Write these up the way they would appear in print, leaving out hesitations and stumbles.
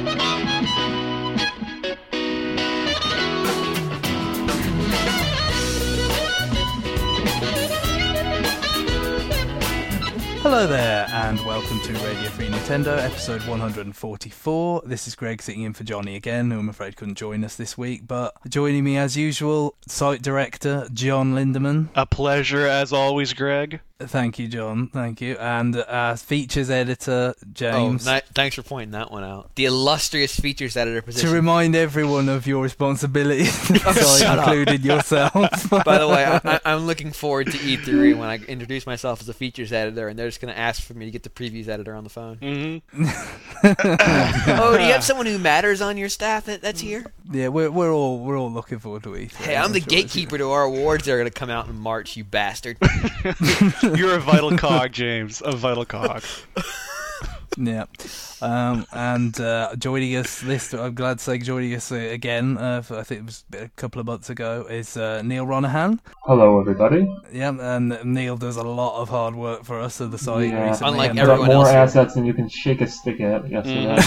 Hello there, and welcome to Radio Free Nintendo, episode 144. This is Greg sitting in for Johnny again, who I'm afraid couldn't join us this week, but joining me as usual, site director John Lindemann. A pleasure as always, Greg. Thank you, John. Thank you. And features editor, James. Oh, thanks for pointing that one out. The illustrious features editor position. To remind everyone of your responsibilities, including yourself. By the way, I'm looking forward to E3 when I introduce myself as a features editor, and they're just going to ask for me to get the previews editor on the phone. Mm-hmm. Oh, do you have someone who matters on your staff that's here? Yeah, we're all looking forward to E3. Hey, I'm the gatekeeper to our awards that are going to come out in March, you bastard. You're a vital cog, James. A vital cog. Yeah. And joining us I'm glad to say joining us again, I think it was a couple of months ago, is Neil Ronahan. Hello, everybody. Yeah, and Neil does a lot of hard work for us at the site recently. Unlike everyone more else assets than you can shake a stick at yesterday.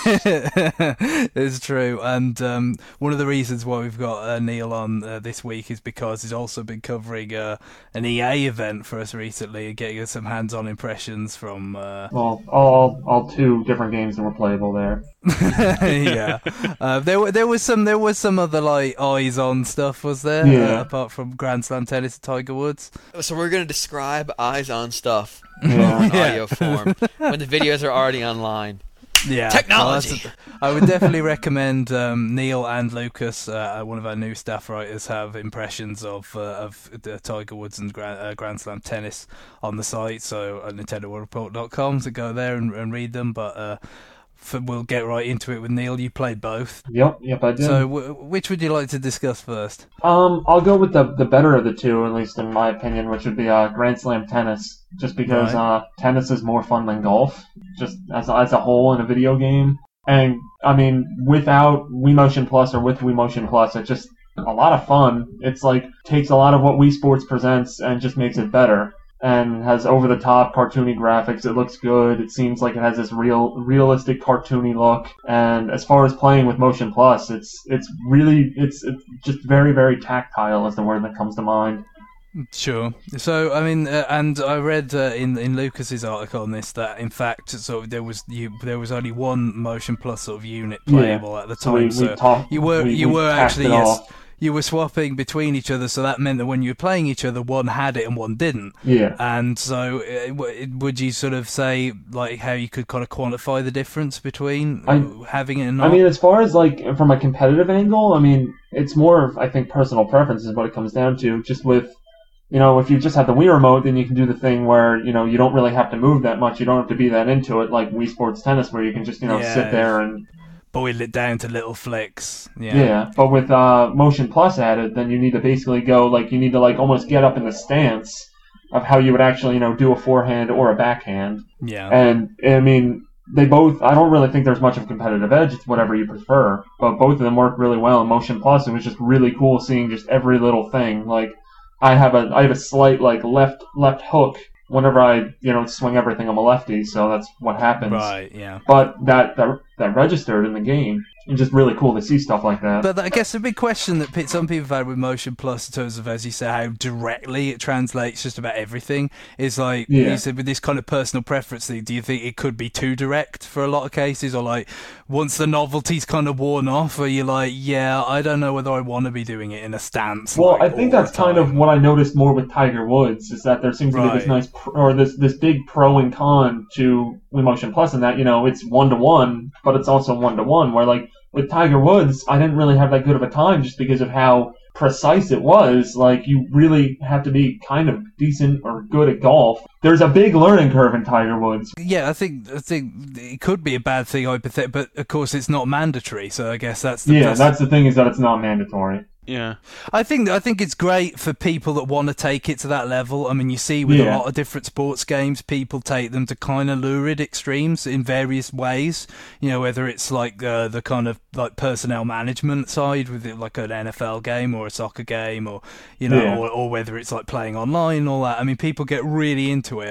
It's true, and one of the reasons why we've got Neil on this week is because he's also been covering an EA event for us recently and getting us some hands-on impressions from... Well, all two different games that were playable there. Yeah, there was some other like eyes-on stuff, was there? Yeah. Apart from Grand Slam tennis and Tiger Woods. So we're going to describe eyes-on stuff Yeah. in audio form when the videos are already online. Yeah, Technology. I would definitely recommend Neil and Lucas, one of our new staff writers, have impressions of the Tiger Woods and Grand Slam tennis on the site. So at NintendoWorldReport.com, so go there and read them. But we'll get right into it with Neil. You played both. Yep, I did. So which would you like to discuss first? I'll go with the better of the two, at least in my opinion, which would be Grand Slam tennis. Just because tennis is more fun than golf, just as a whole in a video game. And I mean, without Wii Motion Plus or with Wii Motion Plus, it's just a lot of fun. It's like takes a lot of what Wii Sports presents and just makes it better. And has over-the-top cartoony graphics. It looks good. It seems like it has this realistic cartoony look. And as far as playing with Motion Plus, it's just very, very tactile is the word that comes to mind. Sure. So, I mean, and I read in Lucas's article on this that, in fact, sort of there was only one Motion Plus sort of unit playable at the time. You were swapping between each other, so that meant that when you were playing each other, one had it and one didn't. Yeah. And so, would you sort of say, like, how you could kind of quantify the difference between having it and not? I mean, as far as, like, from a competitive angle, I mean, it's more of, I think, personal preference is what it comes down to. Just with, you know, if you just have the Wii Remote, then you can do the thing where, you know, you don't really have to move that much. You don't have to be that into it, like Wii Sports Tennis, where you can just, sit there and... boil it down to little flicks. Yeah, but with Motion Plus added, then you need to basically almost get up in the stance of how you would actually, do a forehand or a backhand. Yeah. And, I mean, I don't really think there's much of a competitive edge. It's whatever you prefer. But both of them work really well in Motion Plus. It was just really cool seeing just every little thing. Like, I have a slight, like, left hook whenever I, swing everything. I'm a lefty, so that's what happens. Right, yeah. But that registered in the game. It's just really cool to see stuff like that. But I guess the big question that some people have had with Motion Plus in terms of, as you say, how directly it translates just about everything is like, you said, with this kind of personal preference thing, do you think it could be too direct for a lot of cases? Or like, once the novelty's kind of worn off, are you like, yeah, I don't know whether I want to be doing it in a stance? Well, I think that's kind of what I noticed more with Tiger Woods, is that there seems to be this nice, this big pro and con to Wii Motion Plus, in that, it's 1-to-1, but it's also 1-to-1, where like, with Tiger Woods, I didn't really have that good of a time just because of how precise it was. Like, you really have to be kind of decent or good at golf. There's a big learning curve in Tiger Woods. Yeah, I think it could be a bad thing, but of course it's not mandatory, so I guess that's the thing, is that it's not mandatory. Yeah, I think it's great for people that want to take it to that level. I mean, you see with a lot of different sports games, people take them to kind of lurid extremes in various ways. Whether it's like the kind of like personnel management side with it, like an NFL game or a soccer game, or or whether it's like playing online and all that. I mean, people get really into it.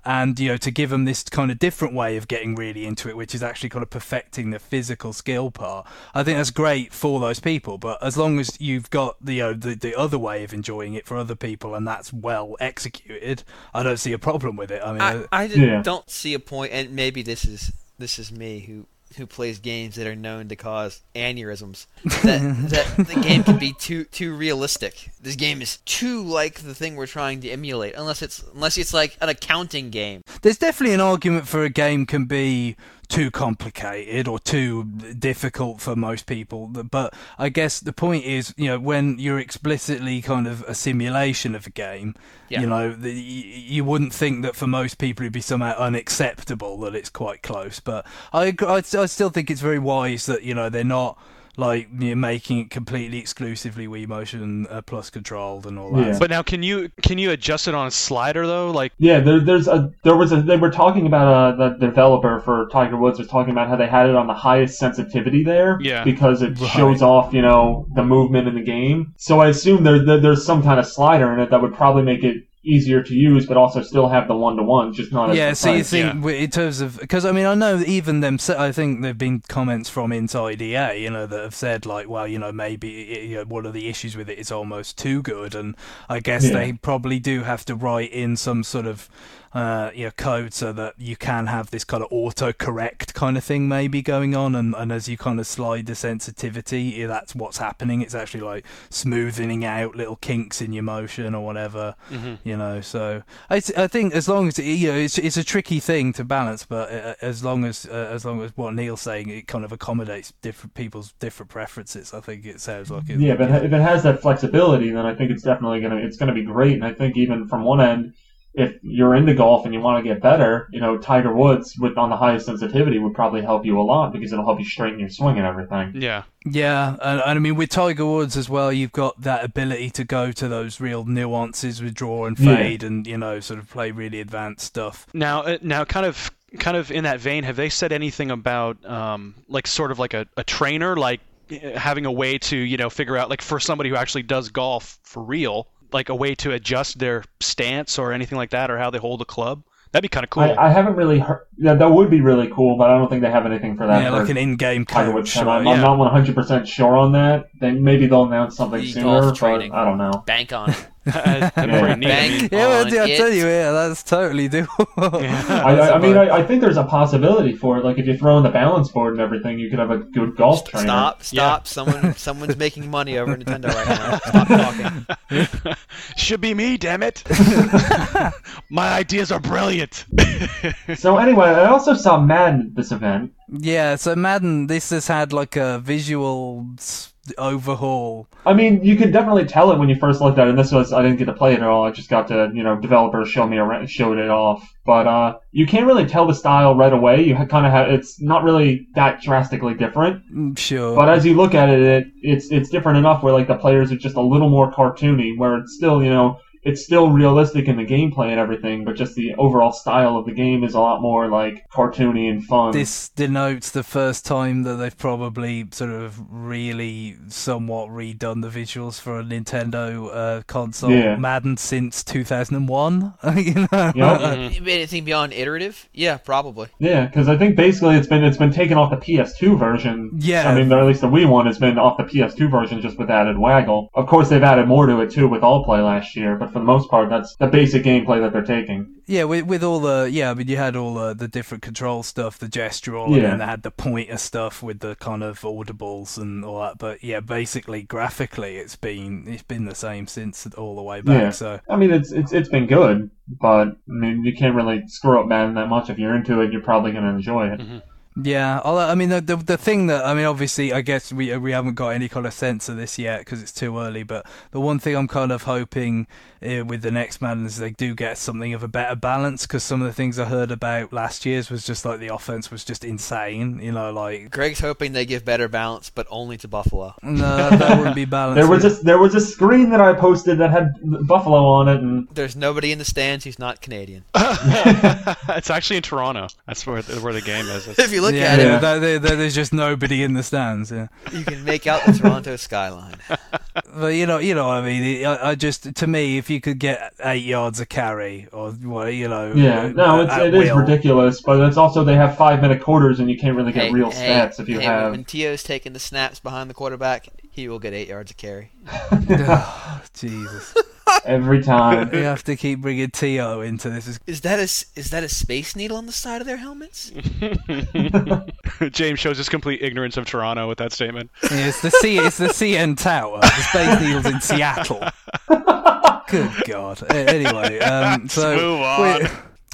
and to give them this kind of different way of getting really into it, which is actually kind of perfecting the physical skill part. I think that's great for those people, but as long as you've got the other way of enjoying it for other people, and that's well executed, I don't see a problem with it. I mean, I don't see a point, and maybe this is me who plays games that are known to cause aneurysms. That the game can be too realistic. This game is too like the thing we're trying to emulate, unless it's like an accounting game. There's definitely an argument for a game can be too complicated or too difficult for most people, but I guess the point is, when you're explicitly kind of a simulation of a game, you wouldn't think that for most people it'd be somehow unacceptable that it's quite close. But I still think it's very wise that they're not like making it completely exclusively Wii Motion Plus controlled and all that. Yeah. But now, can you adjust it on a slider though? Like, yeah, they were talking about the developer for Tiger Woods was talking about how they had it on the highest sensitivity there, because it shows off the movement in the game. So I assume there's some kind of slider in it that would probably make it easier to use, but also still have the one-to-one, just not as precise. So you think in terms of, because I mean, I know even them, I think there've been comments from inside EA, that have said like, well, maybe one of the issues with it is almost too good, and I guess they probably do have to write in some sort of code so that you can have this kind of auto-correct kind of thing maybe going on, and as you kind of slide the sensitivity, that's what's happening. It's actually like smoothing out little kinks in your motion or whatever, so I think as long as it's a tricky thing to balance, but as long as what Neil's saying, it kind of accommodates different people's different preferences, I think it sounds like it. Yeah, but if it has that flexibility, then I think it's definitely gonna be great. And I think even from one end, if you're into golf and you want to get better, Tiger Woods on the highest sensitivity would probably help you a lot, because it'll help you straighten your swing and everything. Yeah. Yeah, and I mean, with Tiger Woods as well, you've got that ability to go to those real nuances with draw and fade, and sort of play really advanced stuff. Now, kind of in that vein, have they said anything about like sort of like a trainer, like having a way to figure out, like for somebody who actually does golf for real, like a way to adjust their stance or anything like that, or how they hold a club? That'd be kind of cool. I haven't really heard. Yeah, that would be really cool, but I don't think they have anything for that. Yeah, like an in-game coach. I'm not 100% sure on that. Then maybe they'll announce something sooner, but I don't know. Bank on it. Bank on I tell you, that's totally doable. I think there's a possibility for it. Like if you throw in the balance board and everything, you could have a good golf trainer. Stop! Yeah. Someone's making money over Nintendo right now. Stop talking. Should be me, damn it! My ideas are brilliant. So anyway, I also saw Madden at this event. Yeah, so Madden, this has had like a visual overhaul. I mean, you could definitely tell it when you first looked at it. And I didn't get to play it at all. I just got to, developers showed it off. But you can't really tell the style right away. You kind of have, it's not really that drastically different. Sure. But as you look at it, it's different enough where like the players are just a little more cartoony, where it's still, it's still realistic in the gameplay and everything, but just the overall style of the game is a lot more like cartoony and fun. This denotes the first time that they've probably sort of really somewhat redone the visuals for a Nintendo console. Madden since 2001. Anything beyond iterative? Yeah, probably. Yeah, because I think basically it's been taken off the PS2 version. Yeah. I mean, or at least the Wii one has been off the PS2 version, just with added waggle. Of course, they've added more to it too with All Play last year, but for the most part, that's the basic gameplay that they're taking. Yeah, with all the you had all the different control stuff, the gestural, and then they had the pointer stuff with the kind of audibles and all that. But yeah, basically graphically, it's been the same since all the way back. Yeah. So I mean, it's been good, but I mean, you can't really screw up Madden that much. If you're into it, you're probably going to enjoy it. Mm-hmm. Yeah, I mean the thing that obviously I guess we haven't got any kind of sense of this yet because it's too early. But the one thing I'm kind of hoping with the next Madden is they do get something of a better balance, because some of the things I heard about last year's was just like the offense was just insane. Like Greg's hoping they give better balance, but only to Buffalo. No, that wouldn't be balanced. There was a screen that I posted that had Buffalo on it, and there's nobody in the stands who's not Canadian. It's actually in Toronto. That's where the game is. If you look at it, there's just nobody in the stands. Yeah, you can make out the Toronto skyline. But you know what I mean. I just, to me, if you could get 8 yards a carry, or well, yeah, no, it is ridiculous. But it's also they have 5-minute quarters, and you can't really get real stats if you have. When T.O.'s taking the snaps behind the quarterback, he will get 8 yards a carry. Oh, Jesus. Every time. You have to keep bringing T.O. into this. Is that a space needle on the side of their helmets? James shows his complete ignorance of Toronto with that statement. Yeah, it's the CN Tower. The Space Needle's in Seattle. Good God. Anyway, so move on.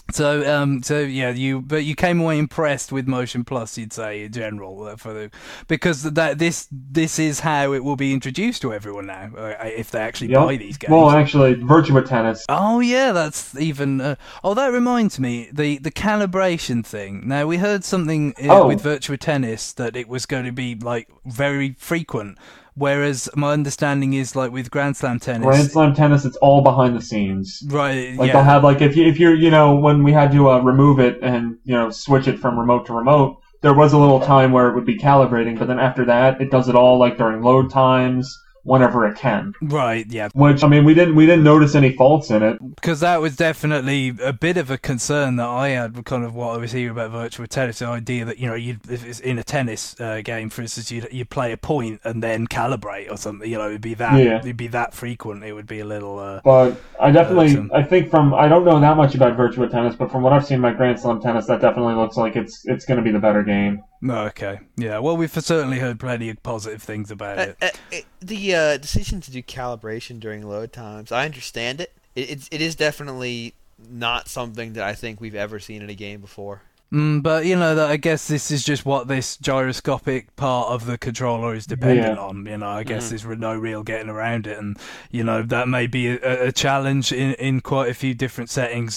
So yeah, you came away impressed with Motion Plus, you'd say, in general, because this is how it will be introduced to everyone now, if they actually buy these games. Well, actually, Virtua Tennis. Oh yeah, that's even. That reminds me, the calibration thing. Now we heard something with Virtua Tennis that it was going to be like very frequent. Whereas my understanding is, like, with Grand Slam Tennis, it's all behind the scenes. Right. Like, they'll have, like, if you're, when we had to remove it and, switch it from remote to remote, there was a little time where it would be calibrating, but then after that, it does it all, like, during load times, whenever it can. Right, yeah. Which, I mean, we didn't notice any faults in it. Because that was definitely a bit of a concern that I had with kind of what I was hearing about Virtua Tennis, the idea that, if it's in a tennis game, for instance, you'd play a point and then calibrate or something, it'd be that frequent, it would be a little... but I definitely, I think I don't know that much about Virtua Tennis, but from what I've seen my Grand Slam Tennis, that definitely looks like it's going to be the better game. Okay, yeah, well, we've certainly heard plenty of positive things about it. The decision to do calibration during load times, I understand it. It is definitely not something that I think we've ever seen in a game before. But I guess this is just what this gyroscopic part of the controller is dependent on. I guess there's no real getting around it, and that may be a challenge in quite a few different settings.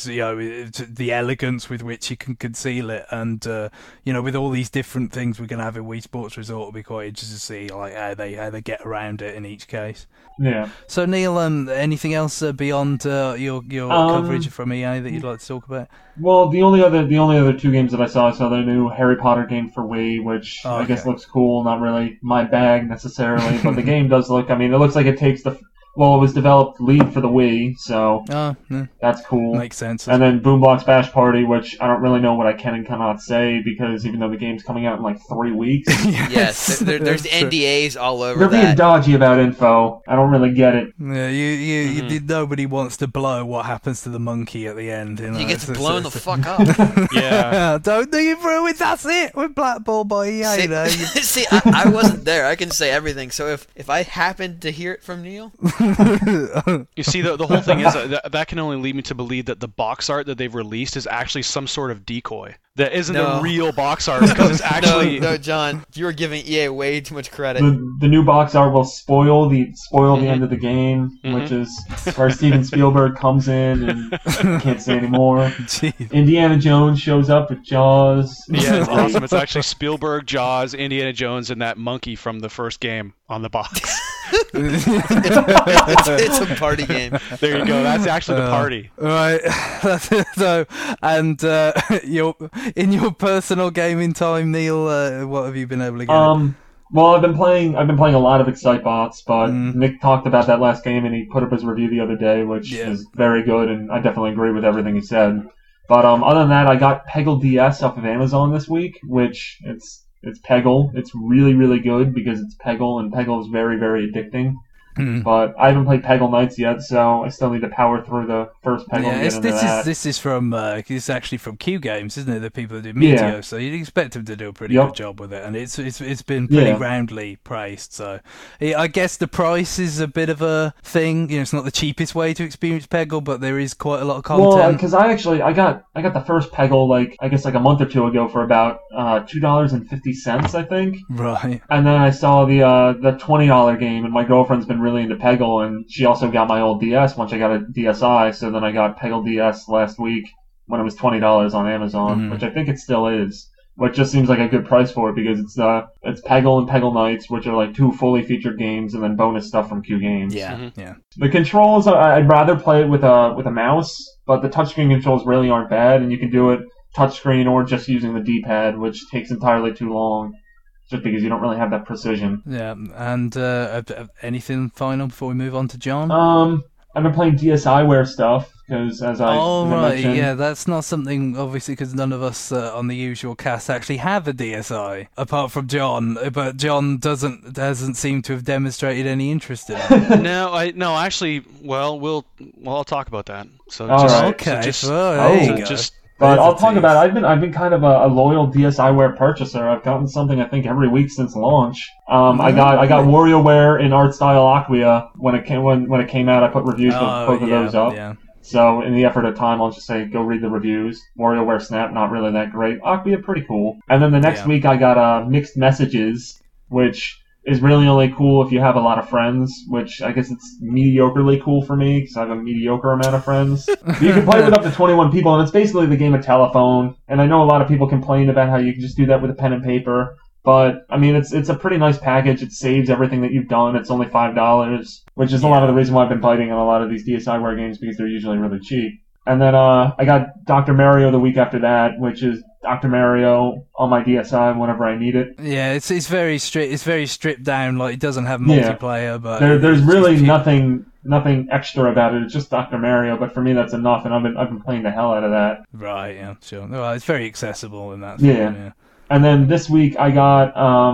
The elegance with which you can conceal it, and with all these different things we're going to have in Wii Sports Resort, it'll be quite interesting to see like how they get around it in each case. Yeah. So Neil, anything else beyond your coverage from EA that you'd like to talk about? Well, the only other 2 games that I saw the new Harry Potter game for Wii, which I guess looks cool. Not really my bag necessarily, but the game does look. I mean, it looks like it takes it was developed lead for the Wii, so that's cool. Makes sense. And then Boombox Bash Party, which I don't really know what I can and cannot say, because even though the game's coming out in like 3 weeks. Yes, there's NDAs all over. They're being dodgy about info. I don't really get it. Yeah, nobody wants to blow what happens to the monkey at the end. He gets blown the fuck up. Yeah. Don't do it for it. That's it. We're blackballed by EA. See, I wasn't there. I can say everything. So if I happened to hear it from Neil. You see, the whole thing is that can only lead me to believe that the box art that they've released is actually some sort of decoy. That isn't the real box art, because it's actually... No, John, you are giving EA way too much credit. The new box art will spoil the end of the game, which is where Steven Spielberg comes in and can't say anymore. Jeez. Indiana Jones shows up with Jaws. Yeah, it's awesome. It's actually Spielberg, Jaws, Indiana Jones, and that monkey from the first game on the box. It's a party game. There you go. That's actually the party. Right. So, and in your personal gaming time, Neil, what have you been able to get? Well, I've been playing a lot of Excitebots, but Nick talked about that last game and he put up his review the other day, which is very good, and I definitely agree with everything he said. But other than that, I got Peggle DS off of Amazon this week, which it's Peggle. It's really, really good because it's Peggle, and Peggle is very, very addicting. But I haven't played Peggle Knights yet, so I still need to power through the first Peggle and get into that. This is from it's actually from Q Games, isn't it? The people that do Meteo, so you'd expect them to do a pretty good job with it, and it's been pretty roundly praised. So I guess the price is a bit of a thing. It's not the cheapest way to experience Peggle, but there is quite a lot of content. Well, because I got the first Peggle like a month or two ago for about $2.50, I think. Right. And then I saw the $20 game, and my girlfriend's been really into Peggle, and she also got my old DS once I got a DSi, so then I got Peggle DS last week when it was $20 on Amazon, which I think it still is, which just seems like a good price for it because it's Peggle and Peggle Knights, which are like 2 fully featured games, and then bonus stuff from Q Games. Yeah. The controls, I'd rather play it with a mouse, but the touchscreen controls really aren't bad, and you can do it touchscreen or just using the D-pad, which takes entirely too long. just because you don't really have that precision. Yeah, and anything final before we move on to John? I've been playing DSiWare stuff, because as I mentioned... yeah, that's not something, obviously, because none of us on the usual cast actually have a DSi, apart from John, but John doesn't seem to have demonstrated any interest in it. No, actually, I'll talk about that. So But I'll talk about it. I've been kind of a loyal DSiWare purchaser. I've gotten something I think every week since launch. I got WarioWare in art style Aquia when it came out. I put reviews of both of those up. Yeah. So in the effort of time, I'll just say go read the reviews. WarioWare Snap, not really that great. Aquia, pretty cool. And then the next week I got Mixed Messages, which is really only cool if you have a lot of friends, which I guess it's mediocrely cool for me because I have a mediocre amount of friends. But you can play with up to 21 people, and it's basically the game of telephone. And I know a lot of people complain about how you can just do that with a pen and paper. But, I mean, it's a pretty nice package. It saves everything that you've done. It's only $5, which is a lot of the reason why I've been biting on a lot of these DSiWare games, because they're usually really cheap. And then I got Dr. Mario the week after that, which is Dr. Mario on my DSi whenever I need it. Yeah, it's very stripped down. Like, it doesn't have multiplayer, but there's really nothing extra about it. It's just Dr. Mario, but for me that's enough, and I've been playing the hell out of that. Right, yeah, sure. Well, it's very accessible in that. Yeah. And then this week I got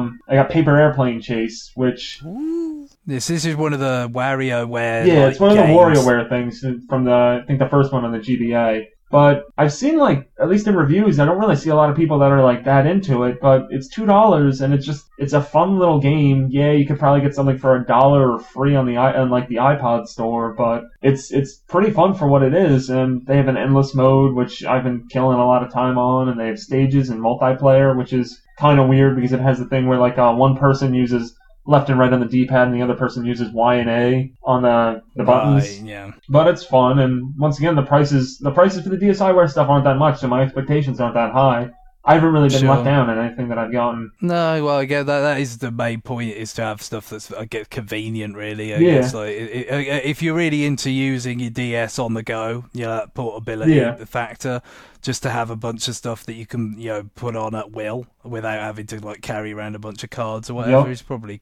Paper Airplane Chase, which. This is one of the WarioWare. Yeah, it's one of the WarioWare things from I think the first one on the GBA. But I've seen, like, at least in reviews, I don't really see a lot of people that are, like, that into it, but it's $2, and it's a fun little game. Yeah, you could probably get something for $1 or free on the iPod store, but it's pretty fun for what it is, and they have an endless mode, which I've been killing a lot of time on, and they have stages and multiplayer, which is kind of weird because it has the thing where, like, one person uses left and right on the D-pad, and the other person uses Y and A on the buttons. Right, yeah. But it's fun, and once again, the prices for the DSiWare stuff aren't that much, so my expectations aren't that high. I haven't really been let down in anything that I've gotten. No, well, again, that is the main point, is to have stuff that's, I guess, convenient, really. I guess, like, if you're really into using your DS on the go, that portability factor, just to have a bunch of stuff that you can, put on at will without having to, like, carry around a bunch of cards or whatever is probably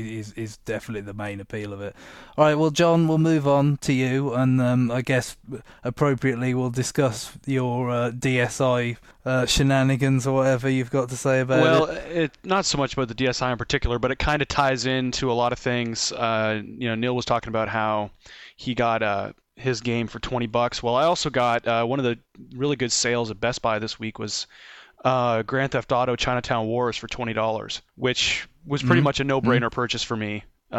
is definitely the main appeal of it. All right, well, John, we'll move on to you, and I guess appropriately we'll discuss your DSi shenanigans or whatever you've got to say about it. Well, not so much about the DSi in particular, but it kind of ties into a lot of things. Neil was talking about how he got his game for $20. Well, I also got one of the really good sales at Best Buy this week was Grand Theft Auto Chinatown Wars for $20, which was pretty much a no-brainer purchase for me. It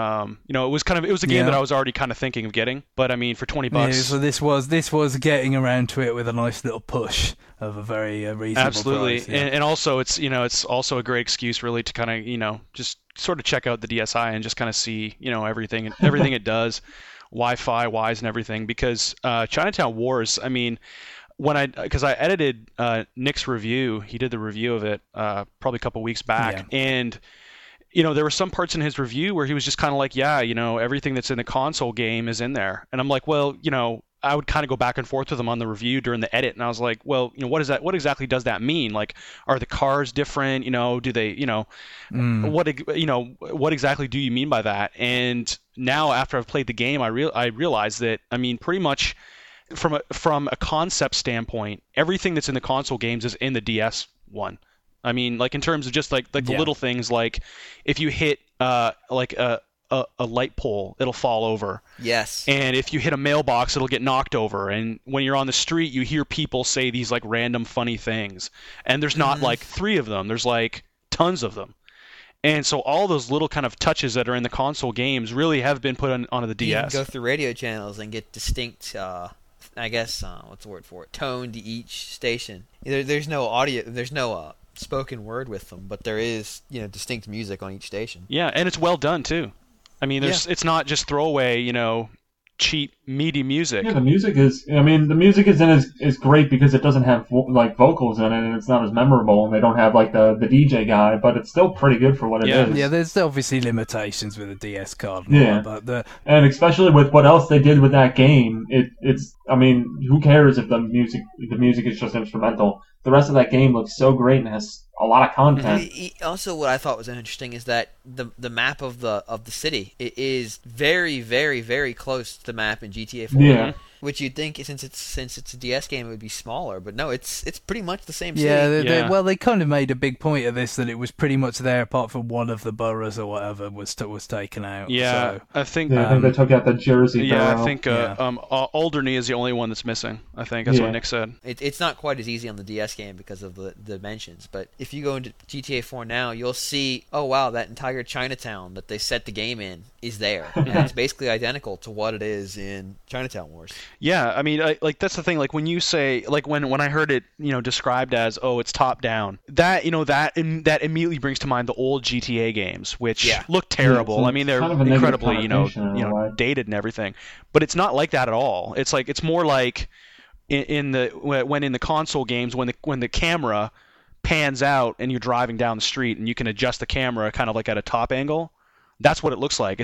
was a game that I was already kind of thinking of getting, but I mean for $20. Yeah, so this was getting around to it with a nice little push of a very reasonable Absolutely. price. Yeah. And also it's also a great excuse really to kind of just sort of check out the DSi and just kind of see everything it does. Wi-Fi wise and everything, because Chinatown Wars, I mean, because I edited Nick's review, he did the review of it probably a couple weeks back, and there were some parts in his review where he was just kind of like, everything that's in the console game is in there, and I'm like, well, I would kind of go back and forth with him on the review during the edit, and I was like, well, what is that? What exactly does that mean? Like, are the cars different? Do they, what exactly do you mean by that? And now after I've played the game, I realize that, I mean, pretty much from a concept standpoint, everything that's in the console games is in the DS one. I mean, like in terms of just like the little things, like if you hit a light pole, it'll fall over. Yes. And if you hit a mailbox, it'll get knocked over. And when you're on the street, you hear people say these like random funny things. And there's not like 3 of them. There's like tons of them. And so all those little kind of touches that are in the console games really have been put onto the DS. You can go through radio channels and get distinct, what's the word for it? Tone to each station. There's no audio. There's no spoken word with them, but there is distinct music on each station. Yeah, and it's well done too. I mean, it's not just throwaway, cheap, meaty music. Yeah, the music is great because it doesn't have vocals in it, and it's not as memorable, and they don't have like the DJ guy, but it's still pretty good for what it is. Yeah, there's obviously limitations with a DS card. And especially with what else they did with that game, who cares if the music is just instrumental? The rest of that game looks so great and has a lot of content. Also, what I thought was interesting is that the map of the city is very, very, very close to the map in GTA 4. Yeah. Which you'd think, since it's a DS game, it would be smaller, but no, it's pretty much the same city. Yeah, they kind of made a big point of this, that it was pretty much there, apart from one of the boroughs or whatever was taken out. Yeah, so, I think they took out the Jersey borough. Yeah, I think Alderney is the only one that's missing. I think that's what Nick said. It's not quite as easy on the DS game because of the dimensions, but if you go into GTA 4 now, you'll see, oh wow, that entire Chinatown that they set the game in is there, and it's basically identical to what it is in Chinatown Wars. Yeah, I mean, like that's the thing. Like when you say, like when I heard it, described as, oh, it's top down. That that immediately brings to mind the old GTA games, which look terrible. Yeah, I mean, they're kind of incredibly dated and everything. But it's not like that at all. It's like it's more like in the console games when the camera pans out and you're driving down the street and you can adjust the camera kind of like at a top angle. That's what it looks like.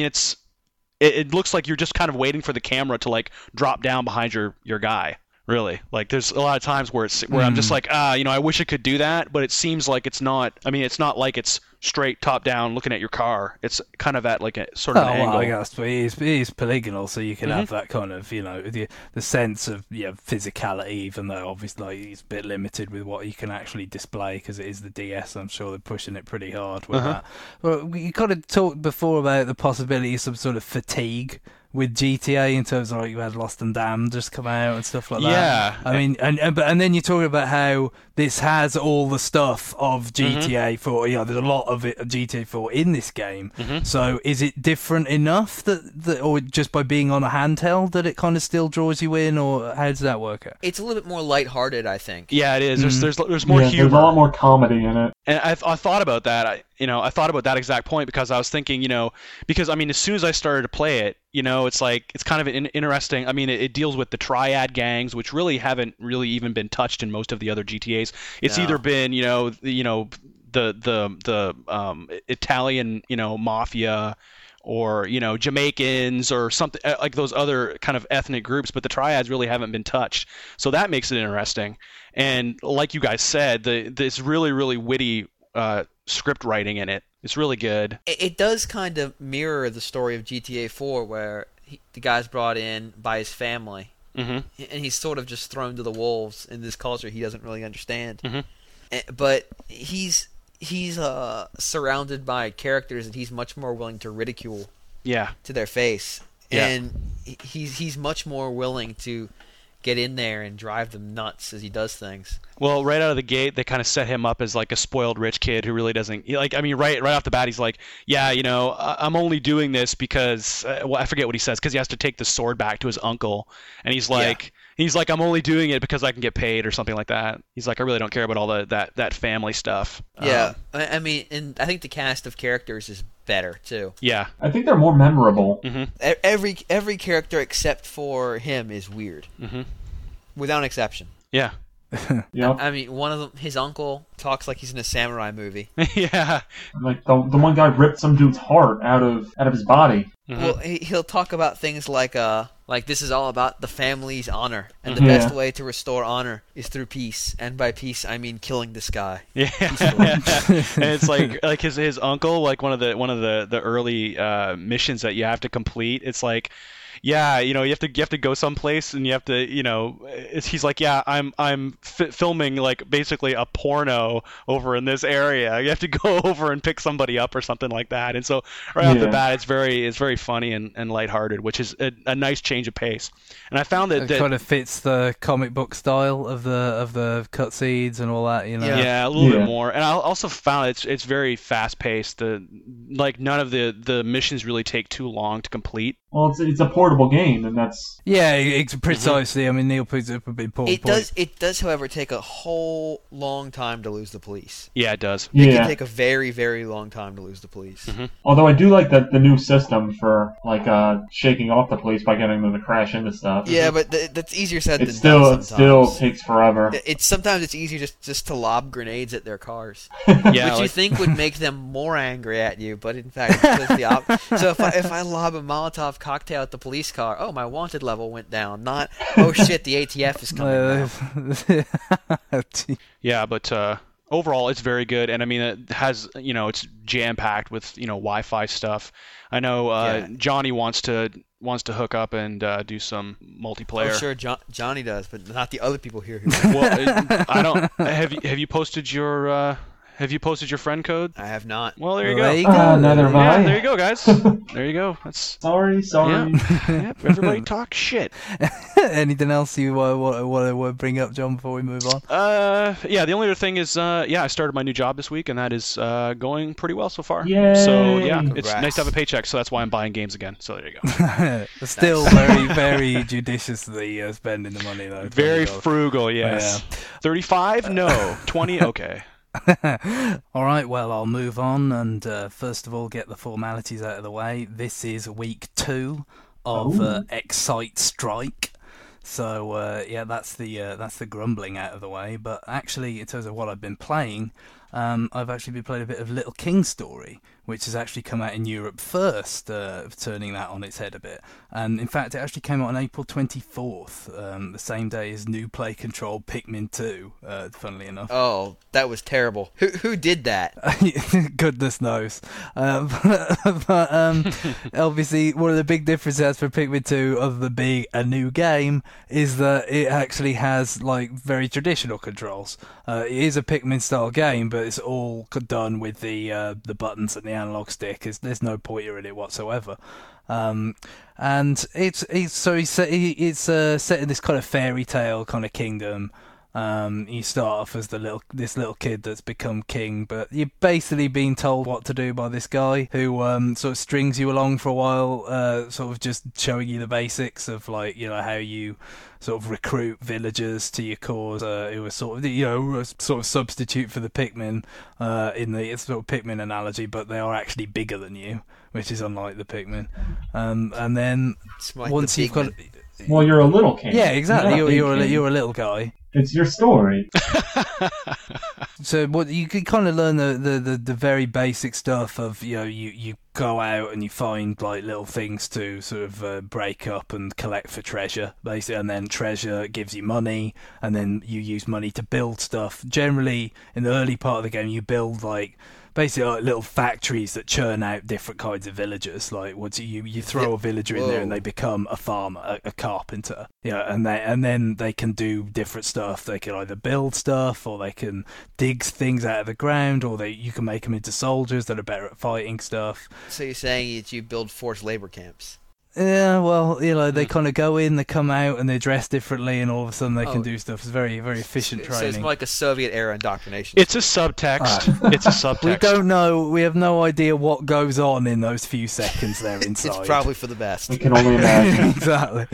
It looks like you're just kind of waiting for the camera to like drop down behind your guy. Really, like there's a lot of times where I'm just like, I wish it could do that, but it seems like it's not. I mean, it's not like it's straight top down looking at your car. It's kind of at like a sort of an angle. I guess, but it is polygonal, so you can have that kind of, the sense of physicality, even though obviously it's a bit limited with what you can actually display because it is the DS. I'm sure they're pushing it pretty hard with that. Well, you kind of talked before about the possibility of some sort of fatigue with GTA in terms of like you had Lost and Damned just come out and stuff like that. Yeah. I mean, and then you're talking about how this has all the stuff of GTA 4. There's a lot of it, GTA 4 in this game. So is it different enough that or just by being on a handheld that it kind of still draws you in, or how does that work out? It's a little bit more lighthearted, I think. Yeah, it is. There's more humor. There's a lot more comedy in it. And I thought about that. I thought about that exact point because I was thinking, because I mean, as soon as I started to play it, it's like it's kind of an interesting. I mean, it deals with the triad gangs, which really haven't really even been touched in most of the other GTAs. It's either been the Italian mafia, or Jamaicans or something like those other kind of ethnic groups, but the triads really haven't been touched. So that makes it interesting. And like you guys said, this really, really witty script writing in it. It's really good. It does kind of mirror the story of GTA 4, where the guy's brought in by his family, and he's sort of just thrown to the wolves in this culture he doesn't really understand. But he's surrounded by characters that he's much more willing to ridicule to their face. And he's much more willing to get in there and drive them nuts as he does things. Well, right out of the gate, they kind of set him up as like a spoiled rich kid who really doesn't right off the bat, he's like, I'm only doing this because I forget what he says, because he has to take the sword back to his uncle, and he's like, I'm only doing it because I can get paid or something like that. He's like, I really don't care about all that family stuff. Yeah, I mean, and I think the cast of characters is better too. Yeah, I think they're more memorable. Every character except for him is weird, without exception. Yeah. Yep. I mean, one of them, his uncle, talks like he's in a samurai movie. Yeah. Like the one guy ripped some dude's heart out of his body. Well, he'll talk about things like this is all about the family's honor, and the best way to restore honor is through peace, and by peace I mean killing this guy. Yeah. And it's like his uncle, like one of the early missions that you have to complete. It's like, you have to go someplace, and you have to, he's like, I'm filming like basically a porno over in this area. You have to go over and pick somebody up or something like that. And so right off the bat, it's very funny and lighthearted, which is a nice change of pace. And I found that kind of fits the comic book style of the cutscenes and all that, Yeah, a little bit more. And I also found it's very fast paced. None of the missions really take too long to complete. Well, it's a portable game, and that's... Yeah, it's precisely. I mean, Neil puts up a big important point. It does, however, take a whole long time to lose the police. Yeah, it does. It can take a very, very long time to lose the police. Although I do like the new system for shaking off the police by getting them to crash into stuff. Yeah, but that's easier said than done sometimes. It still takes forever. Sometimes it's easier just to lob grenades at their cars, which you think would make them more angry at you, but in fact it's just the opposite. So if I lob a Molotov cocktail at the police car, oh, my wanted level went down. Not, oh shit, the ATF is coming now. Yeah, but overall it's very good, and I mean it has, it's jam packed with Wi-Fi stuff. I know Johnny wants to hook up and do some multiplayer. Oh, sure, Johnny does, but not the other people here. Well, I don't. Have you posted your friend code? I have not. Well, there you go. There you go. Neither have I. Yeah, there you go, guys. There you go. That's Sorry. Yeah, everybody talk shit. Anything else you want to bring up, John, before we move on? Yeah, the only other thing is, I started my new job this week, and that is going pretty well so far. Yay. So, yeah, Congrats. it's nice to have a paycheck, so that's why I'm buying games again. So, there you go. Still very, very judiciously spending the money, though. Very frugal, yes. Yeah. 35? No. 20? Okay. All right, well, I'll move on and first of all get the formalities out of the way. This is week 2 of Excite Strike. So that's the grumbling out of the way. But actually, in terms of what I've been playing, I've actually been playing a bit of Little King Story, which has actually come out in Europe first, turning that on its head a bit. And in fact, it actually came out on April 24th, the same day as New Play Control Pikmin 2, funnily enough. Oh, that was terrible. Who did that? Goodness knows. But obviously, one of the big differences for Pikmin 2, other than being a new game, is that it actually has like very traditional controls. It is a Pikmin-style game, but it's all done with the buttons and the analog stick. There's no pointer in it whatsoever. And it's set in this kind of fairy tale kind of kingdom. You start off as this little kid that's become king, but you're basically being told what to do by this guy who sort of strings you along for a while, sort of just showing you the basics of how you sort of recruit villagers to your cause. It was sort of a sort of substitute for the Pikmin in the sort of Pikmin analogy, but they are actually bigger than you, which is unlike the Pikmin. And then once you've got, well, you're a little king. Yeah, exactly. You're king. a little guy. It's your story. So what you can kind of learn the very basic stuff of you go out and you find like little things to sort of break up and collect for treasure, basically, and then treasure gives you money, and then you use money to build stuff. Generally, in the early part of the game, you build basically like little factories that churn out different kinds of villagers. Like once you throw a villager in there and they become a farmer, a carpenter. And then they can do different stuff. They can either build stuff, or they can dig things out of the ground, or you can make them into soldiers that are better at fighting stuff. So you're saying that you build forced labor camps? Yeah, well, they kind of go in, they come out, and they dress differently, and all of a sudden they can do stuff. It's very, very efficient training. So it's more like a Soviet-era indoctrination. It's a subtext. It's a subtext. We don't know. We have no idea what goes on in those few seconds they're inside. It's probably for the best. We can only imagine. Exactly.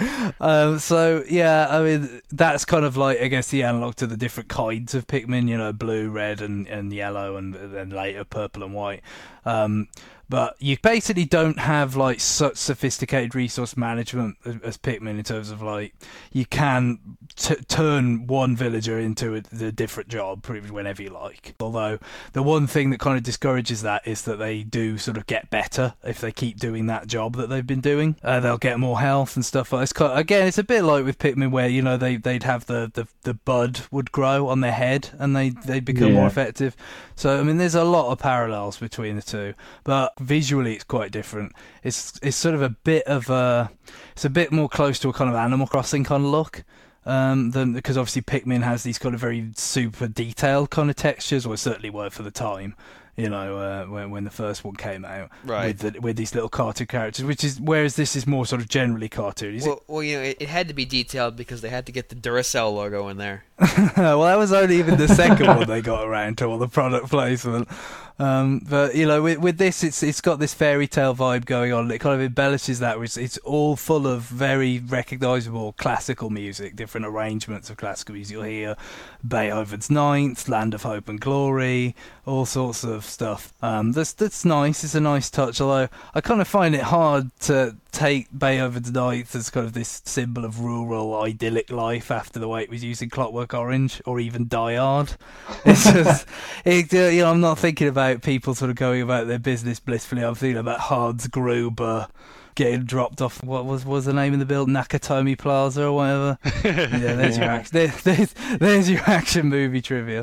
So, yeah, I mean, that's kind of like, I guess, the analog to the different kinds of Pikmin, blue, red, and yellow, and then later purple and white. But you basically don't have like such sophisticated resource management as Pikmin in terms of like you can turn one villager into a different job pretty much whenever you like. Although the one thing that kind of discourages that is that they do sort of get better if they keep doing that job that they've been doing. They'll get more health and stuff like this. Again, it's a bit like with Pikmin where they'd have the bud would grow on their head and they'd become more effective. So I mean, there's a lot of parallels between the two, but visually it's quite different. It's sort of a bit more close to a kind of Animal Crossing kind of look, because obviously Pikmin has these kind of very super detailed kind of textures, or certainly were for the time. When the first one came out, right, with these little cartoon characters, whereas this is more sort of generally cartoon. Well, it had to be detailed because they had to get the Duracell logo in there. Well, that was only even the second one they got around to, all the product placement. But with this, it's got this fairy tale vibe going on. It kind of embellishes that. It's all full of very recognisable classical music, different arrangements of classical music. You'll hear Beethoven's Ninth, Land of Hope and Glory, all sorts of stuff. That's nice. It's a nice touch. Although I kind of find it hard to take Beethoven's Ninth as kind of this symbol of rural idyllic life after the way it was used in Clockwork Orange or even Die Hard. It's just, I'm not thinking about people sort of going about their business blissfully. I'm thinking about Hans Gruber getting dropped off. What was the name of the building? Nakatomi Plaza or whatever. Yeah, there's your action. There's your action movie trivia.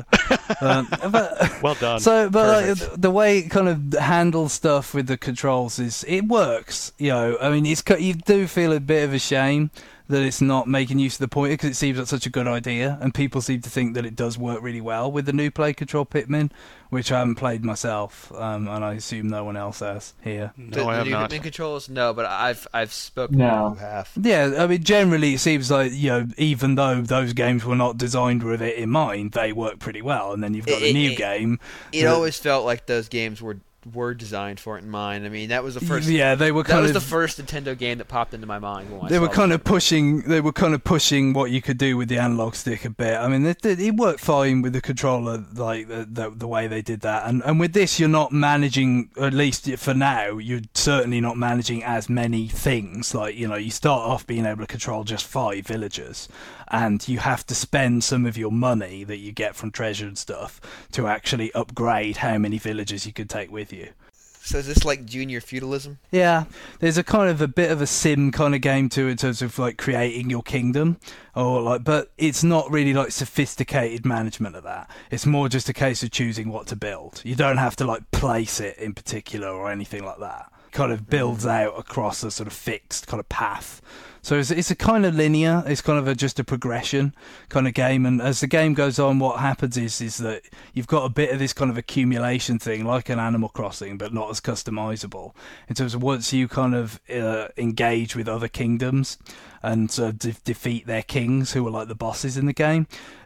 But, well done. So, but like, the way it kind of handles stuff with the controls it works. You know, I mean, you do feel a bit of a shame that it's not making use of the pointer because it seems like such a good idea, and people seem to think that it does work really well with the new play control Pikmin, which I haven't played myself, and I assume no one else has here. No, I have not. Pikmin controls? No, but I've spoken No. to who have. Yeah, I mean, generally it seems like, you know, even though those games were not designed with it in mind, they work pretty well, and then you've got a new game. It always felt like those games were designed for it in mind. I mean, that was the first. Yeah, they were kind That was of the first Nintendo game that popped into my mind. When They were kind of pushing what you could do with the analog stick a bit. I mean, it worked fine with the controller, like the way they did that. And with this, you're not managing, at least for now, you're certainly not managing as many things. Like, you know, you start off being able to control just 5 villagers, and you have to spend some of your money that you get from treasure and stuff to actually upgrade how many villagers you can take with you. So is this like junior feudalism? Yeah, there's a kind of a bit of a sim kind of game to it in terms of like creating your kingdom, but it's not really like sophisticated management of that. It's more just a case of choosing what to build. You don't have to like place it in particular or anything like that. It kind of builds out across a sort of fixed kind of path. So it's a kind of linear, it's kind of just a progression kind of game, and as the game goes on, what happens is that you've got a bit of this kind of accumulation thing, like an Animal Crossing, but not as customizable, in terms of once you kind of engage with other kingdoms and defeat their kings, who are like the bosses in the game,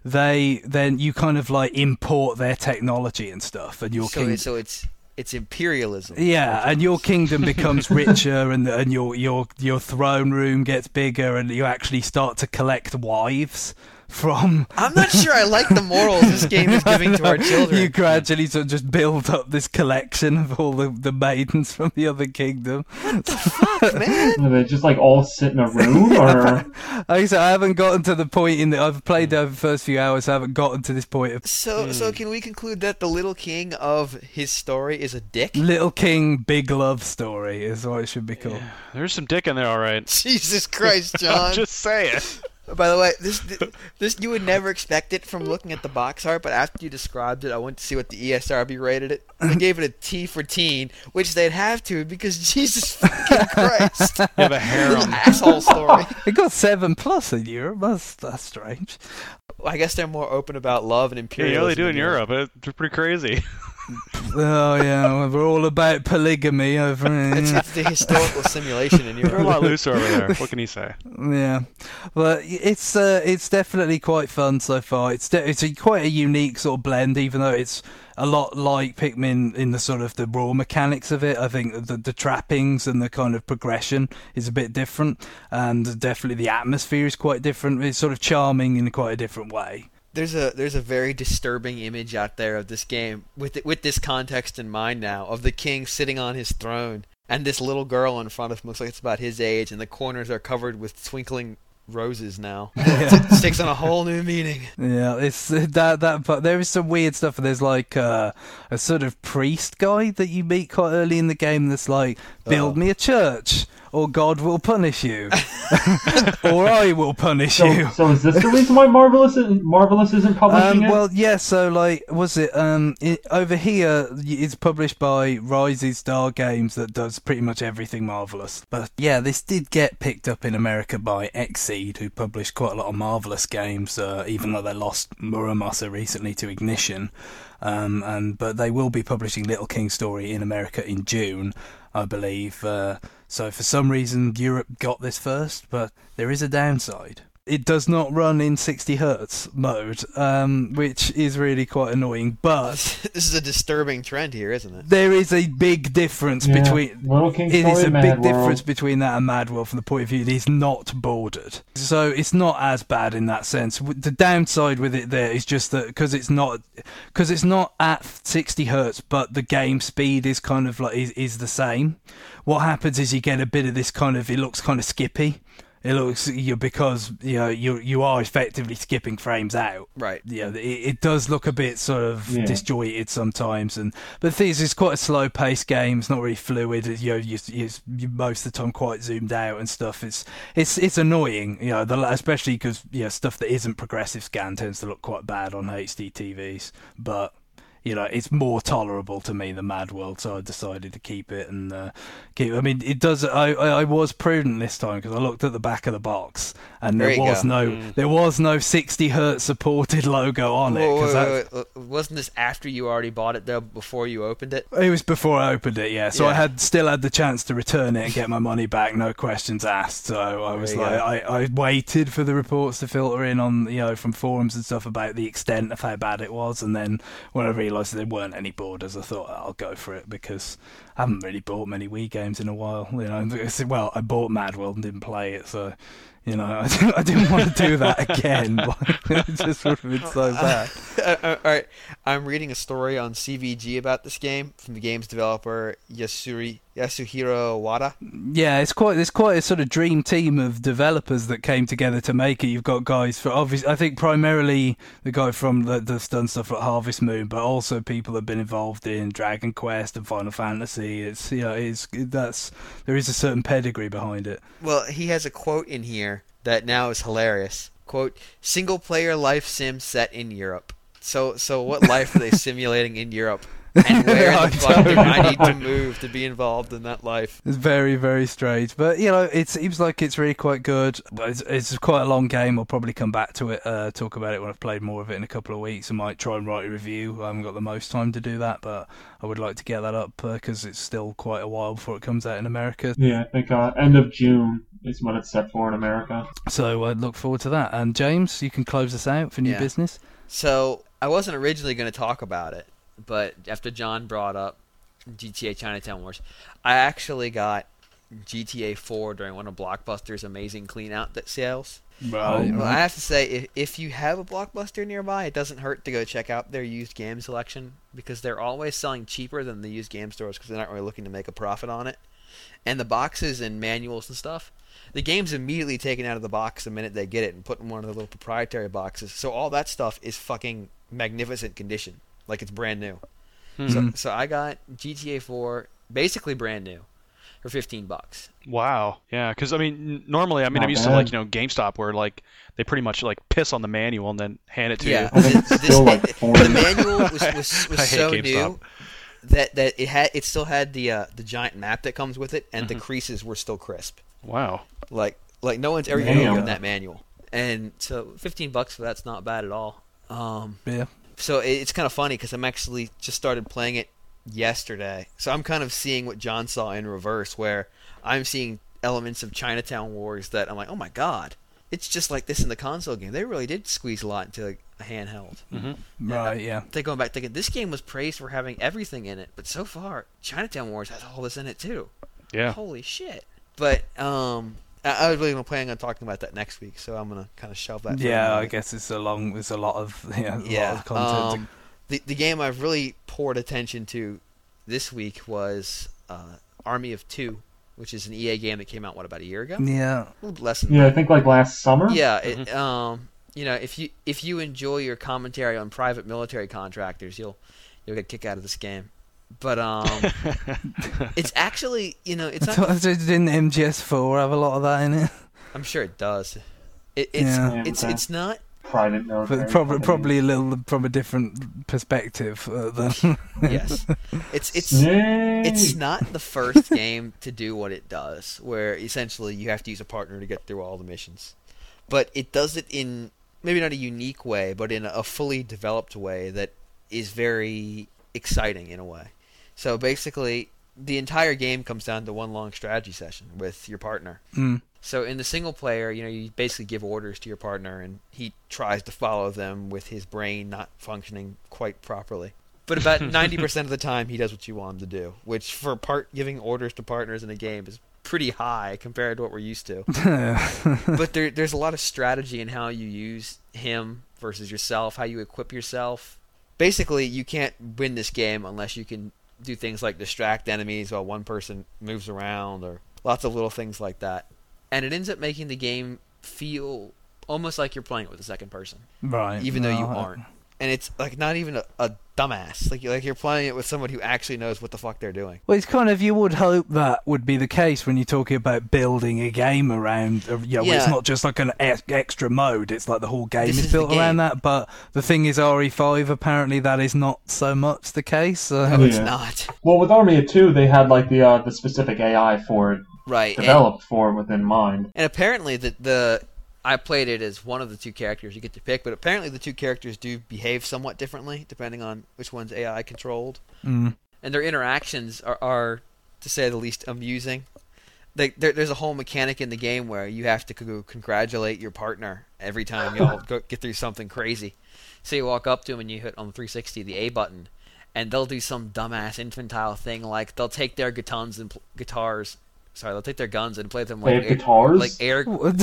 then you kind of like import their technology and stuff, and So it's imperialism. Yeah, and your kingdom becomes richer, and your throne room gets bigger, and you actually start to collect wives from... I'm not sure I like the morals this game is giving to our children. You gradually sort of just build up this collection of all the maidens from the other kingdom. What the fuck, man? Do they just like all sit in a room, or? Like I said, I haven't gotten to the point I've played over the first few hours. I haven't gotten to this point of. So can we conclude that the little king of his story is a dick? Little King Big Love Story is what it should be called. Yeah, there's some dick in there, all right. Jesus Christ, John! I'm just saying. By the way, this you would never expect it from looking at the box art, but after you described it, I went to see what the ESRB rated it. They gave it a T for teen, which they'd have to because Jesus fucking Christ. You have a harem. Asshole story. It got 7+ in Europe. That's strange. I guess they're more open about love and Yeah, imperialism. you know they do in Europe. It's pretty crazy. Oh yeah, well, we're all about polygamy over here. It's the historical simulation in They're a Europe. lot looser over there. What can you say? Yeah, but it's definitely quite fun so far. It's quite a unique sort of blend, even though it's a lot like Pikmin in the sort of the raw mechanics of it. I think the trappings and the kind of progression is a bit different, and definitely the atmosphere is quite different. It's sort of charming in quite a different way. There's a very disturbing image out there of this game with this context in mind now of the king sitting on his throne and this little girl in front of him looks like it's about his age and the corners are covered with twinkling roses now. It takes on a whole new meaning. Yeah, it's that but there is some weird stuff. There's like a sort of priest guy that you meet quite early in the game that's like, build me a church or God will punish you, or I will punish you. So is this the reason why Marvelous isn't publishing it? Well, yeah. So, like, was it over here? It's published by Rising Star Games, that does pretty much everything Marvelous. But yeah, this did get picked up in America by Xseed, who published quite a lot of Marvelous games, even though they lost Muramasa recently to Ignition. But they will be publishing Little King Story in America in June, I believe. So for some reason Europe got this first, but there is a downside. It does not run in 60 Hz mode, which is really quite annoying, but... This is a disturbing trend here, isn't it? There is a big difference between... Little King It Story, is a Mad big World. difference between that and Mad World from the point of view it is not bordered. So it's not as bad in that sense. The downside with it there is just that because it's not at 60 Hz, but the game speed is kind of like is the same. What happens is you get a bit of this kind of, it looks kind of skippy. It looks because you are effectively skipping frames out. Right. It does look a bit sort of disjointed sometimes, but the thing is, it's quite a slow-paced game. It's not really fluid. You most of the time quite zoomed out and stuff. It's annoying, especially because stuff that isn't progressive scan tends to look quite bad on HD TVs, but. It's more tolerable to me than Mad World, so I decided to keep it and keep. I mean, it does. I was prudent this time because I looked at the back of the box and there was no 60 hertz supported logo on it. Wait. Wasn't this after you already bought it though? Before you opened it? It was before I opened it. Yeah. So I still had the chance to return it and get my money back, no questions asked. So I was I waited for the reports to filter in on from forums and stuff about the extent of how bad it was, and then when I realised there weren't any borders, I thought I'll go for it because I haven't really bought many Wii games in a while. Well, I bought Mad World and didn't play it, so I didn't want to do that again. It just would have been so bad. All right, I'm reading a story on CVG about this game from the game's developer Yasuhiro Wada. Yeah, it's quite a sort of dream team of developers that came together to make it. You've got guys for obviously, I think primarily the guy from that's done stuff like Harvest Moon, but also people that have been involved in Dragon Quest and Final Fantasy. There is a certain pedigree behind it. Well, he has a quote in here that now is hilarious. Quote, single player life sim set in Europe. So what life are they simulating in Europe? And where the fuck do I need to move to be involved in that life? It's very, very strange. But, it seems like it's really quite good. It's quite a long game. I'll probably come back to it, talk about it when I've played more of it in a couple of weeks. I might try and write a review. I haven't got the most time to do that, but I would like to get that up because it's still quite a while before it comes out in America. Yeah, I think end of June is what it's set for in America. So I look forward to that. And James, you can close us out for new business. So I wasn't originally going to talk about it, but after John brought up GTA Chinatown Wars, I actually got GTA 4 during one of Blockbuster's amazing clean-out sales. Right. Well, I have to say, if you have a Blockbuster nearby, it doesn't hurt to go check out their used game selection because they're always selling cheaper than the used game stores because they're not really looking to make a profit on it. And the boxes and manuals and stuff, the game's immediately taken out of the box the minute they get it and put in one of the little proprietary boxes. So all that stuff is fucking magnificent condition. Like it's brand new. Mm-hmm. So I got GTA 4 basically brand new for $15. Wow. Yeah, because normally I'm used to GameStop where they pretty much piss on the manual and then hand it to you. The manual was so new that it still had the giant map that comes with it, and the creases were still crisp. Wow. Like no one's ever even opened that manual, and so $15 for that's not bad at all. Yeah. So it's kind of funny because I'm actually just started playing it yesterday. So I'm kind of seeing what John saw in reverse, where I'm seeing elements of Chinatown Wars that I'm like, oh my god, it's just like this in the console game. They really did squeeze a lot into a handheld. Mm-hmm. Right, yeah. They're going back thinking, this game was praised for having everything in it, but so far, Chinatown Wars has all this in it too. Yeah. Holy shit. But, I was really planning on talking about that next week, so I'm gonna kind of shelve that. Yeah, I guess there's a lot of content. The game I've really poured attention to this week was Army of Two, which is an EA game that came out about a year ago. Yeah, a little less than I think last summer. Yeah, if you enjoy your commentary on private military contractors, you'll get a kick out of this game. But it's actually it's not. Didn't MGS4 have a lot of that in it? I'm sure it does. It's not private military. Probably a little from a different perspective than. Yes, it's not the first game to do what it does, where essentially you have to use a partner to get through all the missions, but it does it in maybe not a unique way, but in a fully developed way that is very exciting in a way. So basically, the entire game comes down to one long strategy session with your partner. Mm. So in the single player, you basically give orders to your partner, and he tries to follow them with his brain not functioning quite properly. But about 90% of the time, he does what you want him to do, which for giving orders to partners in a game is pretty high compared to what we're used to. But there's a lot of strategy in how you use him versus yourself, how you equip yourself. Basically, you can't win this game unless you can do things like distract enemies while one person moves around, or lots of little things like that. and it ends up making the game feel almost like you're playing it with a second person, right? Even though you aren't. And it's like not even a dumbass. Like you're playing it with someone who actually knows what the fuck they're doing. Well, it's kind of, you would hope that would be the case when you're talking about building a game around. It's not just like an extra mode. It's like the whole game is built around that. But the thing is, RE5 apparently that is not so much the case. No, it's not. Well, with Army of Two, they had like the specific AI for it, right, developed for within mind. And apparently I played it as one of the two characters you get to pick, but apparently the two characters do behave somewhat differently depending on which one's AI controlled. Mm. And their interactions are, to say the least, amusing. There's a whole mechanic in the game where you have to congratulate your partner every time y'all get through something crazy. So you walk up to them and you hit on the 360 the A button, and they'll do some dumbass infantile thing like they'll take their guitars they'll take their guns and play them like guitars? Like air. Hold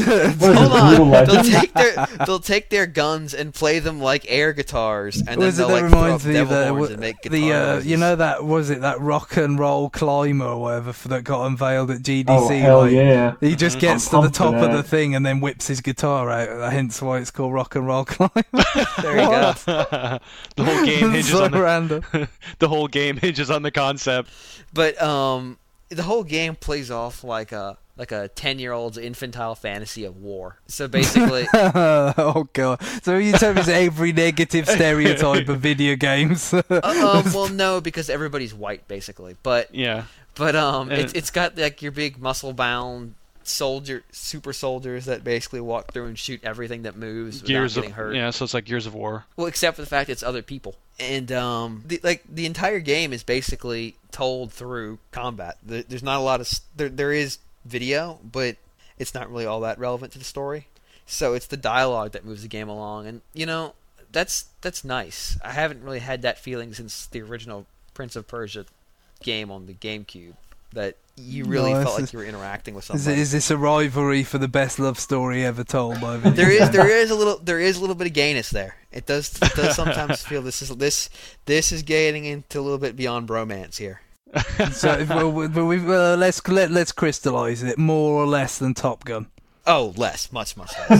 on, they'll take their guns and play them like air guitars, and then they'll like throw up devil horns and make guitar noises. You know that rock and roll climber or whatever that got unveiled at GDC. Oh hell yeah! He just gets to the top of the thing and then whips his guitar out. Hence why it's called rock and roll climber. There you go. The whole game hinges so on random. The whole game hinges on the concept. But the whole game plays off like a 10-year-old's infantile fantasy of war. So basically, oh god! So you tell me every negative stereotype of video games. Well, no, because everybody's white basically. But yeah, it's got like your big muscle-bound super soldiers that basically walk through and shoot everything that moves without getting hurt. Yeah, so it's like Gears of War. Well, except for the fact it's other people. And the entire game is basically told through combat. There's not a lot of there is video, but it's not really all that relevant to the story. So it's the dialogue that moves the game along, and that's nice. I haven't really had that feeling since the original Prince of Persia game on the GameCube. That you really felt like you were interacting with somebody. Is this a rivalry for the best love story ever told by video? There is a little bit of gayness there. It does sometimes feel this is getting into a little bit beyond bromance here. So let's crystallize it. More or less than Top Gun. Oh, much less.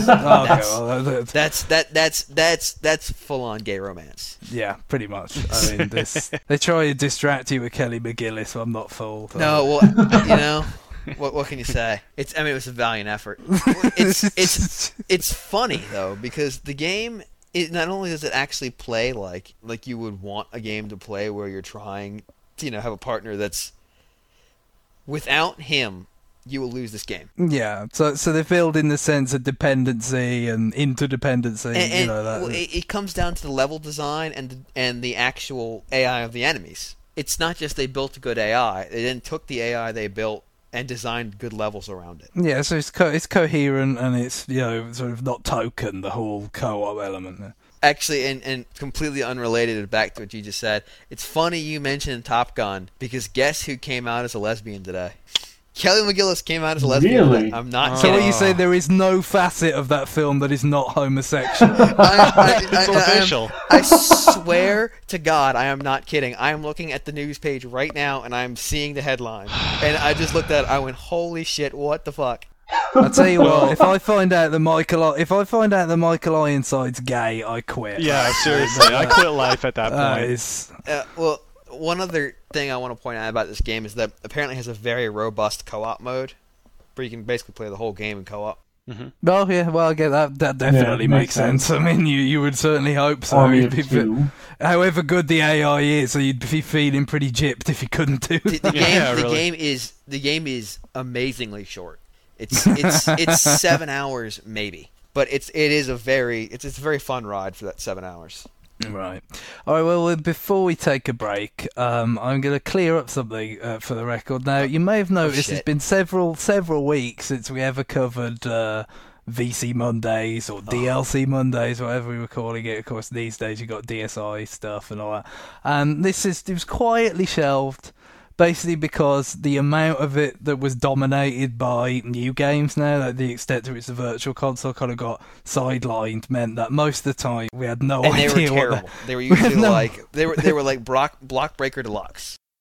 That's full on gay romance. Yeah, pretty much. I mean, they try to distract you with Kelly McGillis, so I'm not fooled. No, well, what can you say? It was a valiant effort. It's funny though because the game. Not only does it actually play like you would want a game to play, where you're trying to have a partner that's without him. You will lose this game. Yeah, so they build in the sense of dependency and interdependency. It comes down to the level design and the actual AI of the enemies. It's not just they built a good AI; they then took the AI they built and designed good levels around it. Yeah, so it's coherent and it's sort of not token, the whole co-op element. Actually, and completely unrelated back to what you just said, it's funny you mentioned Top Gun because guess who came out as a lesbian today? Kelly McGillis came out as a lesbian. Really? I'm not So kidding. what you say, there is no facet of that film that is not homosexual. It's official. I swear to God, I am not kidding. I am looking at the news page right now, and I'm seeing the headline. And I just looked at it. I went, holy shit, what the fuck? I'll tell you what, if I find out that Michael Ironside's gay, I quit. Yeah, seriously. I quit life at that point. Well, one other thing I want to point out about this game is that apparently it has a very robust co-op mode, where you can basically play the whole game in co-op. Mm-hmm. Oh yeah, well I get that. That definitely makes sense. I mean, you would certainly hope so. However good the AI is, so you'd be feeling pretty gypped if you couldn't do that. The game is amazingly short. It's 7 hours maybe, but it's a very fun ride for that 7 hours. Right. All right. Well, before we take a break, I'm going to clear up something for the record. Now, you may have noticed it's been several weeks since we ever covered VC Mondays or DLC Mondays, whatever we were calling it. Of course, these days you got DSi stuff and all that. And it was quietly shelved. Basically because the amount of it that was dominated by new games now, like the extent to which the Virtual Console kind of got sidelined, meant that most of the time we had no idea. And they were terrible. They were usually they were like Block Breaker Deluxe.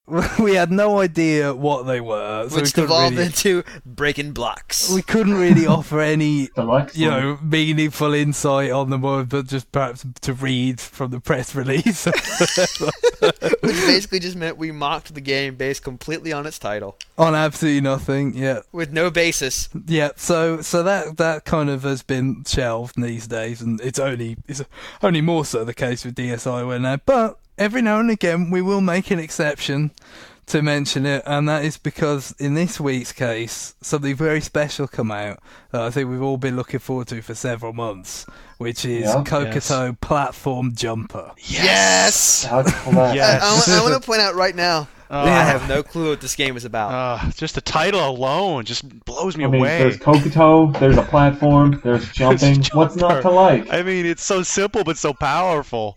we had no idea what they were. So which devolved into breaking blocks. We couldn't really offer any, Deluxe meaningful insight on them, but just perhaps to read from the press release. Which basically just meant we mocked the game based completely on its title. On absolutely nothing, yeah. With no basis. Yeah, so that kind of has been shelved these days, and it's only more so the case with DSiWare now. But every now and again we will make an exception to mention it, and that is because in this week's case, something very special come out that I think we've all been looking forward to for several months, which is Kokoto Platform Jumper. Yes! Yes! I want to point out right now, I have no clue what this game is about. Just the title alone just blows me away. There's Kokoto, there's a platform, there's jumping. What's not to like? I mean, it's so simple but so powerful.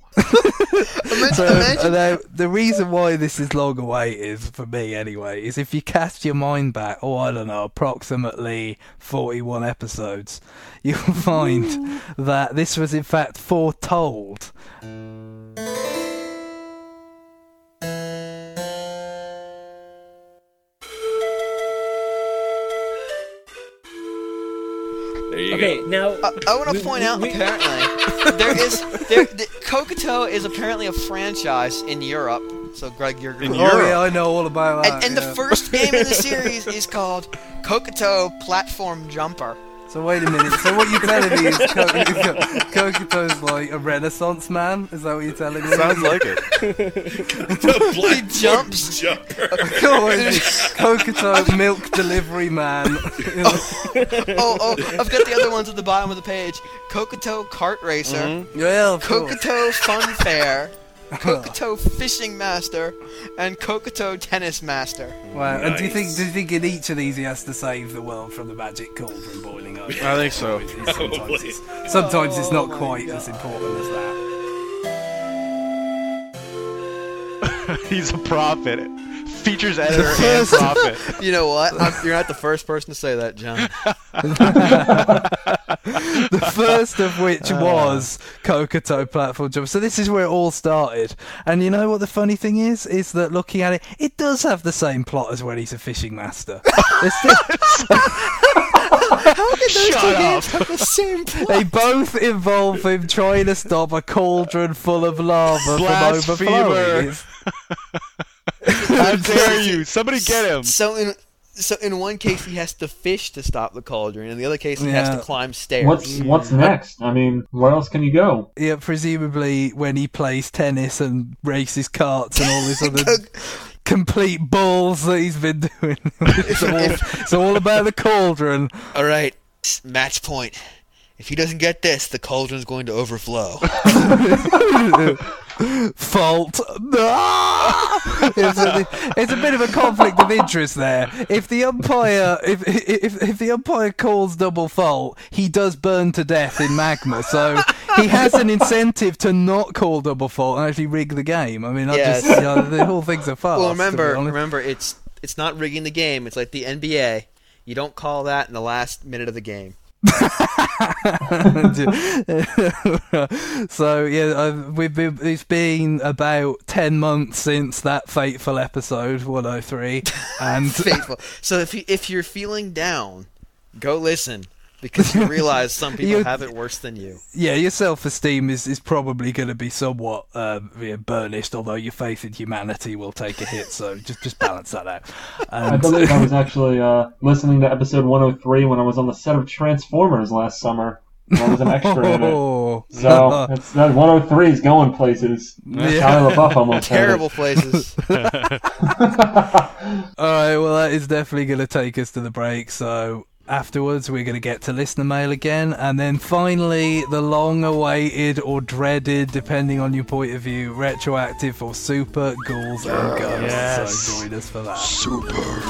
The reason why this is long awaited, for me anyway, is if you cast your mind back, approximately 41 episodes, you'll find that this was in fact foretold. Okay, now I want to point out apparently Kokoto is apparently a franchise in Europe. So Greg, you're in Europe. Oh yeah, I know all about that. And the first game in the series is called Kokoto Platform Jumper. So wait a minute. So what you're telling me is Kokoto's like a Renaissance man? Is that what you're telling me? Sounds like it. He jumps. Jumper. Kokoto milk delivery man. I've got the other ones at the bottom of the page. Kokoto Kart Racer. Mm-hmm. Yeah, Kokoto Fun Fair. Kokoto Fishing Master and Kokoto Tennis Master. Wow! Nice. And do you think in each of these he has to save the world from the magic cauldron boiling over? I think so. Sometimes it's not quite as important as that. He's a prophet. Features editor and prophet. You know what? You're not the first person to say that, John. The first of which was Kokoto Platform Jumper. So this is where it all started. And you know what the funny thing is? Is that looking at it, it does have the same plot as when he's a fishing master. How did those two games have the same plot? They both involve him trying to stop a cauldron full of lava from overflowing. How dare you! Somebody get him! So in one case he has to fish to stop the cauldron, in the other case he has to climb stairs. What's next? I mean, where else can you go? Yeah, presumably when he plays tennis and races karts and all this other complete balls that he's been doing. It's all about the cauldron. All right, match point. If he doesn't get this, the cauldron's going to overflow. Fault. It's a bit of a conflict of interest there. If the umpire, if the umpire calls double fault, he does burn to death in magma. So he has an incentive to not call double fault and actually rig the game. I mean, the whole thing's a farce. Well, remember, it's not rigging the game. It's like the NBA. You don't call that in the last minute of the game. So it's been about 10 months since that fateful episode 103, and fateful. So if you're feeling down, go listen, because you realize some people have it worse than you. Yeah, your self-esteem is probably going to be somewhat burnished, although your faith in humanity will take a hit, so just balance that out. I believe I was actually listening to episode 103 when I was on the set of Transformers last summer. I was an extra in it. So that 103 is going places. Shia LaBeouf almost terrible places. Alright, well that is definitely going to take us to the break, so afterwards we're going to get to listener mail again, and then finally the long-awaited or dreaded, depending on your point of view, retroactive for Super Ghouls and Ghosts. Yes. So join us for that. Super.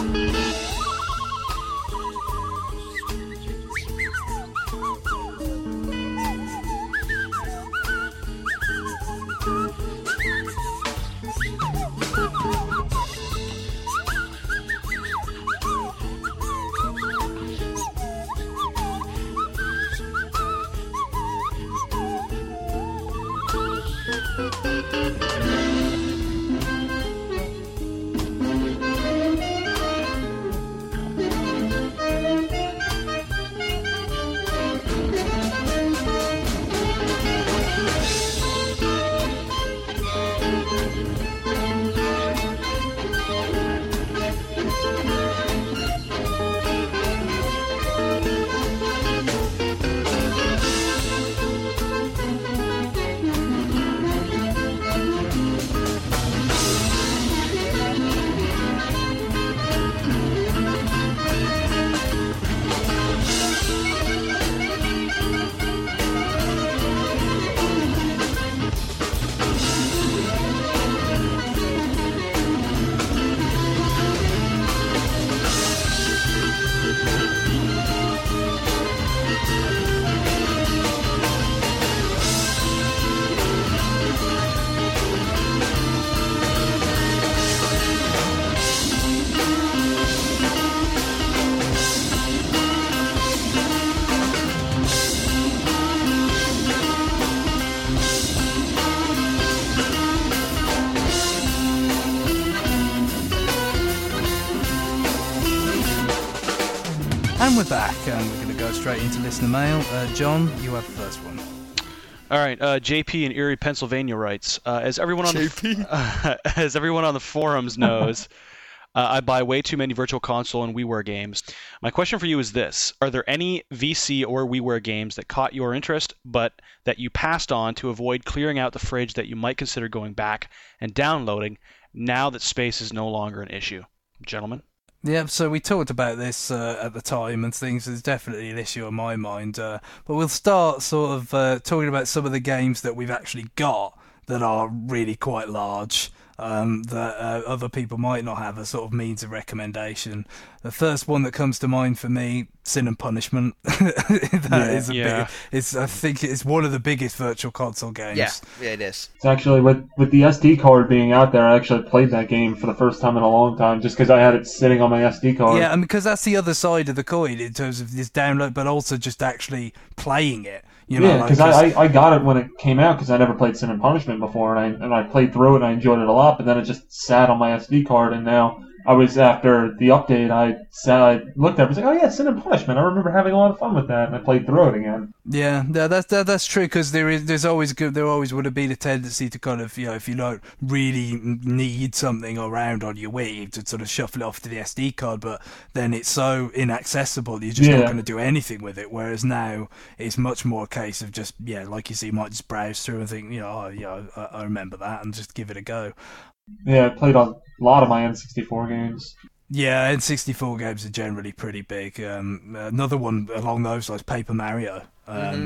And we're back, and we're going to go straight into listener mail. John, you have the first one. All right, JP in Erie, Pennsylvania writes, as everyone on the forums knows, I buy way too many Virtual Console and WiiWare games. My question for you is this. Are there any VC or WiiWare games that caught your interest, but that you passed on to avoid clearing out the fridge that you might consider going back and downloading now that space is no longer an issue? Gentlemen? Yeah, so we talked about this at the time and things. It's definitely an issue on my mind. But we'll start sort of talking about some of the games that we've actually got that are really quite large, that other people might not have a sort of means of recommendation. The first one that comes to mind for me, Sin and Punishment. I think it's one of the biggest Virtual Console games. Yeah, it is. It's actually, with the SD card being out there, I actually played that game for the first time in a long time, just because I had it sitting on my SD card. Yeah, and because that's the other side of the coin in terms of this download, but also just actually playing it. Because I got it when it came out because I never played Sin and Punishment before, and I played through it and I enjoyed it a lot, but then it just sat on my SD card, and now after the update, I looked at it and was like, oh yeah, Sin and Punishment. I remember having a lot of fun with that, and I played through it again. Yeah, that's true, because there always would have been a tendency to kind of, if you don't really need something around on your Wii, to sort of shuffle it off to the SD card, but then it's so inaccessible, you're just not going to do anything with it, whereas now it's much more a case of just, like you say, you might just browse through and think, I remember that, and just give it a go. Yeah, I played a lot of my N64 games. Yeah, N64 games are generally pretty big. Another one along those lines, Paper Mario. Even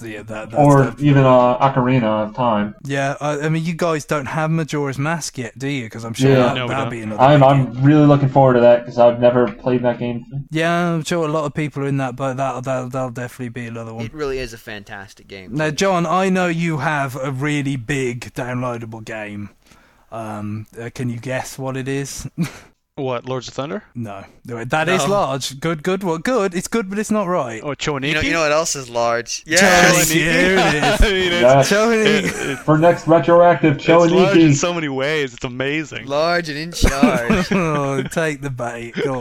Ocarina of Time. Yeah, I mean, you guys don't have Majora's Mask yet, do you? Because I'm sure that'll be another. I'm really looking forward to that because I've never played that game. Yeah, I'm sure a lot of people are in that, but that'll definitely be another one. It really is a fantastic game. Now, John, I know you have a really big downloadable game. Can you guess what it is? What, Lords of Thunder? No. That is large. Good one. Good. It's good, but it's not right. Oh, Choniki? You know what else is large? Yeah, here it is. Choniki. For next retroactive, Choniki. It's large in so many ways. It's amazing. Large and in charge. Oh, take the bait. Go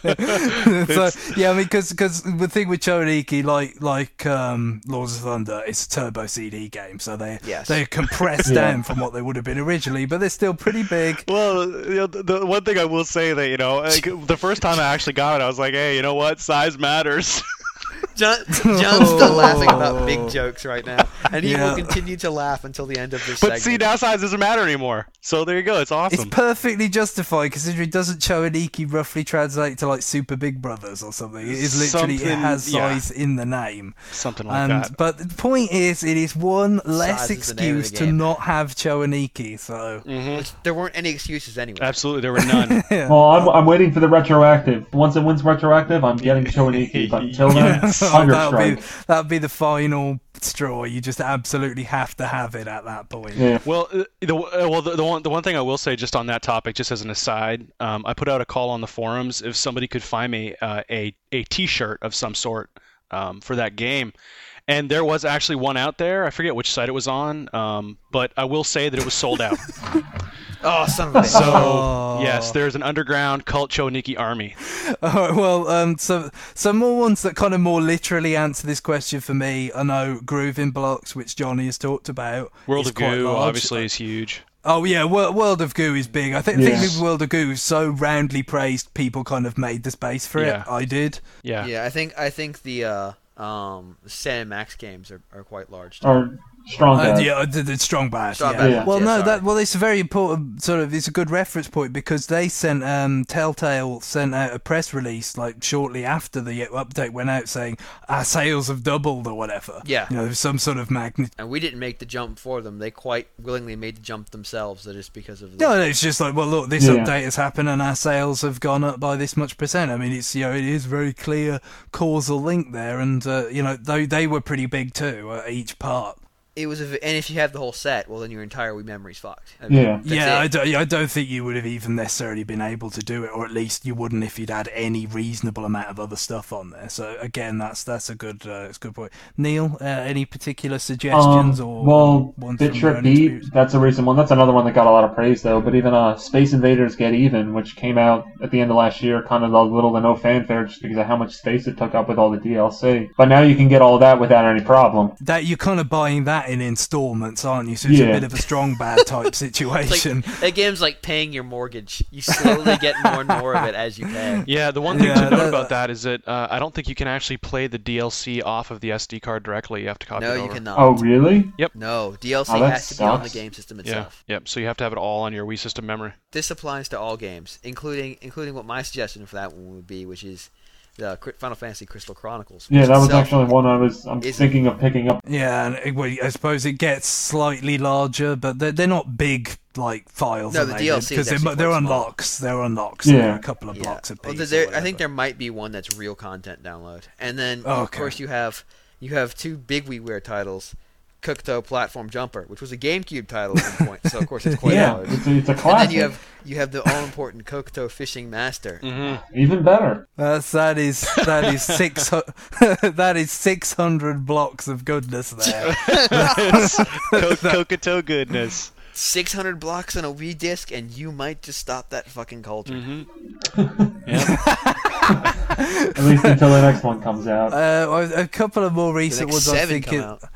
on. Because the thing with Choniki, like Lords of Thunder, it's a Turbo CD game, so they're compressed down from what they would have been originally, but they're still pretty big. Well, the one thing I will say that, the first time I actually got it, I was like, hey, you know what? Size matters. John's still laughing about big jokes right now, and he will continue to laugh until the end of this segment. But see, now size doesn't matter anymore. So there you go. It's awesome. It's perfectly justified, considering doesn't Choniki roughly translate to like Super Big Brothers or something. It is literally, it has size in the name. Something like that. But the point is, it is one less excuse to not have Choniki. So there weren't any excuses anyway. Absolutely, there were none. Well, I'm waiting for the retroactive. Once it wins retroactive, I'm getting Choniki. But until then, that'd be the final straw. You just absolutely have to have it at that point. Yeah. Well, the one thing I will say just on that topic, just as an aside, I put out a call on the forums if somebody could find me a T-shirt of some sort for that game. And there was actually one out there. I forget which site it was on, but I will say that it was sold out. Oh, son of a bitch. So, yes, there's an underground cult Choniki army. All right, well, so some more ones that kind of more literally answer this question for me. I know Grooving Blocks, which Johnny has talked about. World of Goo, obviously, is huge. Oh, yeah, World of Goo is big. I think World of Goo is so roundly praised, people kind of made the space for it. I did. Yeah. Yeah, I think the Sam Max games are quite large too. Or Strong Bash. The Strong Bash. Bash. Well, it's a very important it's a good reference point because they sent Telltale sent out a press release like shortly after the update went out saying our sales have doubled or whatever. Yeah. Some sort of magnitude. And we didn't make the jump for them. They quite willingly made the jump themselves. Just because of. No, it's just like, well, look, this update has happened and our sales have gone up by this much percent. I mean, it's it is very clear causal link there, and they were pretty big too, each part. It was, and if you have the whole set, well, then your entire Wii memory's fucked. I don't think you would have even necessarily been able to do it, or at least you wouldn't if you'd had any reasonable amount of other stuff on there. So again, that's a good point. Neil, any particular suggestions or Bit Trip Beat? That's a recent one. That's another one that got a lot of praise though. But even Space Invaders Get Even, which came out at the end of last year, kind of a little to no fanfare just because of how much space it took up with all the DLC. But now you can get all that without any problem. That you're kind of buying that in installments, aren't you? So it's a bit of a strong bad type situation. That game's like paying your mortgage. You slowly get more and more of it as you pay. Yeah, the one thing to note about that is that I don't think you can actually play the DLC off of the SD card directly. You have to copy it over. No, you cannot. Oh, really? Yep. No, DLC has to be on the game system itself. Yeah. Yep. So you have to have it all on your Wii system memory. This applies to all games, including what my suggestion for that one would be, which is the Final Fantasy Crystal Chronicles. Yeah, that was actually one I'm thinking of picking up. Yeah, and I suppose it gets slightly larger, but they're not big like files. No, the DLC because they're unlocks. They're unlocks. Yeah. There are a couple of blocks of pieces. I think there might be one that's real content download, and then of course you have two big WiiWare titles. Kokuto Platform Jumper, which was a GameCube title at one point, so of course it's quite large. It's a classic. And then you have the all important Kokuto Fishing Master. Mm-hmm. Even better. That is 600 blocks of goodness there. Kokuto goodness. 600 blocks on a Wii disc, and you might just stop that fucking culture. Mm-hmm. At least until the next one comes out. A couple of more recent ones, I think.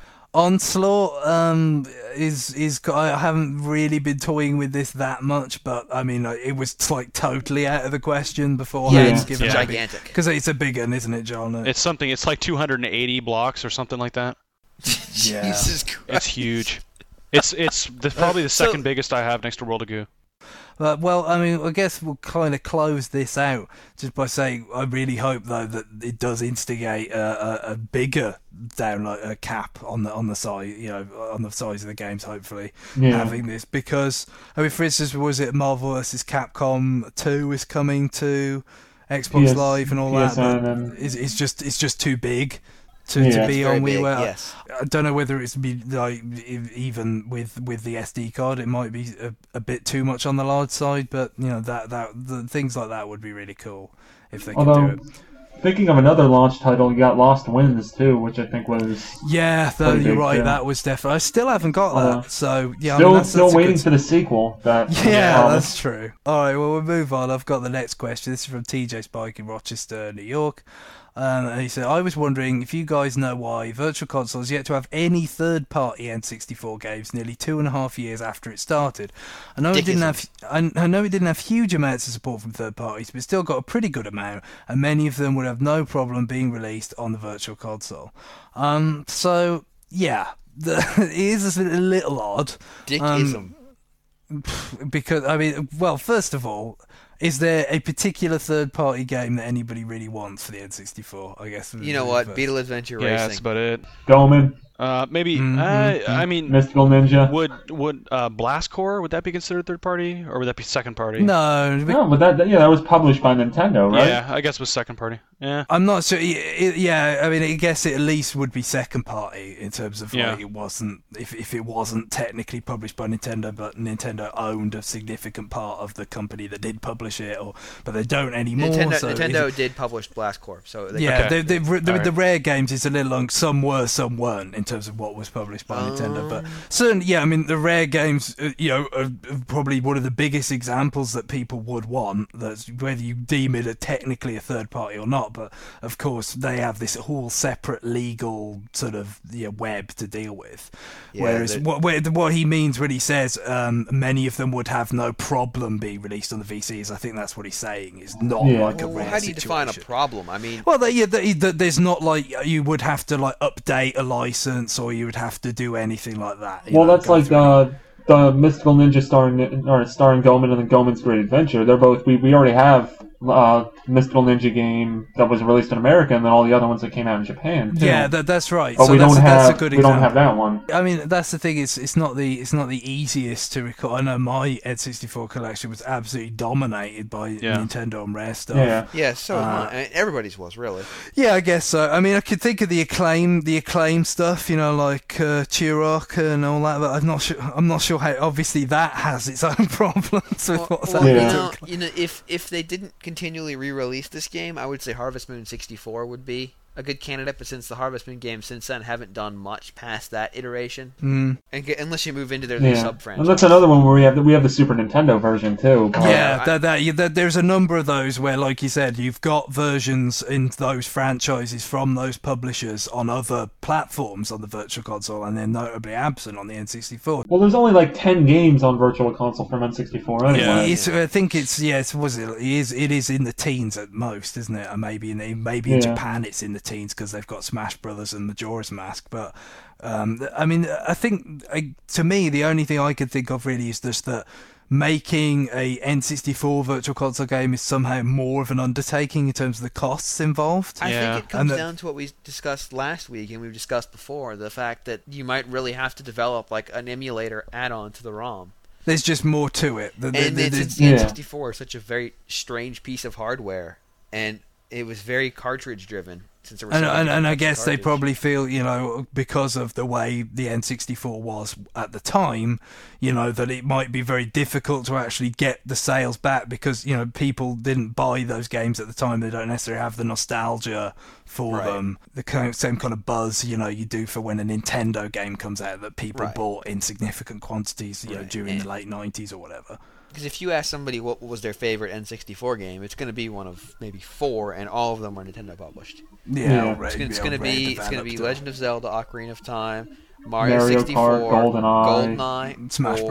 Onslaught is I haven't really been toying with this that much, but I mean it was like totally out of the question beforehand. Yeah, it's gigantic because it's a big one, isn't it, John? It's something. It's like 280 blocks or something like that. Jesus Christ! It's huge. It's probably the second biggest I have next to World of Goo. Well, I mean, I guess we'll kind of close this out just by saying I really hope though that it does instigate a bigger download cap on the size, on the size of the games. Hopefully, having this because I mean, for instance, was it Marvel vs. Capcom 2 is coming to Xbox Live and all that? But it's just too big. To be on WiiWare. Yes. I don't know whether it's be like even with the SD card, it might be a bit too much on the large side. But the things like that would be really cool if they could do it. Thinking of another launch title, you got Lost Winds too, which I think was you're right. Too. That was definitely. I still haven't got that, so yeah. Still waiting for the sequel. That's true. All right, well we'll move on. I've got the next question. This is from TJ Spike in Rochester, New York. And he said, I was wondering if you guys know why Virtual Console has yet to have any third-party N64 games nearly 2.5 years after it started. I know it didn't have huge amounts of support from third parties, but it still got a pretty good amount, and many of them would have no problem being released on the Virtual Console. So yeah, it is a little odd. Dickism. Because I mean, well, first of all, is there a particular third-party game that anybody really wants for the N64? I guess. You know what? Beetle Adventure Racing. Yeah, that's about it. Goemon. Maybe. I mean, Mystical Ninja. Would Blast Corps, would that be considered third party, or would that be second party? No, but that was published by Nintendo, right? Yeah, I guess it was second party. Yeah. I'm not sure. I mean, I guess it at least would be second party in terms of like it wasn't if it wasn't technically published by Nintendo, but Nintendo owned a significant part of the company that did publish it, but they don't anymore. Nintendo did publish Blast Corps, so the rare games is a little long. Some were, some weren't in terms of what was published by Nintendo, but certainly, I mean, the rare games, are probably one of the biggest examples that people would want. That's whether you deem it technically a third party or not. But of course, they have this whole separate legal sort of web to deal with. Whereas what he means when he says many of them would have no problem being released on the VCs, I think that's what he's saying. Is not like a rare how do you define a problem? I mean, well, there's not like you would have to like update a license or you would have to do anything like that. Well, that's like the Mystical Ninja starring Goemon and then Goemon's Great Adventure. They're both we already have Mystical Ninja game that was released in America, and then all the other ones that came out in Japan. Too. Yeah, that's right. But so we that's a good example. don't have that one. I mean, that's the thing. It's not the easiest to record. I know my N64 collection was absolutely dominated by Nintendo and Rare stuff. Yeah. So I mean, everybody's was really. Yeah, I guess so. I mean, I could think of the acclaim stuff, like Turok and all that. But I'm not sure how. Obviously, that has its own problems with what's happening. If they didn't continually re-release this game, I would say Harvest Moon 64 would be a good candidate, but since the Harvest Moon games since then haven't done much past that iteration, unless you move into their new sub-franchise. And that's another one where we have the Super Nintendo version too. There's a number of those where, like you said, you've got versions in those franchises from those publishers on other platforms on the Virtual Console, and they're notably absent on the N64. Well, there's only like 10 games on Virtual Console from N64 anyway. I think it is in the teens at most, isn't it? And maybe in Japan it's in the teens because they've got Smash Brothers and Majora's Mask. But I mean, I think to me the only thing I could think of really is just that making a N64 Virtual Console game is somehow more of an undertaking in terms of the costs involved. I think it comes down to what we discussed last week and we've discussed before, the fact that you might really have to develop like an emulator add-on to the ROM. There's just more to it. The N64 is such a very strange piece of hardware, and it was very cartridge driven. And I guess they probably feel, because of the way the N64 was at the time, that it might be very difficult to actually get the sales back because, people didn't buy those games at the time. They don't necessarily have the nostalgia for them. The same kind of buzz, you do for when a Nintendo game comes out that people bought in significant quantities, during the late 90s or whatever. Because if you ask somebody what was their favorite N64 game, it's going to be one of maybe 4, and all of them are Nintendo published. It's going to be Legend of Zelda: Ocarina of Time, Mario 64, Kart, GoldenEye,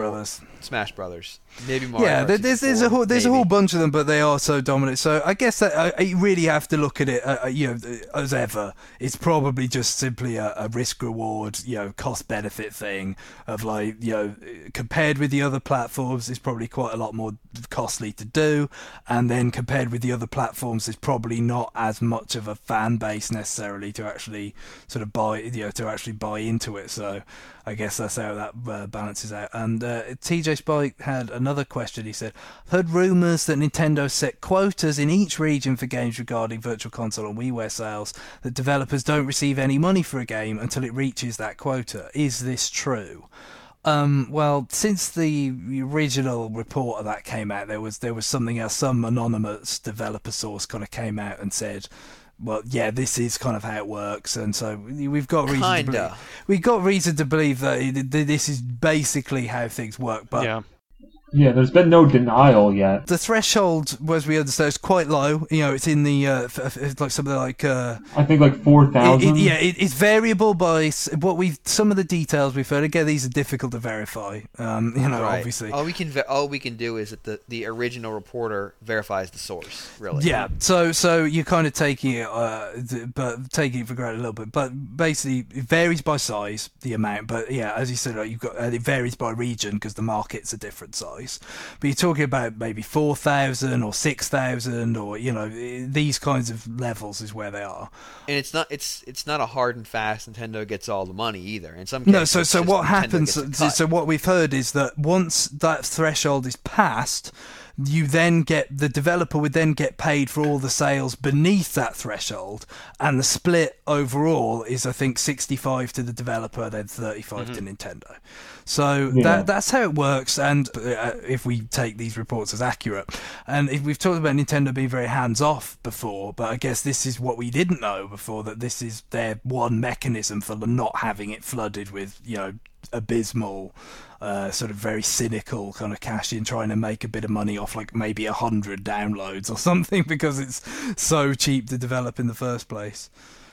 Smash Brothers. Maybe Mario. Yeah, there's a whole bunch of them, but they are so dominant. So I guess that you really have to look at it, as ever. It's probably just simply a risk reward, cost benefit thing of compared with the other platforms, it's probably quite a lot more costly to do, and then compared with the other platforms, there's probably not as much of a fan base necessarily to actually sort of buy into it. So I guess that's how that balances out. And TJ Spike had another question. He said, I've heard rumours that Nintendo set quotas in each region for games regarding Virtual Console and WiiWare sales, that developers don't receive any money for a game until it reaches that quota. Is this true? Well, since the original report of that came out, there was something else. Some anonymous developer source kind of came out and said, well, yeah, this is kind of how it works, and so we've got reason to believe that this is basically how things work. But Yeah, there's been no denial yet. The threshold, as we understand, is quite low. It's in the it's like something like I think like 4,000. It's variable by some of the details we've heard. Again, these are difficult to verify. Obviously. All we can do is that the original reporter verifies the source. Really. Yeah. So you're kind of taking it for granted a little bit, but basically it varies by size, the amount. But yeah, as you said, you've got it varies by region because the market's a different size. But you're talking about maybe 4,000 or 6,000 or these kinds of levels is where they are. And it's not a hard and fast Nintendo gets all the money either. In some cases, no. So what happens? So what we've heard is that once that threshold is passed, the developer would then get paid for all the sales beneath that threshold, and the split overall is, I think, 65 to the developer, then 35 to Nintendo. So that's how it works, and if we take these reports as accurate, and we've talked about Nintendo being very hands-off before, but I guess this is what we didn't know before, that this is their one mechanism for not having it flooded with, abysmal, sort of very cynical kind of cash in, trying to make a bit of money off like maybe 100 downloads or something because it's so cheap to develop in the first place.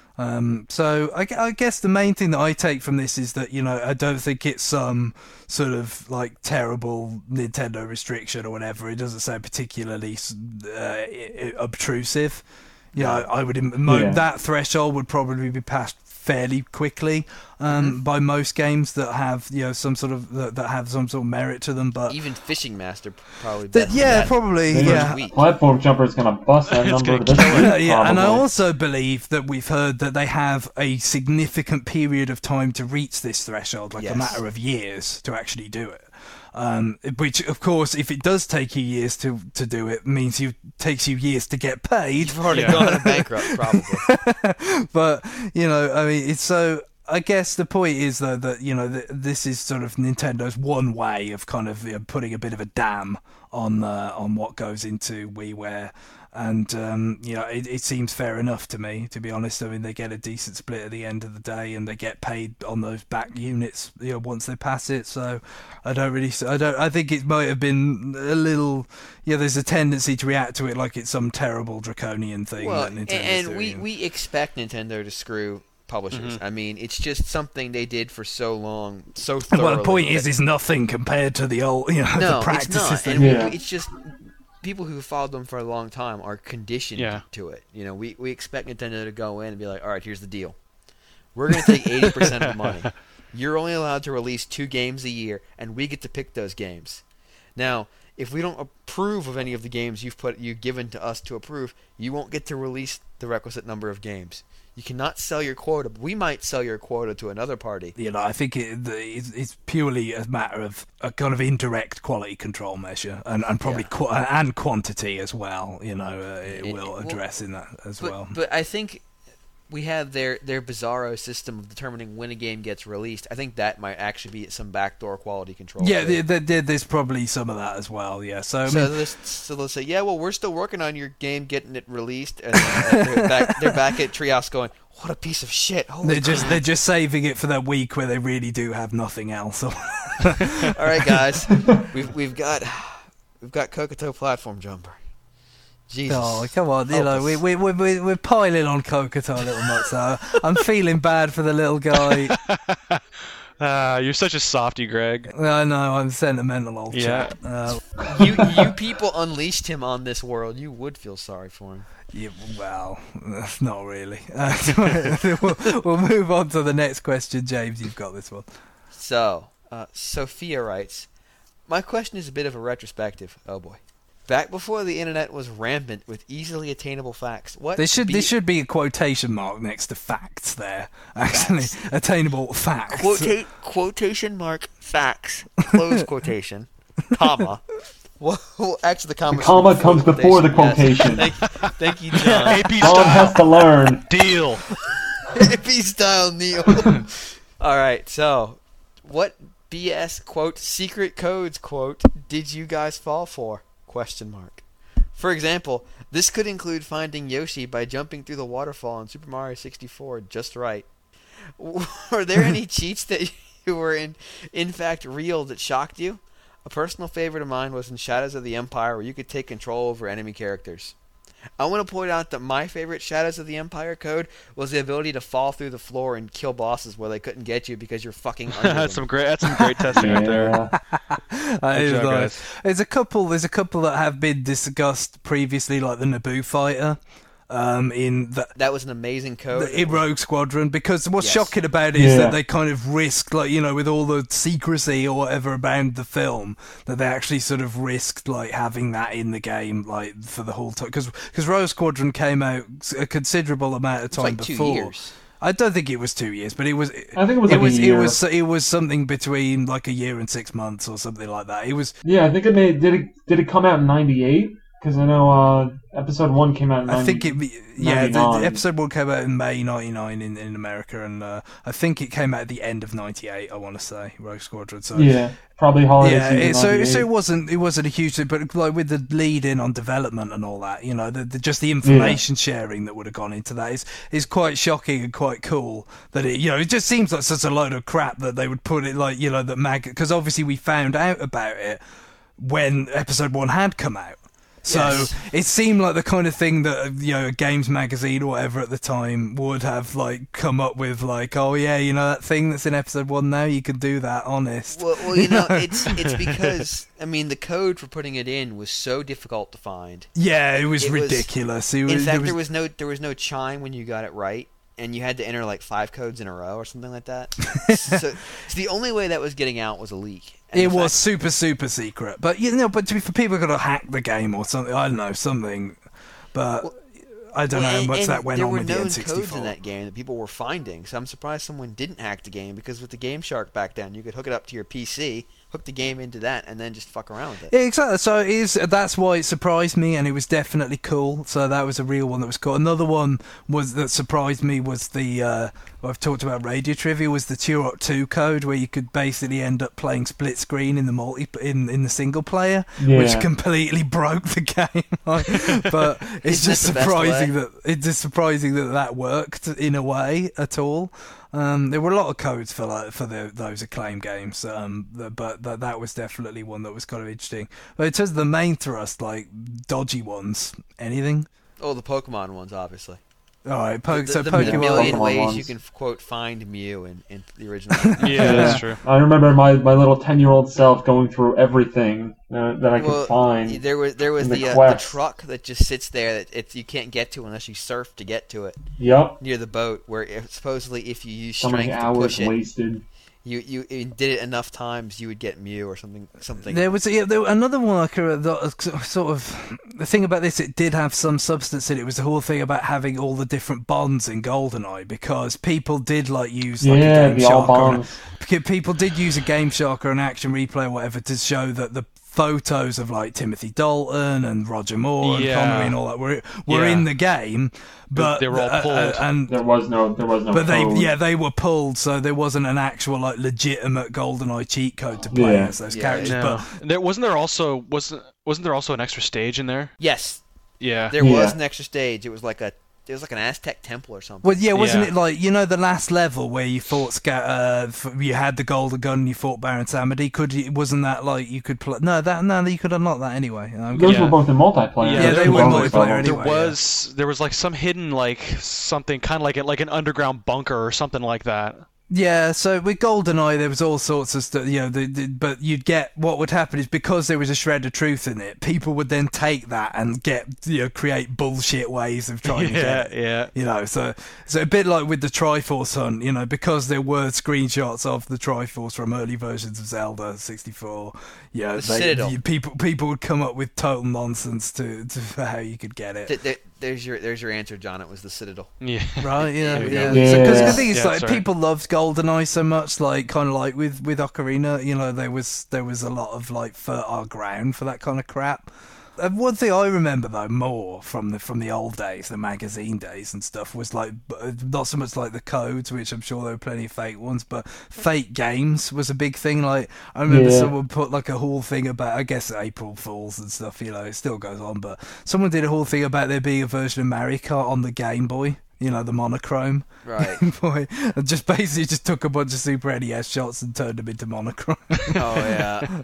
So I guess the main thing that I take from this is that, I don't think it's some sort of like terrible Nintendo restriction or whatever. It doesn't sound particularly obtrusive. I would that threshold would probably be passed fairly quickly by most games that have some sort of that have some sort of merit to them. But even Fishing Master probably. Probably. Platform Jumper is going to bust that number. And I also believe that we've heard that they have a significant period of time to reach this threshold, like a matter of years to actually do it. Which, of course, if it does take you years to do it, means takes you years to get paid. You've already gone bankrupt, probably. But I mean, it's so. I guess the point is though that this is sort of Nintendo's one way of kind of putting a bit of a dam on what goes into WiiWare. And it seems fair enough to me, to be honest. I mean, they get a decent split at the end of the day, and they get paid on those back units, once they pass it. So I think it might have been a little. There's a tendency to react to it like it's some terrible draconian thing. Well, that Nintendo's doing. we expect Nintendo to screw publishers. I mean, it's just something they did for so long, so thoroughly. Well, the point is nothing compared to the old, the practices. It's not. And it's just. People who followed them for a long time are conditioned to it. We expect Nintendo to go in and be like, all right, here's the deal. We're going to take 80% of the money. You're only allowed to release 2 games a year, and we get to pick those games. Now, if we don't approve of any of the games you've given to us to approve, you won't get to release the requisite number of games. You cannot sell your quota. We might sell your quota to another party. I think it's purely a matter of a kind of indirect quality control measure, and probably and quantity as well. It will address in that as well. But I think we have their bizarro system of determining when a game gets released. I think that might actually be some backdoor quality control. Yeah, there's probably some of that as well. Yeah, so they'll say, we're still working on your game getting it released, and then they're back at Treehouse going, what a piece of shit! They're just saving it for that week where they really do have nothing else. All right, guys, we've got Kokoto Platform Jumper. Jesus. Oh, come on, we're piling on Kokoto a little much, so I'm feeling bad for the little guy. You're such a softy, Greg. I know, I'm sentimental old chap. You people unleashed him on this world. You would feel sorry for him. Yeah, well, not really. We'll move on to the next question. James, you've got this one. So, Sophia writes, my question is a bit of a retrospective. Oh boy. Back before the internet was rampant with easily attainable facts, there should be a quotation mark next to facts there. Actually, attainable facts. Quotation mark facts. Close quotation. Comma. Well, actually, the comma comes before the quotation. Yes. Thank you, John. AP style. John has to learn. Deal. AP style, Neil. All right. So, what BS quote secret codes quote did you guys fall for? ? For example, this could include finding Yoshi by jumping through the waterfall in Super Mario 64 just right. Were there any cheats that you were in fact real that shocked you? A personal favorite of mine was in Shadows of the Empire, where you could take control over enemy characters. I want to point out that my favorite Shadows of the Empire code was the ability to fall through the floor and kill bosses where they couldn't get you because you're fucking under That's some great testing right there. Nice. There's a couple that have been discussed previously, like the Naboo fighter. That was an amazing code in Rogue Squadron, because what's shocking about it is that they kind of risked, with all the secrecy or whatever about the film, that they actually sort of risked having that in the game for the whole time, because Rogue Squadron came out a considerable amount of time before. 2 years. I don't think it was 2 years, but it was. I think it was a year. It was something between a year and 6 months or something like that. It was. Yeah, I think it made. Did it come out in '98? Because I know episode 1 came out in 99. The episode 1 came out in May '99 in America, and I think it came out at the end of '98. I want to say Rogue Squadron. So probably holiday season. So it wasn't a huge thing, but with the lead in on development and all that, just the information sharing that would have gone into that is quite shocking and quite cool. That it just seems like such a load of crap that they would put it that because obviously we found out about it when episode 1 had come out. So it seemed like the kind of thing that a games magazine or whatever at the time would have come up with, that thing that's in episode 1 now, you can do that. Honest. Well, it's because the code for putting it in was so difficult to find. Yeah, it was ridiculous. In fact, there was no chime when you got it right. and you had to enter like 5 codes in a row or something like that. so the only way that was getting out was a leak. And it was super secret, but but to be for people who got to hack the game or something, I don't know, something, but I don't know how much that went on with the N64. There were known codes in that game that people were finding, so I'm surprised someone didn't hack the game, because with the Game Shark back then, you could hook it up to your PC, hook the game into that, and then just fuck around with it. Yeah, exactly. So that's why it surprised me, and it was definitely cool. So that was a real one that was cool. Another one that surprised me was the I've talked about Radio Trivia, was the Turok 2 code, where you could basically end up playing split screen in the in the single player, which completely broke the game. But it's just surprising that worked in a way at all. There were a lot of codes for those Acclaim games, but that was definitely one that was kind of interesting. But in terms of the main thrust, like dodgy ones, anything? Oh, the Pokemon ones, obviously. All right, the Pokemon. million ways ones. you can quote find Mew in the original. Yeah, that's true. I remember my little 10-year-old self going through everything that I could find. There was the truck that just sits there that you can't get to unless you surf to get to it. Yep. Near the boat, where supposedly if you use so strength many to hours push it, wasted. You did it enough times, you would get Mew or something. There was another one sort of the thing about this. It did have some substance in it. Was the whole thing about having all the different bonds in GoldenEye, because people did use a Game Shark. People did use a Game Shark or an Action Replay or whatever to show that the photos of Timothy Dalton and Roger Moore and Connery and all that were in the game, but they were all pulled. And there was no. But code. they were pulled, so there wasn't an actual legitimate GoldenEye cheat code to play as those characters. No. But wasn't there also an extra stage in there? Yes. Yeah. There was an extra stage. It was like an Aztec temple or something. Well, wasn't it the last level where you fought you had the golden gun and you fought Baron Samedi? Wasn't that you could play? No, you could unlock that anyway. Those were both in multiplayer. Yeah, they were multiplayer anyway. There was some hidden something kind of like an underground bunker or something like that. Yeah, so with GoldenEye there was all sorts of stuff, but you'd get, what would happen is, because there was a shred of truth in it, people would then take that and create bullshit ways of trying to get it. So a bit like with the Triforce hunt, because there were screenshots of the Triforce from early versions of Zelda 64, people would come up with total nonsense to how you could get it. There's your answer, John. It was the Citadel. Yeah. Right. Yeah. Because the thing is, people loved GoldenEye so much, kind of like with Ocarina. There was a lot of fertile ground for that kind of crap. One thing I remember though more from the old days, the magazine days and stuff, was not so much the codes, which I'm sure there were plenty of fake ones, but fake games was a big thing. I remember someone put a whole thing about, I guess, April Fools and stuff. It still goes on, but someone did a whole thing about there being a version of Mario Kart on the Game Boy. The monochrome. Right. Game Boy. And just took a bunch of Super NES shots and turned them into monochrome. Oh yeah.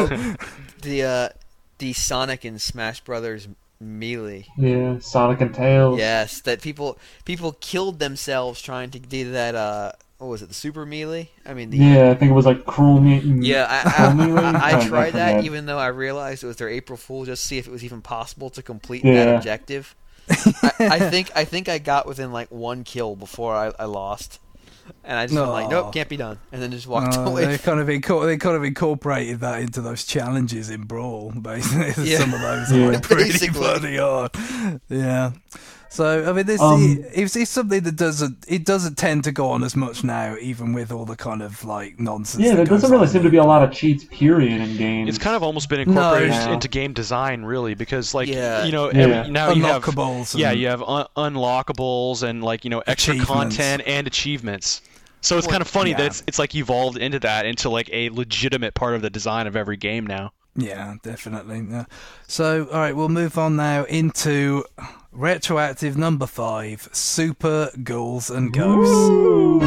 And the Sonic and Smash Brothers Melee. Yeah, Sonic and Tails. Yes, that people killed themselves trying to do that. What was it? The Super Melee? I mean, I think it was Cruel Melee. Yeah, I tried that, even though I realized it was their April Fool, just to see if it was even possible to complete that objective. I think I got within 1 kill before I lost. And I just went nope, can't be done, and then just walked away. They kind of incorporated that into those challenges in Brawl, basically. Yeah. Some of those are pretty bloody hard. Yeah. So I mean, it's something that doesn't tend to go on as much now, even with all the kind of nonsense. Yeah, there doesn't really seem to be a lot of cheats, period, in games. It's kind of almost been incorporated into game design, really, because now unlockables. you have unlockables and extra content and achievements. So it's kind of funny that it's evolved into that, into a legitimate part of the design of every game now. Yeah, definitely. Yeah. So, all right, we'll move on now into retroactive number 5, Super Ghouls and Ghosts.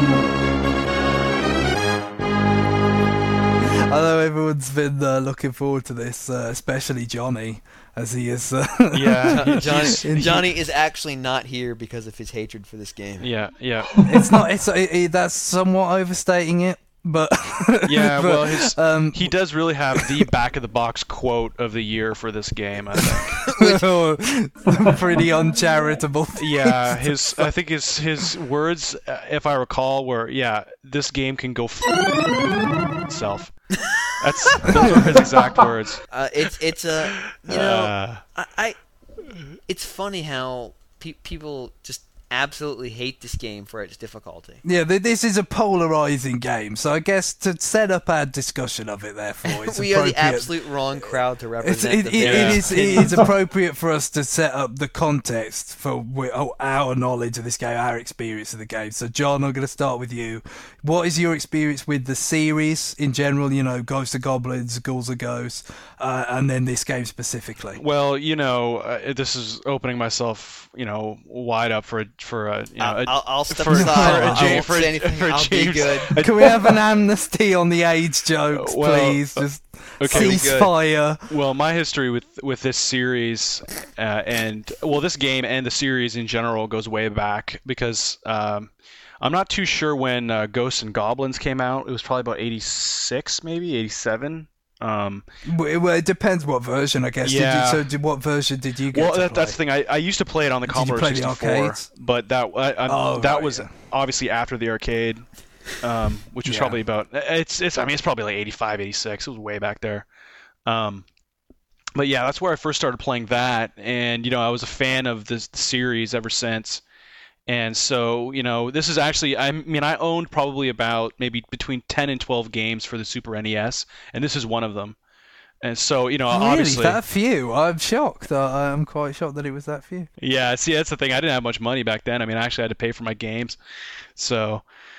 I know everyone's been looking forward to this, especially Johnny, as he is. Johnny is actually not here because of his hatred for this game. Yeah. It's not. That's somewhat overstating it. But yeah, well, he does really have the back of the box quote of the year for this game, I think. Pretty uncharitable. Yeah, I think his words, if I recall, were this game can go itself. Those are his exact words. It's it's funny how people just absolutely hate this game for its difficulty. Yeah, this is a polarizing game, so I guess to set up our discussion of it, therefore, it's we are the absolute wrong crowd to represent. It is appropriate for us to set up the context for our knowledge of this game, our experience of the game. So, John, I'm going to start with you. What is your experience with the series in general? You know, Ghosts of Goblins, Ghouls of Ghosts, and then this game specifically. Well, this is opening myself, wide up for I'll step aside. I won't say anything. I'll be good. Can we have an amnesty on the AIDS jokes, please? Just ceasefire. Well, my history with this series this game and the series in general goes way back because I'm not too sure when Ghosts and Goblins came out. It was probably about 86, maybe 87. Well, it depends what version, I guess. Yeah. What version did you get? Well, that's the thing. I used to play it on the Commodore 64, but that was obviously after the arcade, which was probably about. It's probably like 85, 86. It was way back there. But yeah, that's where I first started playing that, and I was a fan of this series ever since. And so, this is actually, I owned probably about maybe between 10 and 12 games for the Super NES, and this is one of them. And so, obviously... Really? That few? I'm shocked. I'm quite shocked that it was that few. Yeah, see, that's the thing. I didn't have much money back then. I actually had to pay for my games. So,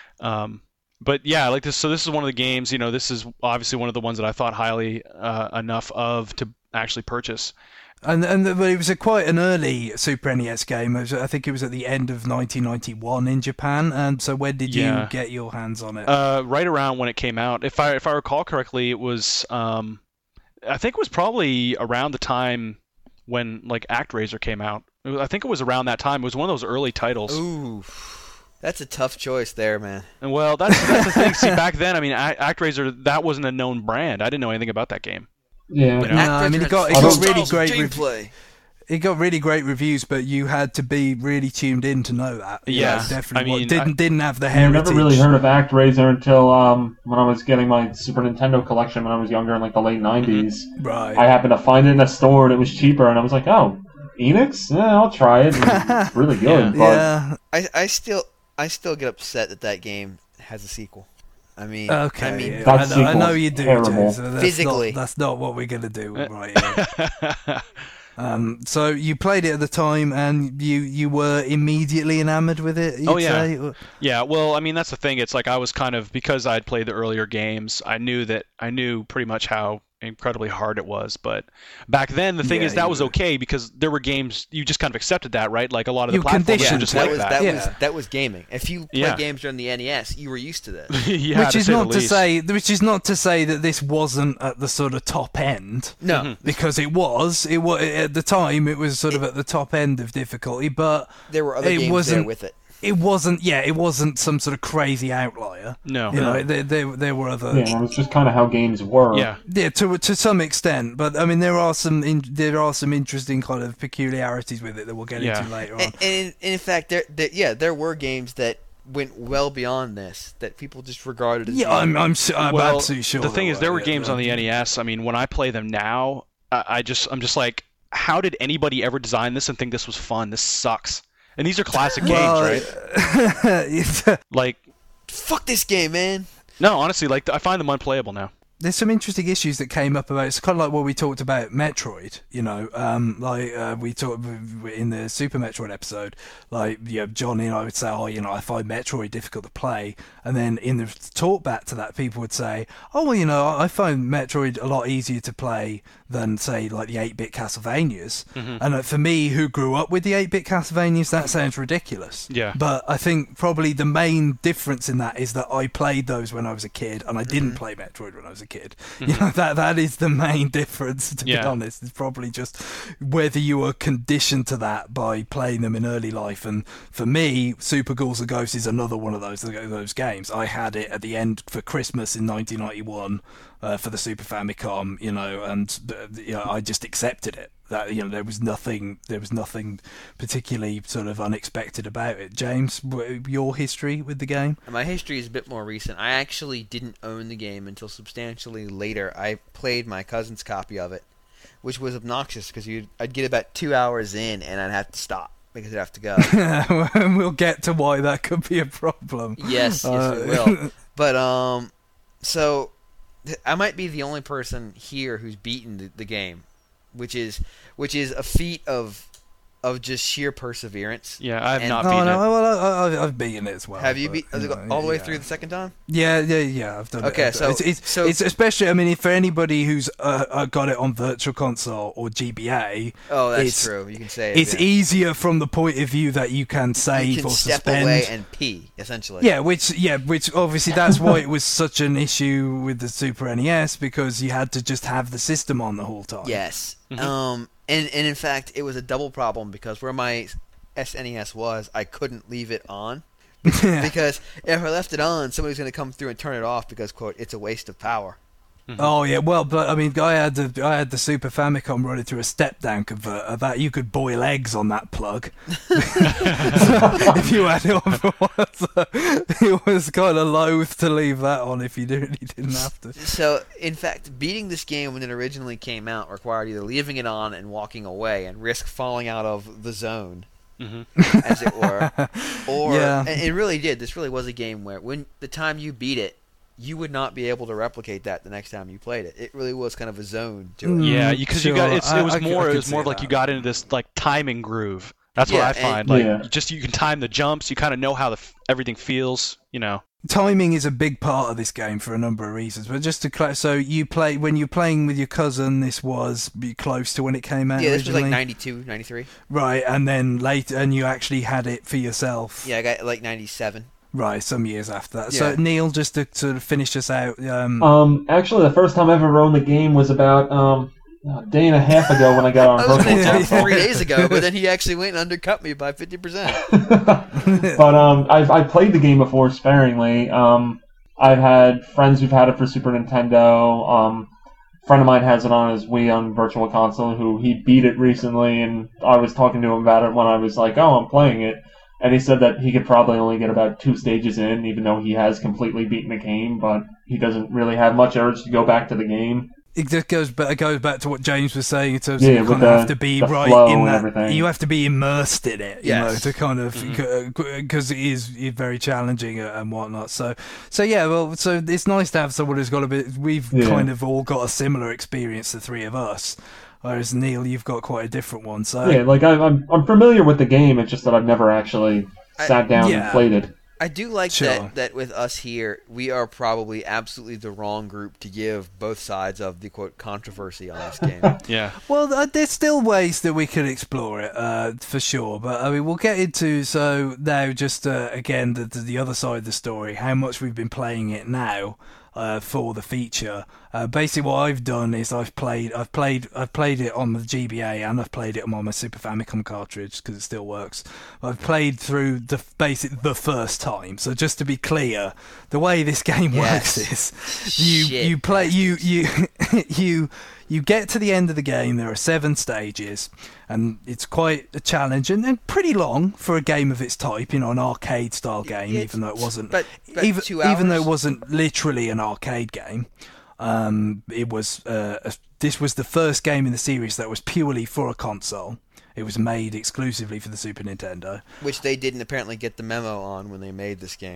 but yeah, like this. So this is one of the games, this is obviously one of the ones that I thought highly enough of to actually purchase. And it was quite an early Super NES game. I think it was at the end of 1991 in Japan. And so when did you get your hands on it? Right around when it came out. If I recall correctly, it was I think it was probably around the time when like ActRaiser came out. I think it was around that time. It was one of those early titles. Ooh. That's a tough choice there, man. And well, that's the thing. See, back then, ActRaiser, that wasn't a known brand. I didn't know anything about that game. Yeah, it got really great gameplay. It got really great reviews, but you had to be really tuned in to know that. Yeah, definitely. Didn't have the heritage. I never really heard of ActRaiser until when I was getting my Super Nintendo collection when I was younger in like the late '90s. Right. I happened to find it in a store and it was cheaper, and I was like, "Oh, Enix? Yeah, I'll try it." It's really good. Yeah. But I still get upset that game has a sequel. I know you do. So physically, that's not what we're gonna do, right? So you played it at the time, and you were immediately enamored with it. Yeah. Well, that's the thing. It's like I was kind of, because I'd played the earlier games, I knew pretty much how incredibly hard it was. But back then, the thing is that was okay because there were games you just kind of accepted that, right? Like a lot of the platforms were just like that. That was gaming. If you play games during the NES, you were used to this. Which is not to say that this wasn't at the sort of top end. No, because it was at the time. It was sort of at the top end of difficulty, but there were other games there with it. It wasn't some sort of crazy outlier. No. There were other... Yeah, it was just kind of how games were. Yeah. Yeah, to some extent. But, there are some interesting kind of peculiarities with it that we'll get into later on. And in fact, there were games that went well beyond this, that people just regarded as... Yeah, I'm absolutely sure. The thing is, there were games on the NES. When I play them now, I'm just like, how did anybody ever design this and think this was fun? This sucks. And these are classic games, right? Like, fuck this game, man. No, honestly, like I find them unplayable now. There's some interesting issues that came up about. It's kind of like what we talked about Metroid. We talked in the Super Metroid episode. Johnny and I would say, I find Metroid difficult to play, and then in the talk back to that, people would say, I find Metroid a lot easier to play than say like the 8-bit Castlevanias. And for me, who grew up with the 8-bit Castlevanias, that sounds ridiculous. Yeah. But I think probably the main difference in that is that I played those when I was a kid, and I didn't play Metroid when I was a kid. You know, that is the main difference, to be honest. It's probably just whether you were conditioned to that by playing them in early life. And for me, Super Ghouls and Ghosts is another one of those games. I had it at the end for Christmas in 1991 for the Super Famicom, you know, and I just accepted it. That, you know, there was nothing particularly sort of unexpected about it. James, your history with the game? My history is a bit more recent. I actually didn't own the game until substantially later. I played my cousin's copy of it, which was obnoxious because I'd get about 2 hours in and I'd have to stop because I'd have to go. We'll get to why that could be a problem. Yes, we will. But so I might be the only person here who's beaten the game, which is a feat of just sheer perseverance. Yeah, I have not beaten it. Well, I've beaten it as well. Have you all the way through the second time? Yeah, I've done it. Okay, so it's especially, I mean, if for anybody who's got it on Virtual Console or GBA. Oh, that's true. You can say it's easier from the point of view that you can save or suspend. Step away and pee, essentially. Yeah, which obviously that's why it was such an issue with the Super NES, because you had to just have the system on the whole time. Yes. And in fact, it was a double problem because where my SNES was, I couldn't leave it on. Because if I left it on, somebody's going to come through and turn it off because, quote, it's a waste of power. Oh yeah, well, but I mean, I had the Super Famicom running through a step-down converter that you could boil eggs on that plug. If you had it on for once, it was kind of loath to leave that on if you really didn't have to. So, in fact, beating this game when it originally came out required either leaving it on and walking away and risk falling out of the zone, as it were, or and it really did. This really was a game where, when the time you beat it, you would not be able to replicate that the next time you played it. It really was kind of a zone to it. Yeah, because it was more like you got into this like timing groove. That's what I find. You can time the jumps. You kind of know how everything feels. You know, timing is a big part of this game for a number of reasons. But just to so when you're playing with your cousin, this was close to when it came out. Yeah, this originally. was like 92, 93. Right, and then later, and you actually had it for yourself. Yeah, I got like 97. Right, some years after that. Yeah. So, Neil, just to sort of finish us out. Actually, the first time I ever owned the game was about a day and a half ago when I got on Virtual Console. 3 days ago, but then he actually went and undercut me by 50%. But I've played the game before sparingly. I've had friends who've had it for Super Nintendo. A friend of mine has it on his Wii on Virtual Console, who he beat it recently, and I was talking to him about it when I was like, "Oh, I'm playing it." And he said that he could probably only get about 2 stages in, even though he has completely beaten the game, but he doesn't really have much urge to go back to the game. It just goes back to what James was saying in terms of you kind of have to be right in that. Everything. You have to be immersed in it, you know, to kind of, because it is very challenging and whatnot. So yeah, well, so it's nice to have someone who's got a bit. We've kind of all got a similar experience, the three of us. Whereas Neil, you've got quite a different one. So yeah, like I'm familiar with the game. It's just that I've never actually sat down and played it. I do like that with us here, we are probably absolutely the wrong group to give both sides of the quote controversy on this game. Yeah. Well, there's still ways that we could explore it, for sure. But I mean, we'll get into now just again the other side of the story, how much we've been playing it now. For the feature, basically what I've done is I've played it on the GBA and I've played it on my Super Famicom cartridge because it still works. I've played through the first time. So just to be clear, the way this game works is you play you get to the end of the game. There are 7 stages, and it's quite a challenge and pretty long for a game of its type. You know, an arcade-style game, even though it wasn't. But even though it wasn't literally an arcade game, it was. This was the first game in the series that was purely for a console. It was made exclusively for the Super Nintendo, which they didn't apparently get the memo on when they made this game.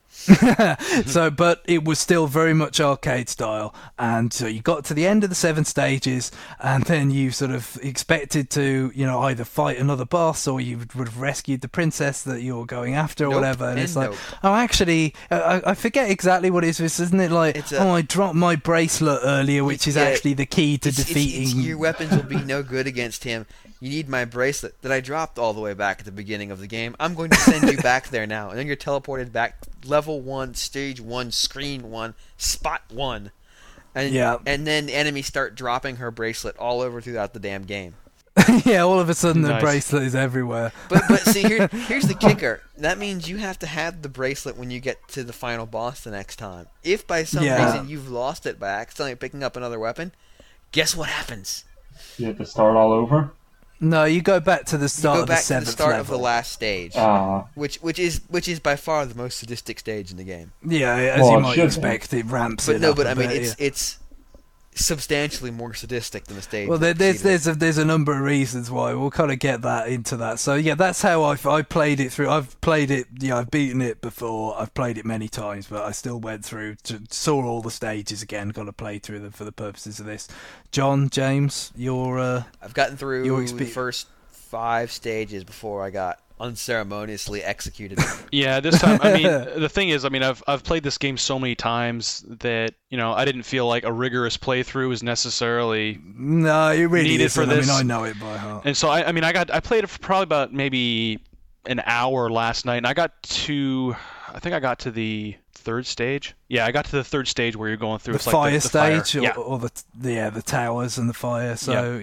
So, but it was still very much arcade style, and so you got to the end of the 7 stages, and then you sort of expected to, either fight another boss or you would have rescued the princess that you're going after or whatever. And it's like, oh, actually, I forget exactly what it is, isn't it? Like, I dropped my bracelet earlier, which is actually the key to defeating. Your weapons will be no good against him. You need my bracelet that I dropped all the way back at the beginning of the game. I'm going to send you back there now. And then you're teleported back level 1, stage 1, screen 1, spot 1. And then enemies start dropping her bracelet all over throughout the damn game. Yeah, all of a sudden the bracelet is everywhere. But see, here's the kicker. That means you have to have the bracelet when you get to the final boss the next time. If by some reason you've lost it by accidentally picking up another weapon, guess what happens? You have to start all over? No, you go back to the start of the 7th level. To the start of the last stage, which is by far the most sadistic stage in the game. Yeah, as you might expect, it ramps it up. But I mean, it's substantially more sadistic than the stage. Well, there's a number of reasons why. We'll kind of get into that. So yeah, that's how I played it through. I've played it. I've beaten it before. I've played it many times, but I still went through, saw all the stages again. Got to play through them for the purposes of this. John, James, I've gotten through the first 5 stages before I got unceremoniously executed. Yeah, this time, I mean, the thing is, I've played this game so many times that, I didn't feel like a rigorous playthrough was necessily needed for this. I know it by heart. And so, I played it for probably about maybe an hour last night, and I got to the 3rd stage. Yeah, I got to the 3rd stage where you're going through the fire stage, or the towers and the fire. So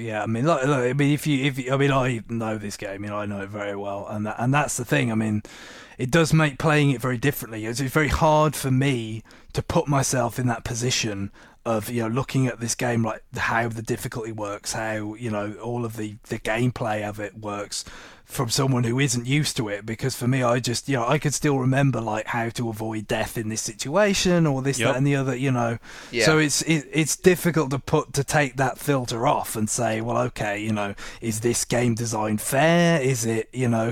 I know this game. I know it very well, and that's the thing. It does make playing it very differently. It's very hard for me to put myself in that position of looking at this game, like how the difficulty works, how all of the gameplay of it works from someone who isn't used to it. Because for me, I just I could still remember like how to avoid death in this situation or this, that, and the other. So it's difficult to take that filter off and say, well, okay, is this game design fair? Is it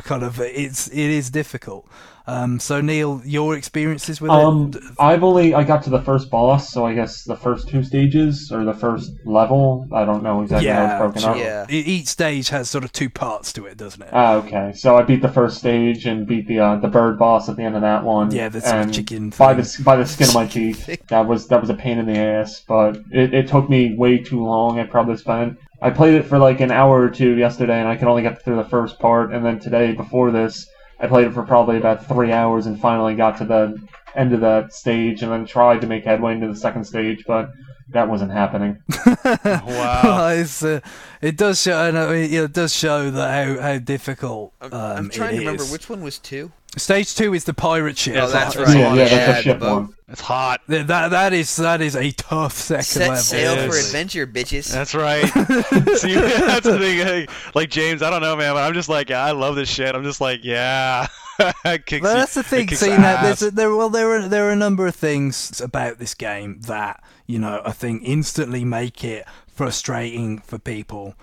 it is difficult. So Neil, your experiences with it? I got to the first boss, so I guess the first 2 stages or the first level. I don't know exactly how it's broken up. Yeah. Each stage has sort of 2 parts to it, doesn't it? Okay. So I beat the first stage and beat the bird boss at the end of that one. Yeah, the sort of chicken by the skin of my teeth. That was a pain in the ass, but it took me way too long. I played it for like an hour or 2 yesterday, and I could only get through the first part, and then today before this, I played it for probably about 3 hours and finally got to the end of that stage and then tried to make headway into the 2nd stage, but that wasn't happening. Wow. It does show. It does show that how difficult. I'm trying to remember which one was 2. Stage 2 is the pirate ship. Oh, that's right. Yeah, that's the ship one. It's hot. That is a tough second level. Set sail for adventure, bitches. That's right. See, that's the thing. Like James, I don't know, man, but I'm just like, I love this shit. I'm just like, yeah. That's the thing. Seeing that there are a number of things about this game that I think instantly make it frustrating for people.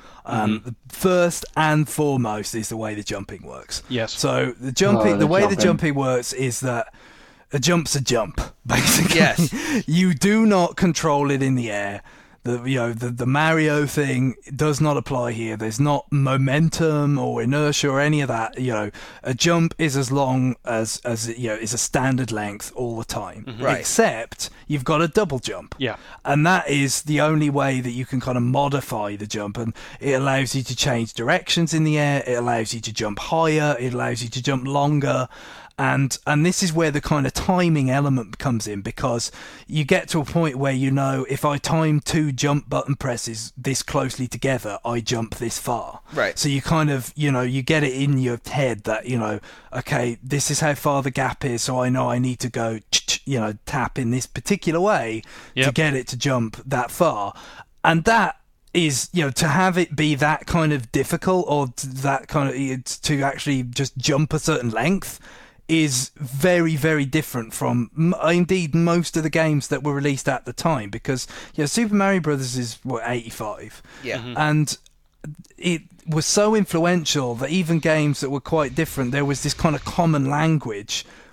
First and foremost is the way the jumping works. Yes. So the way the jumping works is that a jump's a jump, basically. Yes. You do not control it in the air. The Mario thing does not apply here. There's not momentum or inertia or any of that. A jump is as long as is a standard length all the time. Mm-hmm. Right. Except you've got a double jump. Yeah. And that is the only way that you can kind of modify the jump, and it allows you to change directions in the air. It allows you to jump higher. It allows you to jump longer. And this is where the kind of timing element comes in, because you get to a point where if I time 2 jump button presses this closely together, I jump this far. Right. So you kind of, you get it in your head that, okay, this is how far the gap is, so I know I need to go, tap in this particular way to get it to jump that far. And that is, to have it be that kind of difficult, or that kind of, to actually just jump a certain length, is very, very different from indeed most of the games that were released at the time, because Super Mario Brothers is 85, and it was so influential that even games that were quite different, there was this kind of common language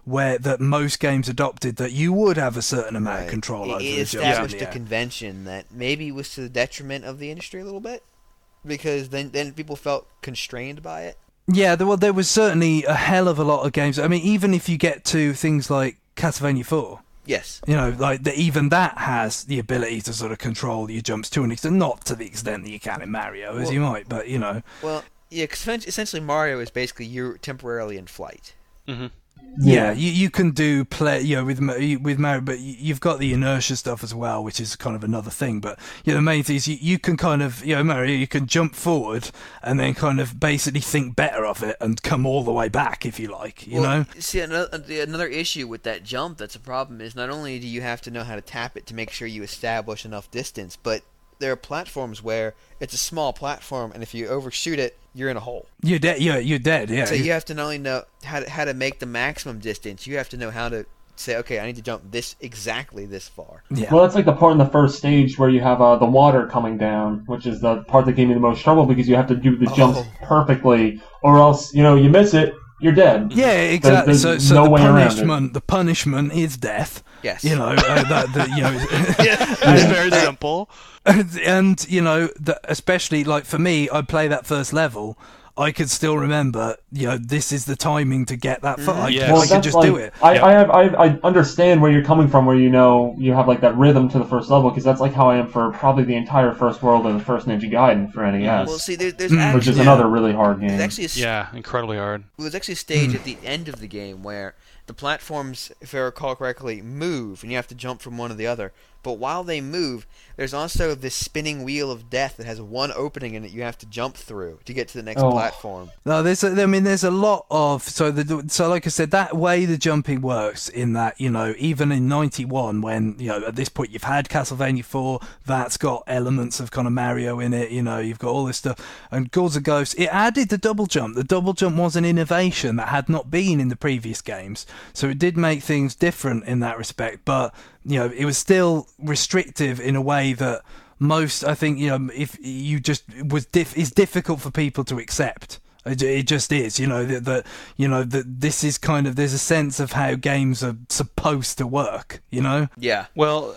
that most games adopted, that you would have a certain amount of control over the jump. It established a convention that maybe was to the detriment of the industry a little bit, because then people felt constrained by it. Yeah, there was certainly a hell of a lot of games. I mean, even if you get to things like Castlevania 4. Yes. Even that has the ability to sort of control your jumps to an extent, not to the extent that you can in Mario, as you might, but, Well, yeah, because essentially Mario is basically you're temporarily in flight. Mm-hmm. Yeah, you can do with Mario, but you've got the inertia stuff as well, which is kind of another thing. But the main thing is you can kind of Mario, you can jump forward and then kind of basically think better of it and come all the way back if you like. You know. See, another issue with that jump that's a problem is not only do you have to know how to tap it to make sure you establish enough distance, but there are platforms where it's a small platform, and if you overshoot it, you're in a hole. You're dead. You're dead. Yeah. So you have to not only know how to make the maximum distance, you have to know how to say, okay, I need to jump exactly this far. Yeah. Well, that's like the part in the first stage where you have the water coming down, which is the part that gave me the most trouble because you have to do the jumps perfectly, or else you miss it, you're dead. Yeah, exactly. So the punishment is death. Yes. It's very simple. And especially like for me, I play that first level. I could still remember, this is the timing to get that far. I could just do it. I understand where you're coming from, where you have like that rhythm to the first level, because that's like how I am for probably the entire first world of the first Ninja Gaiden for NES. Well, see, there's actually, which is another really hard game. Incredibly hard. There's actually a stage at the end of the game where the platforms, if I recall correctly, move, and you have to jump from one to the other. But while they move, there's also this spinning wheel of death that has one opening in it you have to jump through to get to the next platform. No, there's a lot of so like I said, that way the jumping works in that even in '91 when at this point you've had Castlevania 4, that's got elements of kind of Mario in it. You've got all this stuff, and Ghouls and Ghosts, it added the double jump. The double jump was an innovation that had not been in the previous games, so it did make things different in that respect, but it was still restrictive in a way that most, I think, if you just is difficult for people to accept. It just is, that this is kind of, there's a sense of how games are supposed to work, Yeah. Well,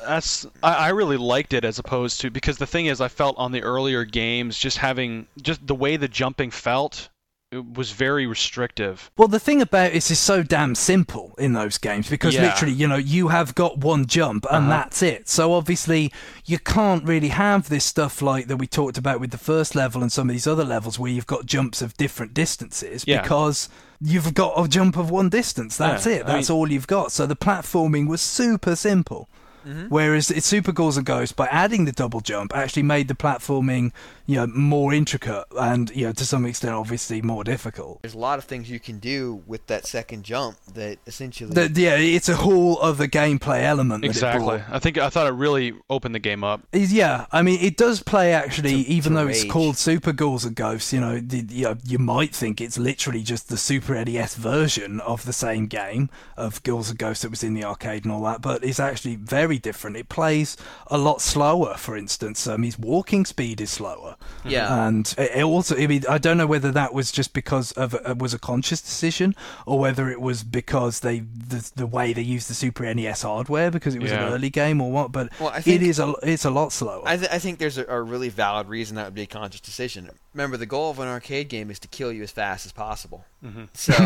I really liked it as opposed to, because the thing is, I felt on the earlier games, just the way the jumping felt, it was very restrictive. Well, the thing about it is so damn simple in those games because literally, you have got one jump and that's it. So obviously, you can't really have this stuff like that we talked about with the first level and some of these other levels where you've got jumps of different distances because you've got a jump of one distance. That's it. That's all you've got. So the platforming was super simple. Mm-hmm. Whereas it's Super Ghouls and Ghosts, by adding the double jump, actually made the platforming, more intricate and, to some extent, obviously more difficult. There's a lot of things you can do with that second jump that essentially... it's a whole other gameplay element. Exactly. I thought it really opened the game up. Yeah, I mean, it does play actually, even though it's called Super Ghouls and Ghosts, you might think it's literally just the Super NES version of the same game of Ghouls and Ghosts that was in the arcade and all that, but it's actually very different. It plays a lot slower, for instance. His walking speed is slower. Yeah. And it also, I don't know whether that was just because it was a conscious decision or whether it was because the way they used the Super NES hardware because it was an early game or what, but it's a lot slower. I think there's a really valid reason that would be a conscious decision. Remember, the goal of an arcade game is to kill you as fast as possible. Mm-hmm.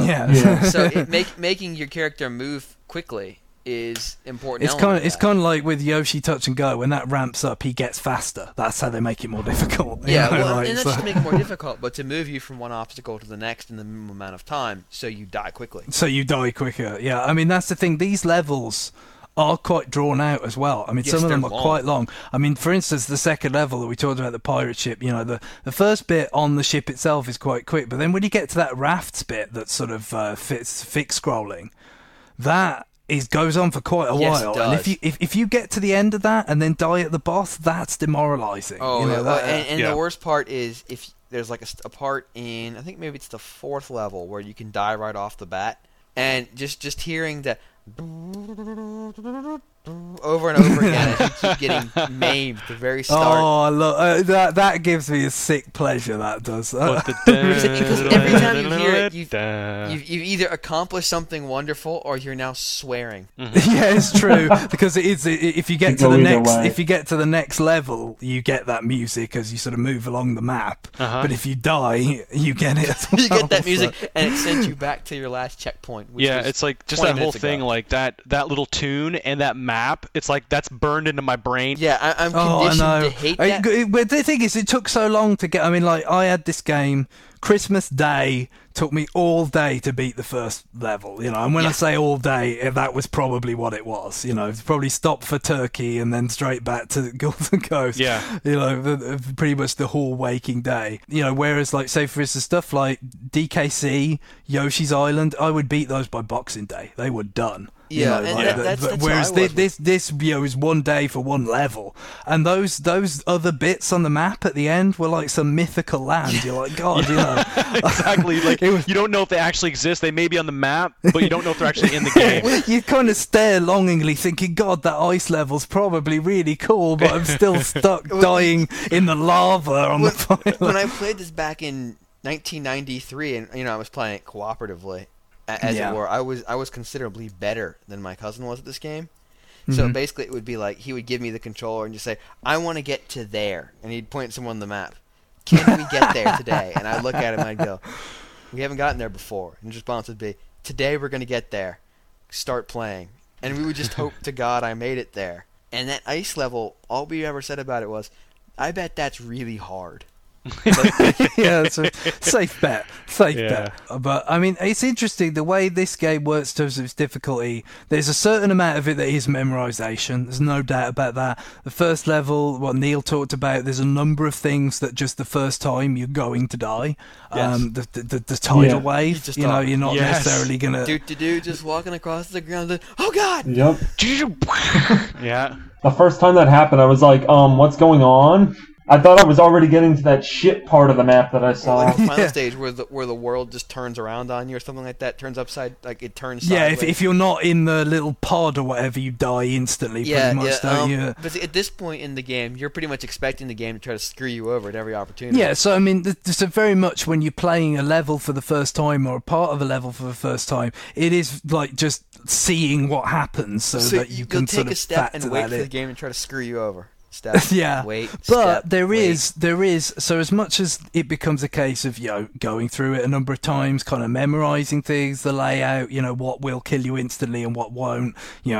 So, so making your character move quickly is important. It's kind of like with Yoshi Touch and Go. When that ramps up, he gets faster. That's how they make it more difficult. Yeah, and not just to make it more difficult, but to move you from one obstacle to the next in the minimum amount of time, so you die quickly. So you die quicker. Yeah, I mean that's the thing. These levels are quite drawn out as well. I mean, some of them are quite long. I mean, for instance, the second level that we talked about, the pirate ship, the first bit on the ship itself is quite quick, but then when you get to that rafts bit that's sort of fixed scrolling, that goes on for quite a while. It does. And if you get to the end of that and then die at the boss, that's demoralizing. The worst part is if there's like a part in, I think maybe it's the fourth level where you can die right off the bat, and just hearing the over and over again as you keep getting maimed at the very start. Oh, look, that gives me a sick pleasure. That does. Because every time you hear it, you've either accomplished something wonderful or you're now swearing. Yeah, it's true, because it is. If you get to the next level, you get that music as you sort of move along the map. But if you die, you get it as well. You get that music, and it sends you back to your last checkpoint. Yeah, it's like just that whole thing, like that little tune and that map. It's like that's burned into my brain. Yeah, I'm conditioned to hate that. But the thing is, it took so long to get. I mean, like I had this game. Christmas Day took me all day to beat the first level, and when I say all day, that was probably what it was, probably stop for turkey and then straight back to Golden Coast. Yeah. Pretty much the whole waking day. Whereas, like, say for instance, stuff like DKC, Yoshi's Island, I would beat those by Boxing Day. They were done. Yeah, whereas this is 1 day for one level, and those other bits on the map at the end were like some mythical land. You're like, God, exactly. Like you don't know if they actually exist. They may be on the map, but you don't know if they're actually in the game. You kind of stare longingly, thinking, God, that ice level's probably really cool, but I'm still stuck dying in the lava on the fire. When I played this back in 1993, and I was playing it cooperatively. As it were, I was considerably better than my cousin was at this game. So basically, it would be like he would give me the controller and just say, "I want to get to there," and he'd point someone on the map. Can we get there today? And I'd look at him and I'd go, "We haven't gotten there before." And his response would be, "Today we're going to get there. Start playing." And we would just hope to God I made it there. And that ice level, all we ever said about it was, "I bet that's really hard." Yeah, it's a safe bet. But I mean, it's interesting the way this game works in terms of its difficulty. There's a certain amount of it that is memorization. There's no doubt about that. The first level, what Neil talked about, there's a number of things that just the first time you're going to die. Yes. The tidal wave. You're not necessarily gonna just walking across the ground. And, oh God! Yep. Yeah. The first time that happened, I was like, what's going on? I thought I was already getting to that shit part of the map that I saw. Like the final stage where the world just turns around on you or something like that, turns upside, like it turns sideways. Yeah, if you're not in the little pod or whatever, you die instantly pretty much, don't you? But at this point in the game, you're pretty much expecting the game to try to screw you over at every opportunity. Yeah, so I mean, there's a very much when you're playing a level for the first time or a part of a level for the first time, it is like just seeing what happens so that you can sort of take a step and wait for the game to try to screw you over. Step, wait, but there is so as much as it becomes a case of going through it a number of times, kind of memorizing things, the layout, what will kill you instantly and what won't,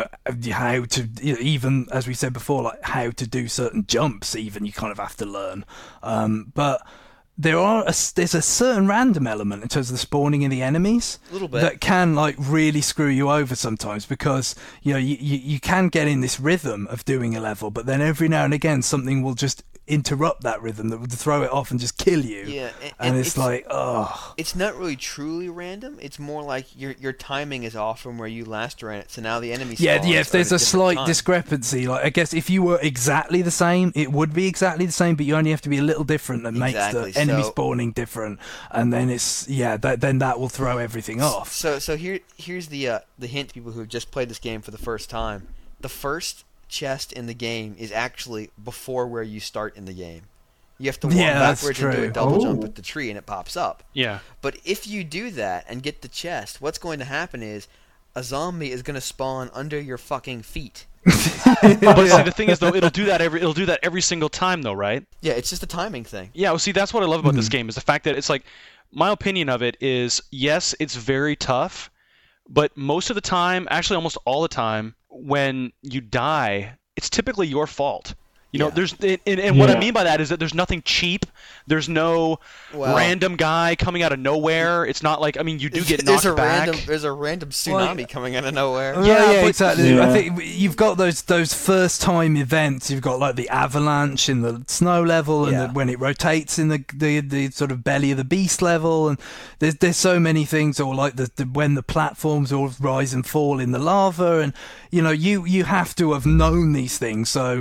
how to, even as we said before, like how to do certain jumps, even you kind of have to learn, but there's a certain random element in terms of the spawning of the enemies a little bit that can like really screw you over sometimes, because you can get in this rhythm of doing a level, but then every now and again something will just interrupt that rhythm that would throw it off and just kill you. Yeah, and it's like, oh. It's not really truly random. It's more like your timing is off from where you last ran it, so now the enemy spawns. Yeah, if there's a slight time. Discrepancy, like I guess if you were exactly the same, it would be exactly the same, but you only have to be a little different that makes the enemy spawning different, and then it's then that will throw everything off. So here's the hint to people who have just played this game for the first time. The first chest in the game is actually before where you start in the game. You have to walk backwards and do a double jump at the tree and it pops up. Yeah. But if you do that and get the chest, what's going to happen is a zombie is going to spawn under your fucking feet. But see, the thing is though, it'll do that every single time though, right? Yeah, it's just a timing thing. Yeah, well see, that's what I love about this game is the fact that it's like, my opinion of it is, yes, it's very tough, but most of the time, actually almost all the time, when you die, it's typically your fault. There's what I mean by that is that there's nothing cheap. There's no random guy coming out of nowhere. It's not like, I mean, you do get knocked back. There's a random tsunami coming out of nowhere. Yeah, exactly. Yeah. I think you've got those first time events. You've got like the avalanche in the snow level, and when it rotates in the sort of belly of the beast level, and there's so many things. Or like when the platforms all rise and fall in the lava, and you have to have known these things. So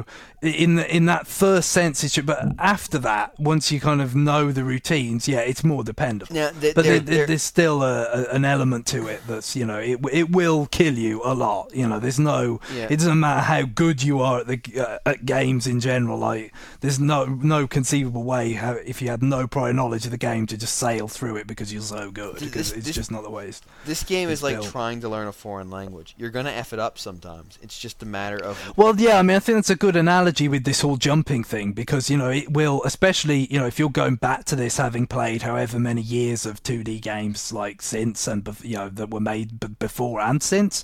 in that first sense, but after that, once you kind of know the routines, it's more dependable. Now, there's still an element to it that's, it will kill you a lot. There's no, it doesn't matter how good you are at games in general. Like, there's no conceivable way if you had no prior knowledge of the game to just sail through it because you're so good. Because it's just not the way. This game is like trying to learn a foreign language. You're gonna F it up sometimes. It's just a matter of. Well, yeah, I mean, I think that's a good analogy with this whole jumping thing, because it will, especially if you're going back to this having played however many years of 2D games like since and that were made before and since,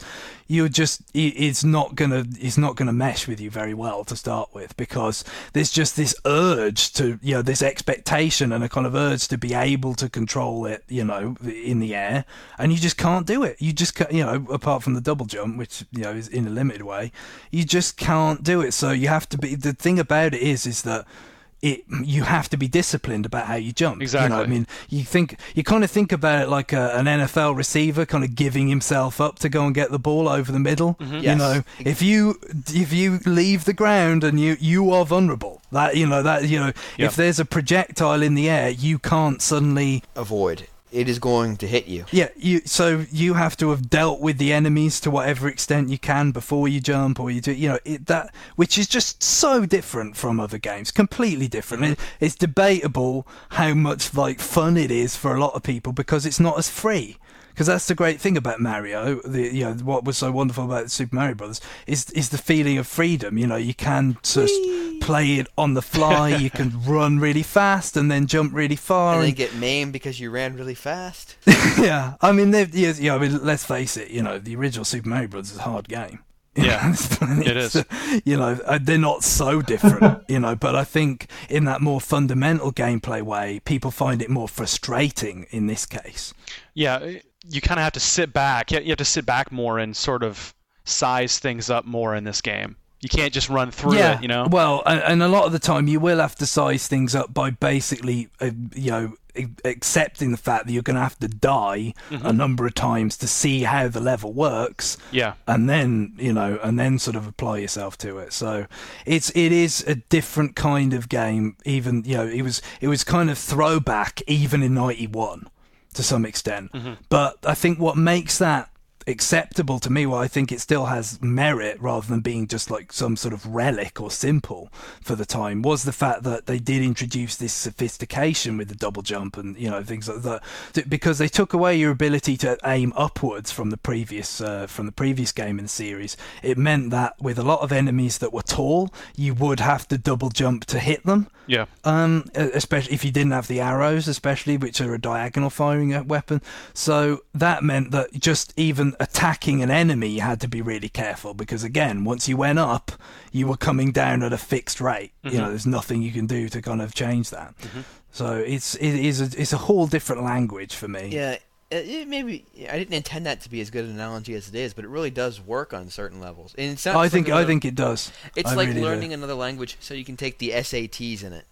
it's not gonna mesh with you very well to start with, because there's just this urge to this expectation and a kind of urge to be able to control it in the air, and you just can't do it. You just apart from the double jump, which is in a limited way, you just can't do it. So you have to be. The thing about it is that you have to be disciplined about how you jump. Exactly. I mean, you kind of think about it like an NFL receiver kind of giving himself up to go and get the ball over the middle. Mm-hmm. Yes. If you leave the ground and you are vulnerable. If there's a projectile in the air, you can't suddenly avoid. It is going to hit you. Yeah, so you have to have dealt with the enemies to whatever extent you can before you jump, or you do, which is just so different from other games, completely different. It's debatable how much fun it is for a lot of people because it's not as free. Because that's the great thing about Mario. What was so wonderful about Super Mario Brothers is the feeling of freedom. You can just play it on the fly. You can run really fast and then jump really far, and then get maimed because you ran really fast. Yeah, I mean, let's face it. The original Super Mario Brothers is a hard game. Yeah, it is. They're not so different, but I think in that more fundamental gameplay way, people find it more frustrating in this case. Yeah, you kind of have to sit back. You have to sit back more and sort of size things up more in this game. You can't just run through it, Well, and a lot of the time you will have to size things up by basically, accepting the fact that you're going to have to die a number of times to see how the level works. Yeah. And then, sort of apply yourself to it. So it is a different kind of game. Even, it was kind of throwback even in 91 to some extent. But I think what makes that acceptable to me, I think it still has merit rather than being just like some sort of relic or simple for the time, was the fact that they did introduce this sophistication with the double jump and things like that, because they took away your ability to aim upwards from the previous game in the series. It meant that with a lot of enemies that were tall, you would have to double jump to hit them. Yeah. Especially if you didn't have the arrows, which are a diagonal firing weapon. So that meant that just even attacking an enemy, you had to be really careful, because again, once you went up, you were coming down at a fixed rate. There's nothing you can do to kind of change that. So it's a whole different language for me. Yeah. Maybe I didn't intend that to be as good an analogy as it is, but it really does work on certain levels. And it's not I think it does. It's like really learning another language so you can take the SATs in it.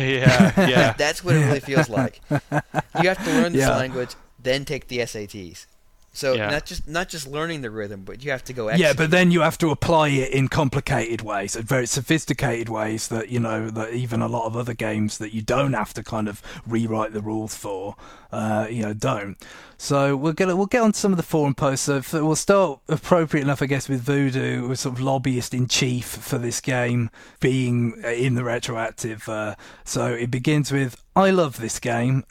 Yeah. That's what it really feels like. You have to learn this language, then take the SATs. So not just learning the rhythm, but you have to go execute. Yeah, but then you have to apply it in complicated ways, very sophisticated ways that that even a lot of other games that you don't have to kind of rewrite the rules for, don't. So we'll get on to some of the forum posts. So we'll start appropriate enough, I guess, with Voodoo, who was sort of lobbyist in chief for this game, being in the retroactive. So it begins with, "I love this game."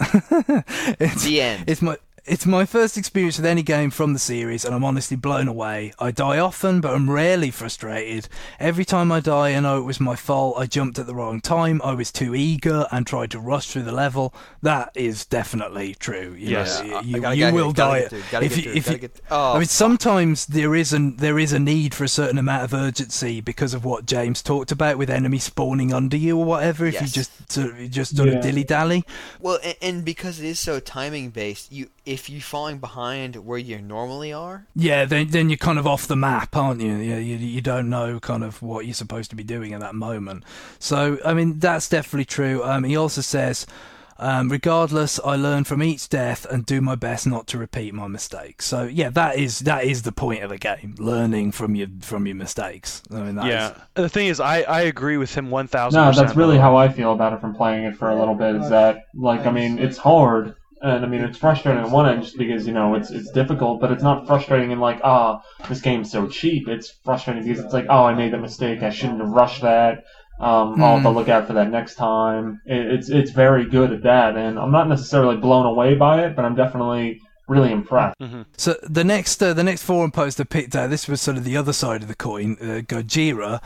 The end. It's my first experience with any game from the series, and I'm honestly blown away. I die often, but I'm rarely frustrated. Every time I die, I know it was my fault. I jumped at the wrong time. I was too eager and tried to rush through the level. That is definitely true. Yes. You will die. I mean, sometimes there is a need for a certain amount of urgency because of what James talked about with enemies spawning under you or whatever. If you just sort of dilly dally. Well, and because it is so timing based, if you're falling behind where you normally are, then you're kind of off the map, aren't you? You don't know kind of what you're supposed to be doing at that moment. So I mean, that's definitely true. He also says, Regardless, I learn from each death and do my best not to repeat my mistakes. So yeah, that is the point of the game: learning from your mistakes. I mean, The thing is, I agree with him 1,000%. No, that's really how I feel about it from playing it for a little bit. Is that it's hard. And I mean, it's frustrating on one end just because, it's difficult, but it's not frustrating in like, this game's so cheap. It's frustrating because it's like, I made that mistake. I shouldn't have rushed that. I'll have to look out for that next time. It's very good at that, and I'm not necessarily blown away by it, but I'm definitely really impressed. Mm-hmm. So the next forum post I picked out, this was sort of the other side of the coin. Gojira,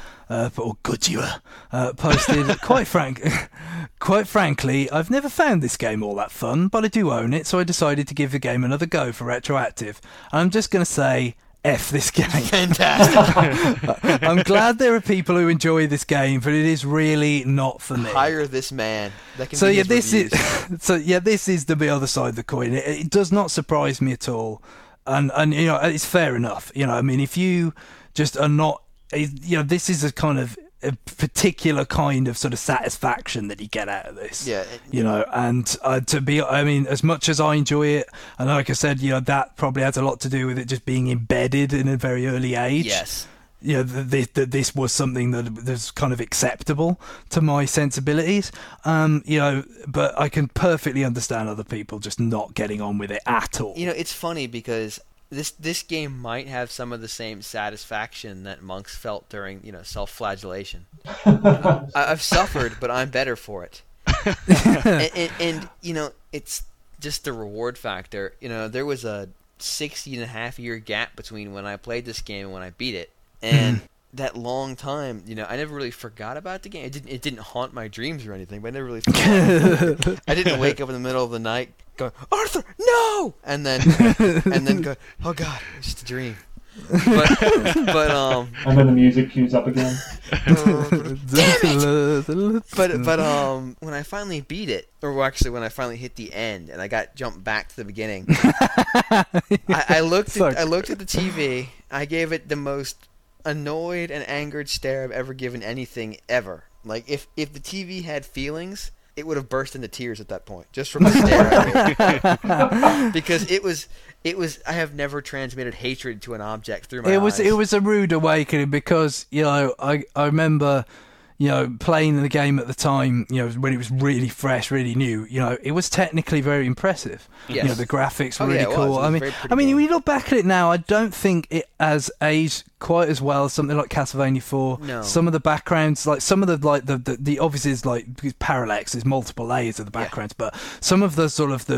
posted, quite frankly, I've never found this game all that fun, but I do own it, so I decided to give the game another go for retroactive. I'm just going to say, F this game. Fantastic. I'm glad there are people who enjoy this game, but it is really not for me. Hire this man. That can So be yeah, his reviews. this is the other side of the coin. It does not surprise me at all, and it's fair enough. I mean, if you just are not, this is a kind of a particular kind of sort of satisfaction that you get out of this. Yeah. And as much as I enjoy it, and like I said, that probably has a lot to do with it just being embedded in a very early age. Yes. This was something that was kind of acceptable to my sensibilities. But I can perfectly understand other people just not getting on with it at all. It's funny because this game might have some of the same satisfaction that monks felt during, self-flagellation. I've suffered, but I'm better for it. and it's just the reward factor. There was a 16.5-year gap between when I played this game and when I beat it. And that long time, I never really forgot about the game. It didn't haunt my dreams or anything, but I never really forgot. I didn't wake up in the middle of the night going, Arthur, no! And then go, oh God, it's just a dream. But and then the music cues up again. Damn it! But when I finally beat it, or actually when I finally hit the end and I got jumped back to the beginning, I looked at the TV. I gave it the most annoyed and angered stare I've ever given anything ever. Like if the TV had feelings, it would have burst into tears at that point, just from the stare at me. Because it was. I have never transmitted hatred to an object through my eyes. It was a rude awakening because I remember playing the game at the time, when it was really fresh, really new. It was technically very impressive. Yes. The graphics were really cool. I mean, when you look back at it now, I don't think it has aged quite as well as something like Castlevania 4. No. Some of the backgrounds, like some of the obviously is like because Parallax, there's multiple layers of the backgrounds, but some of the sort of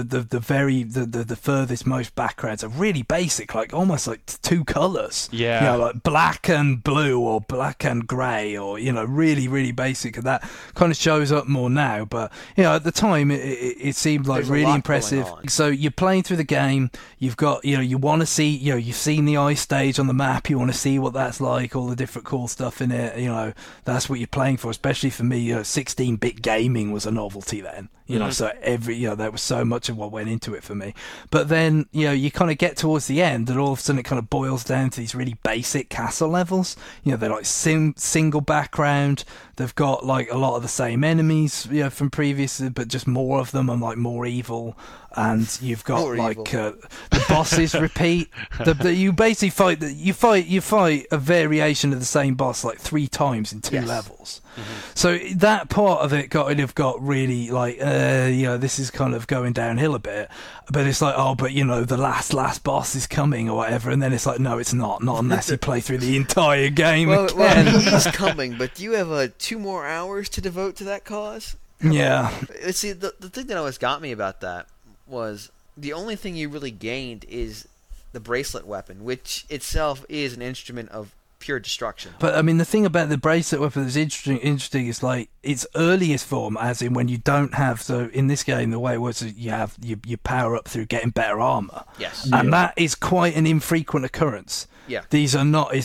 the furthest most backgrounds are really basic, like almost like two colours. Yeah. Like black and blue or black and grey, or really, really basic, and that kind of shows up more now. But at the time, it seemed like There's really a lot impressive. going on. So you're playing through the game. You've got you want to see you've seen the ice stage on the map. You want to see what that's like, all the different cool stuff in it. That's what you're playing for. Especially for me, 16-bit gaming was a novelty then. So there was so much of what went into it for me. But then you kind of get towards the end, and all of a sudden it kind of boils down to these really basic castle levels. They're like single background. They've got like a lot of the same enemies from previous, but just more of them and like more evil. And you've got the bosses repeat. You basically fight a variation of the same boss like 3 times in 2 levels. Mm-hmm. So that part of it got really like this is kind of going downhill a bit. But it's like, but the last boss is coming or whatever, and then it's like, no, it's not unless you play through the entire game again. Well, he's coming, but do you have 2 more hours to devote to that cause? Yeah. See, the thing that always got me about that was the only thing you really gained is the bracelet weapon, which itself is an instrument of pure destruction. But I mean, the thing about the bracelet weapon that's interesting is like its earliest form, as in when you don't have. So in this game, the way it works is you power up through getting better armor. Yes, and that is quite an infrequent occurrence. Yeah, these are not. It's not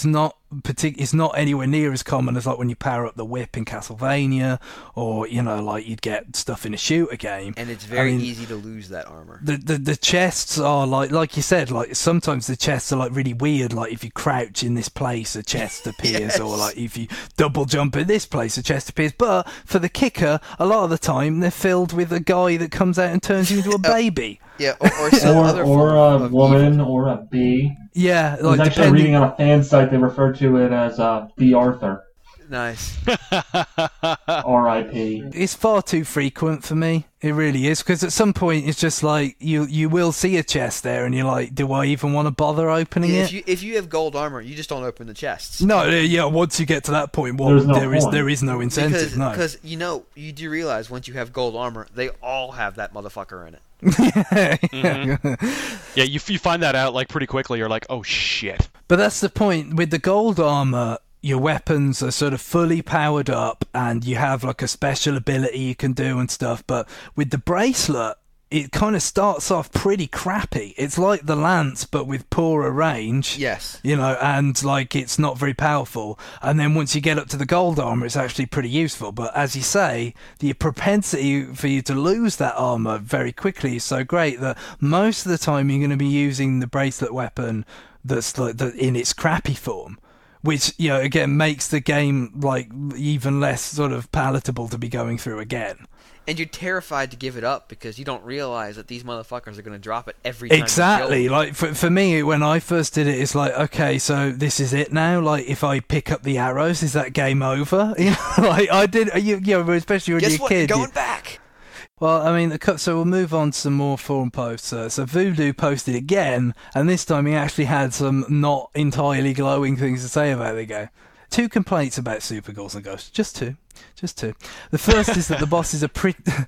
it's not anywhere near as common as like when you power up the whip in Castlevania, or like you'd get stuff in a shooter game. And it's very easy to lose that armor. The chests are like you said, like sometimes the chests are like really weird. Like if you crouch in this place, a chest appears, yes. Or like if you double jump in this place, a chest appears. But for the kicker, a lot of the time they're filled with a guy that comes out and turns you into a baby. Yeah, or some other or a woman, evil. or a bee. Yeah, I was actually reading on a fan site they referred to it as B. Arthur. Nice. R.I.P. It's far too frequent for me. It really is, because at some point it's just like you will see a chest there, and you're like, do I even want to bother opening it? If you have gold armor, you just don't open the chests. No, yeah. Once you get to that point, well, there is no incentive. Because you do realize once you have gold armor, they all have that motherfucker in it. Yeah, you find that out like pretty quickly. You're like, oh shit. But that's the point with the gold armor. Your weapons are sort of fully powered up, and you have like a special ability you can do and stuff. But with the bracelet, it kind of starts off pretty crappy. It's like the lance, but with poorer range. Yes. And like it's not very powerful. And then once you get up to the gold armor, it's actually pretty useful. But as you say, the propensity for you to lose that armor very quickly is so great that most of the time you're going to be using the bracelet weapon that's like in its crappy form. Which, again, makes the game, like, even less sort of palatable to be going through again. And you're terrified to give it up because you don't realize that these motherfuckers are going to drop it every time. Exactly. Like, for me, when I first did it, it's like, okay, so this is it now? Like, if I pick up the arrows, is that game over? Like, I did, especially when you're a kid. You're going back. Well, I mean, so we'll move on to some more forum posts. So Voodoo posted again, and this time he actually had some not entirely glowing things to say about the game. 2 complaints about Super Ghouls and Ghosts. Just two. The first is that the bosses are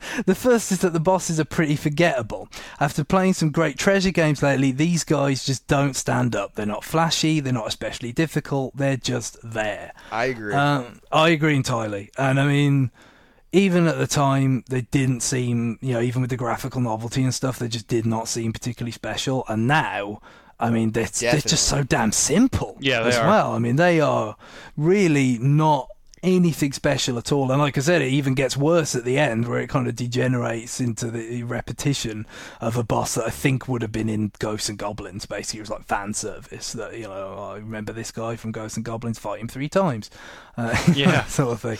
pretty forgettable. After playing some great treasure games lately, these guys just don't stand up. They're not flashy. They're not especially difficult. They're just there. I agree. I agree entirely. And I mean, even at the time, they didn't seem, even with the graphical novelty and stuff, they just did not seem particularly special. And now, I mean, they're just so damn simple as well. I mean, they are really not anything special at all. And like I said, it even gets worse at the end, where it kind of degenerates into the repetition of a boss that I think would have been in Ghosts and Goblins. Basically, it was like fan service. That I remember this guy from Ghosts and Goblins, fight him 3 times. Sort of thing.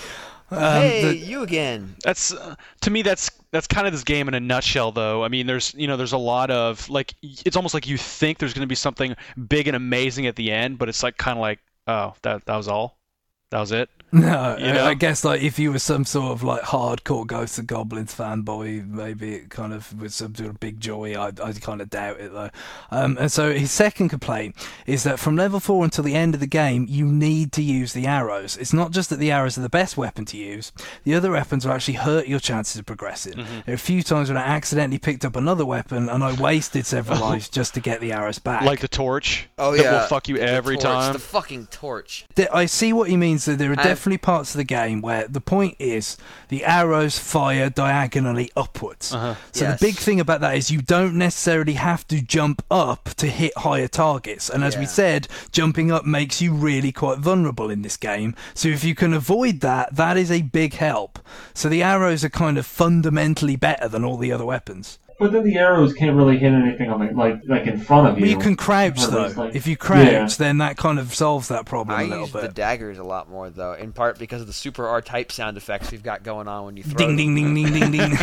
Hey, you again. That's to me. That's kind of this game in a nutshell, though. I mean, there's a lot of like, it's almost like you think there's going to be something big and amazing at the end, but it's like kind of like, oh, that was all, that was it. No, I guess like if you were some sort of like hardcore Ghosts and Goblins fanboy, maybe it kind of was some sort of big joy. I kind of doubt it though. And so his second complaint is that from level 4 until the end of the game, you need to use the arrows. It's not just that the arrows are the best weapon to use. The other weapons will actually hurt your chances of progressing. Mm-hmm. There are a few times when I accidentally picked up another weapon and I wasted several lives just to get the arrows back. Like the torch. Oh yeah. That will fuck you every time. The fucking torch. I see what he means. That there are definitely parts of the game where the point is the arrows fire diagonally upwards. So the big thing about that is you don't necessarily have to jump up to hit higher targets. And as we said, jumping up makes you really quite vulnerable in this game. So if you can avoid that, that is a big help. So the arrows are kind of fundamentally better than all the other weapons. But then the arrows can't really hit anything on like in front of you. Well, you can crouch though. If you crouch, then that kind of solves that problem a little bit. I use the daggers a lot more though, in part because of the super R-type sound effects we've got going on when you throw. Ding ding ding ding ding ding.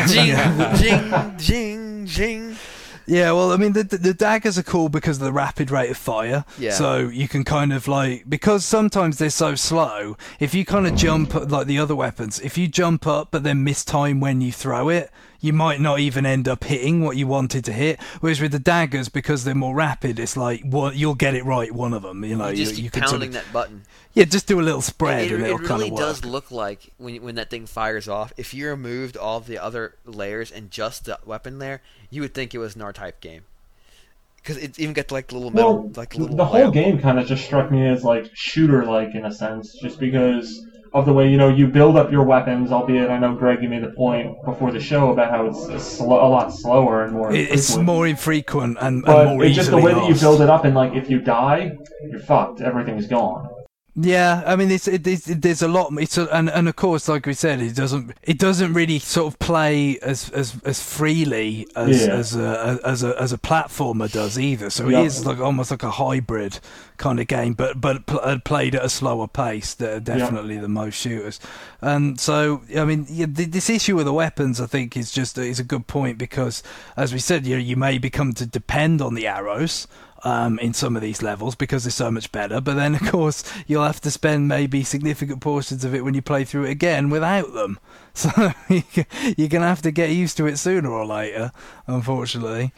Jing jing jing. Yeah, well, I mean, the daggers are cool because of the rapid rate of fire. Yeah. So you can kind of like, because sometimes they're so slow, if you kind of jump, like the other weapons, if you jump up but then miss time when you throw it, you might not even end up hitting what you wanted to hit. Whereas with the daggers, because they're more rapid, it's like, you'll get it right, one of them. You just keep pounding that button. Yeah, just do a little spread and it'll kind of work. It really does look like, when that thing fires off, if you removed all the other layers and just the weapon there, you would think it was an R-type game. Because it's even got the little metal, the whole game kind of just struck me as like shooter-like in a sense, just because of the way you build up your weapons. Albeit, I know Greg, you made the point before the show about how it's a lot slower and more. It's more infrequent and but more it's just the way that you lost. build it up, and like if you die, you're fucked. Everything's gone. Yeah, I mean, there's a lot. And of course, like we said, it doesn't really sort of play as freely as a platformer does either. So it is like almost like a hybrid kind of game, but played at a slower pace. Definitely the most shooters. And so, I mean, this issue with the weapons, I think, is a good point because, as we said, you may become to depend on the arrows. In some of these levels because they're so much better, but then of course you'll have to spend maybe significant portions of it when you play through it again without them. So you're gonna have to get used to it sooner or later, unfortunately.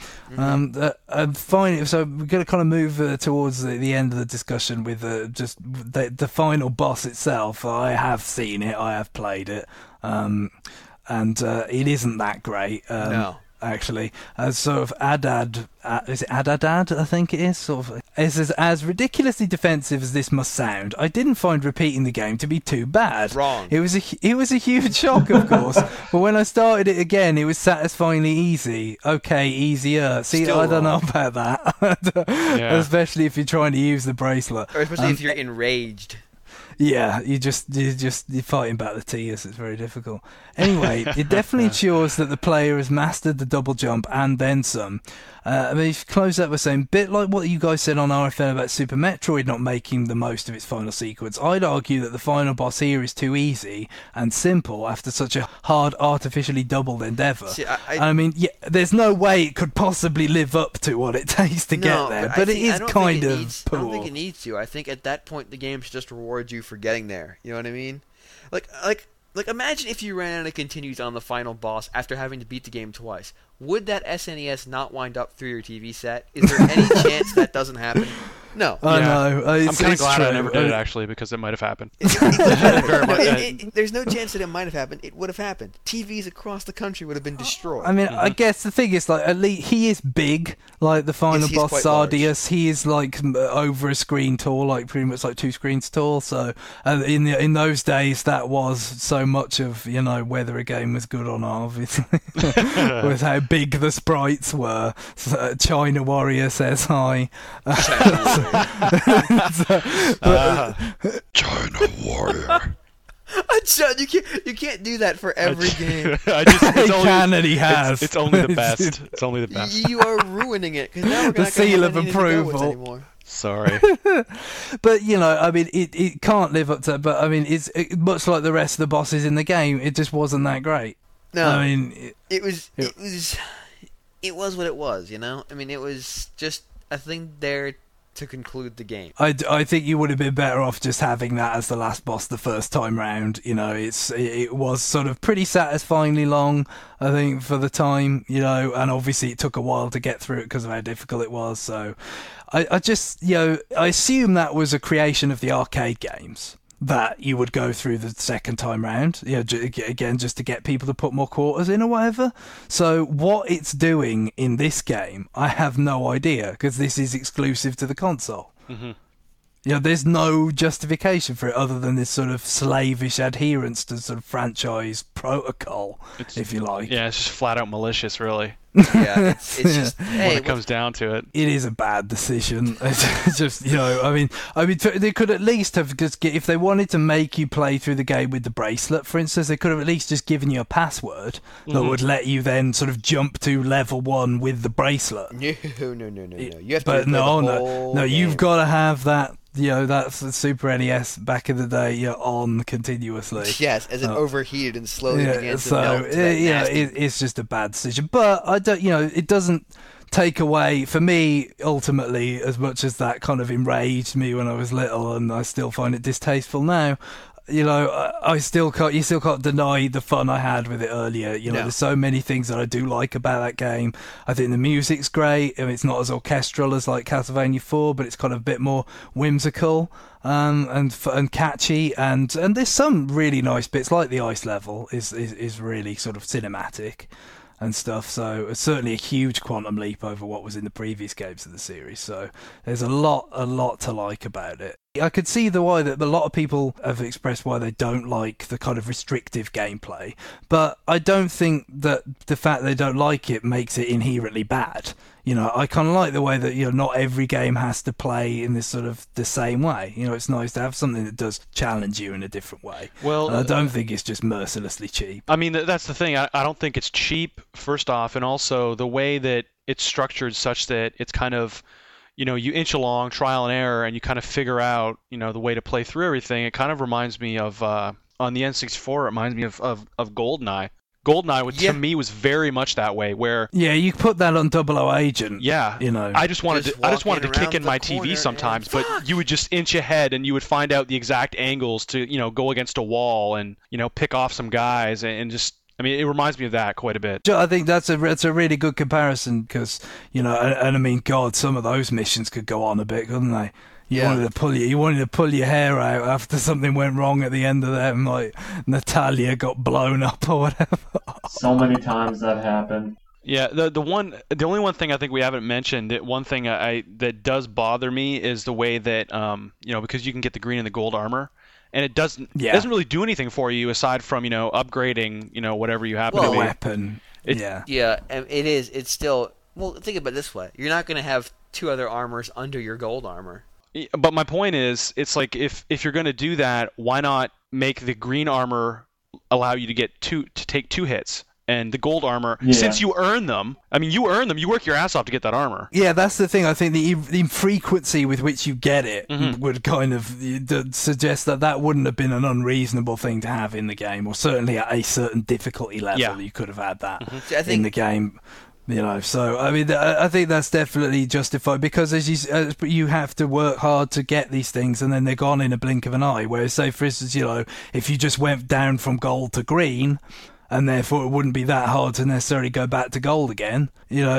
Finally, so we're gonna kind of move towards the end of the discussion with just the final boss itself. I have seen it, I have played it, and it isn't that great. No. Actually, sort of is it Adadad? I think it is. Sort of, it's as ridiculously defensive as this must sound. I didn't find repeating the game to be too bad. Wrong. It was a huge shock, of course. But when I started it again, it was satisfyingly easy. Okay, easier. See, Still I don't know wrong. about that, especially if you're trying to use the bracelet, Or especially if you're enraged. Yeah, you're fighting back the tears. It's very difficult. Anyway, it definitely ensures that the player has mastered the double jump and then some. I mean, if you close that by saying, bit like what you guys said on RFN about Super Metroid not making the most of its final sequence, I'd argue that the final boss here is too easy and simple after such a hard, artificially doubled endeavour. See, I mean, there's no way it could possibly live up to what it takes to get there, but it is kind of poor. I don't think it needs to. I think at that point the game should just reward you for getting there. You know what I mean? Like imagine if you ran out of continues on the final boss after having to beat the game twice. Would that SNES not wind up through your TV set? Is there any chance that doesn't happen? No. I know. I'm kind of glad true. I never did it, actually, because it might have happened. There's no chance that it might have happened. It would have happened. TVs across the country would have been destroyed. I mean, I guess the thing is, like, at least he is big, like the final Yes, boss quite Sardius. He is like over a screen tall, like pretty much like 2 screens tall. So in those days, that was so much of whether a game was good or not. Obviously, was how big the sprites were. So, China Warrior says hi. China Warrior. John, you can't do that for every game. He has. It's only the best. It's only the best. You are ruining it because now we're The seal of approval. Sorry. But I mean, it can't live up to that. But I mean, it's much like the rest of the bosses in the game. It just wasn't that great. No, I mean, it was what it was. I mean, it was just a thing there to conclude the game. I think you would have been better off just having that as the last boss the first time round. It was sort of pretty satisfyingly long, I think, for the time. And obviously it took a while to get through it because of how difficult it was. So I just I assume that was a creation of the arcade games, that you would go through the second time round, again, just to get people to put more quarters in or whatever. So what it's doing in this game, I have no idea, because this is exclusive to the console. Mm-hmm. There's no justification for it other than this sort of slavish adherence to sort of franchise protocol, if you like. Yeah, it's just flat out malicious, really. Yeah, it's just when it comes down to it. It is a bad decision. It's just I mean, they could at least have just if they wanted to make you play through the game with the bracelet, for instance, they could have at least just given you a password that would let you then sort of jump to level 1 with the bracelet. No. You have to no. You've got to have that. That's the Super NES back in the day. On continuously. Yes, as it overheated and slowly began to melt. It's just a bad decision. But I don't. It doesn't take away for me ultimately as much as that kind of enraged me when I was little, and I still find it distasteful now. I still can't. You still can't deny the fun I had with it earlier. There's so many things that I do like about that game. I think the music's great. I mean, it's not as orchestral as like Castlevania 4, but it's kind of a bit more whimsical and catchy. And there's some really nice bits, like the ice level is really sort of cinematic and stuff. So it's certainly a huge quantum leap over what was in the previous games of the series. So there's a lot to like about it. I could see the why that a lot of people have expressed why they don't like the kind of restrictive gameplay, but I don't think that the fact they don't like it makes it inherently bad. I kind of like the way that, not every game has to play in this sort of the same way. It's nice to have something that does challenge you in a different way. Well, and I don't think it's just mercilessly cheap. I mean, that's the thing. I don't think it's cheap, first off, and also the way that it's structured such that it's kind of, you inch along, trial and error, and you kind of figure out, the way to play through everything. It kind of reminds me of, on the N64, it reminds me of GoldenEye. GoldenEye, to me, was very much that way, where... Yeah, you put that on 00 Agent. Yeah. I just wanted to kick in my TV sometimes, but you would just inch ahead, and you would find out the exact angles to, go against a wall and, pick off some guys, and just... I mean, it reminds me of that quite a bit. I think that's a really good comparison because, and I mean, God, some of those missions could go on a bit, couldn't they? You wanted to pull your hair out after something went wrong at the end of them, like Natalia got blown up or whatever. So many times that happened. Yeah, the only one thing I think we haven't mentioned, one thing that does bother me is the way that because you can get the green and the gold armor. And it doesn't really do anything for you aside from, upgrading, whatever you happen to be. Weapon. Yeah, and it is. It's still... Well, think about it this way. You're not going to have 2 other armors under your gold armor. But my point is, it's like, if you're going to do that, why not make the green armor allow you to take 2 hits? And the gold armor, since you earn them, you work your ass off to get that armor. Yeah, that's the thing. I think the frequency with which you get it would kind of suggest that wouldn't have been an unreasonable thing to have in the game, or certainly at a certain difficulty level you could have had that in the game. So I think that's definitely justified because as you have to work hard to get these things, and then they're gone in a blink of an eye. Whereas, say for instance, if you just went down from gold to green, and therefore it wouldn't be that hard to necessarily go back to gold again.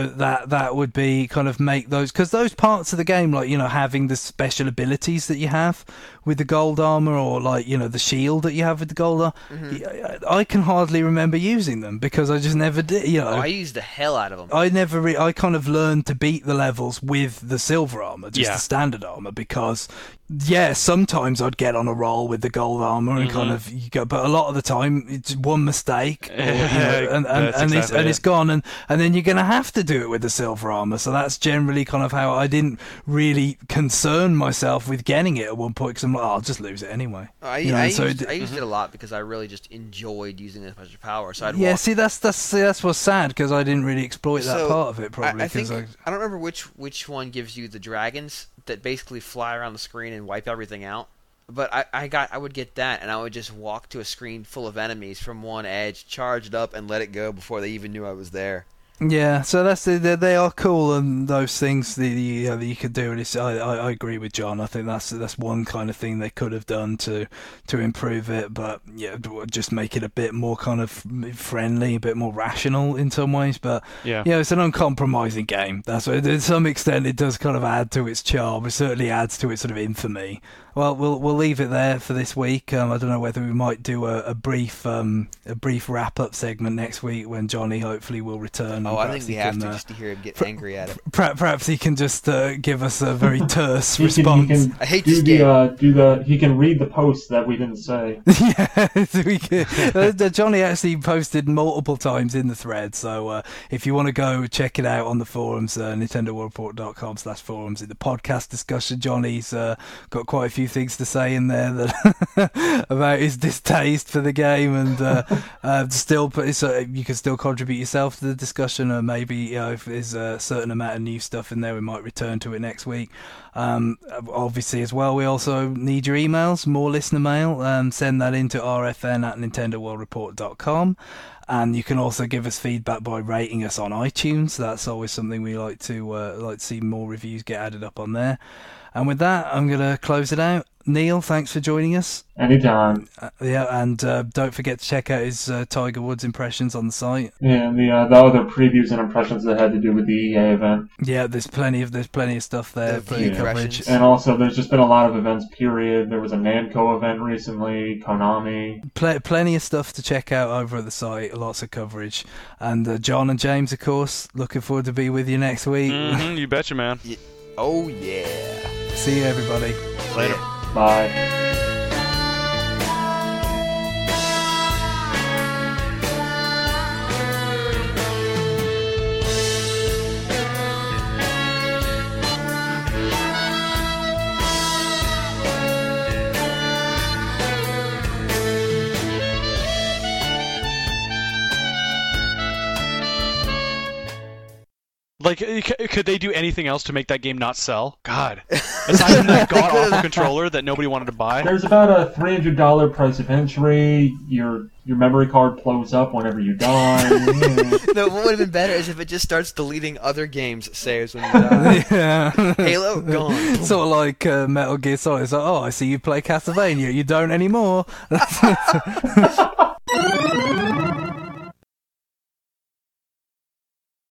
That would be kind of make those... Because those parts of the game, like, having the special abilities that you have with the gold armor, or, like, the shield that you have with the gold armor, I can hardly remember using them because I just never did, I used the hell out of them. I kind of learned to beat the levels with the silver armor, just the standard armor, because... Yeah, sometimes I'd get on a roll with the gold armor and kind of go, but a lot of the time it's one mistake, and it's gone, and then you're gonna have to do it with the silver armor. So that's generally kind of how I didn't really concern myself with getting it at one point because I'm like, I'll just lose it anyway. I used it a lot because I really just enjoyed using this much power. So I'd see that's what's sad because I didn't really exploit that part of it probably. I don't remember which one gives you the dragons that basically fly around the screen and wipe everything out. But I would get that, and I would just walk to a screen full of enemies from one edge, charge it up, and let it go before they even knew I was there. Yeah, so they are cool, and those things that you could do. And I agree with John. I think that's one kind of thing they could have done to improve it, but just make it a bit more kind of friendly, a bit more rational in some ways. But it's an uncompromising game. That's what, to some extent, it does kind of add to its charm. It certainly adds to its sort of infamy. Well, we'll leave it there for this week. I don't know whether we might do a brief wrap up segment next week when Johnny hopefully will return. I think we have to just to hear him get angry at it. Perhaps he can just give us a very terse response. I hate this game. He can read the post that we didn't say. Johnny actually posted multiple times in the thread, so if you want to go check it out on the forums, NintendoWorldReport.com/forums, in the podcast discussion, Johnny's got quite a few things to say in there that about his distaste for the game, and you can still contribute yourself to the discussion, or maybe if there's a certain amount of new stuff in there, we might return to it next week. Obviously as well, we also need your emails, more listener mail. Send that into rfn@nintendoworldreport.com. And you can also give us feedback by rating us on iTunes. That's always something we like to see more reviews get added up on there. And with that, I'm going to close it out. Neil, thanks for joining us. Anytime. And don't forget to check out his Tiger Woods impressions on the site. Yeah, and the other previews and impressions that had to do with the EA event. Yeah, there's plenty of stuff there, plenty of coverage. And also, there's just been a lot of events. Period. There was a Namco event recently, Konami. Plenty of stuff to check out over at the site. Lots of coverage. And John and James, of course, looking forward to be with you next week. You betcha, man. Oh yeah. See you, everybody. Later. Yeah. Bye. Like, could they do anything else to make that game not sell? God. Aside from that god-awful controller that nobody wanted to buy? There's about a $300 price of entry. Your memory card blows up whenever you die. No, what would have been better is if it just starts deleting other games' saves when you die. Yeah. Halo, gone. Sort of like Metal Gear Solid. It's like, oh, I see you play Castlevania. You don't anymore.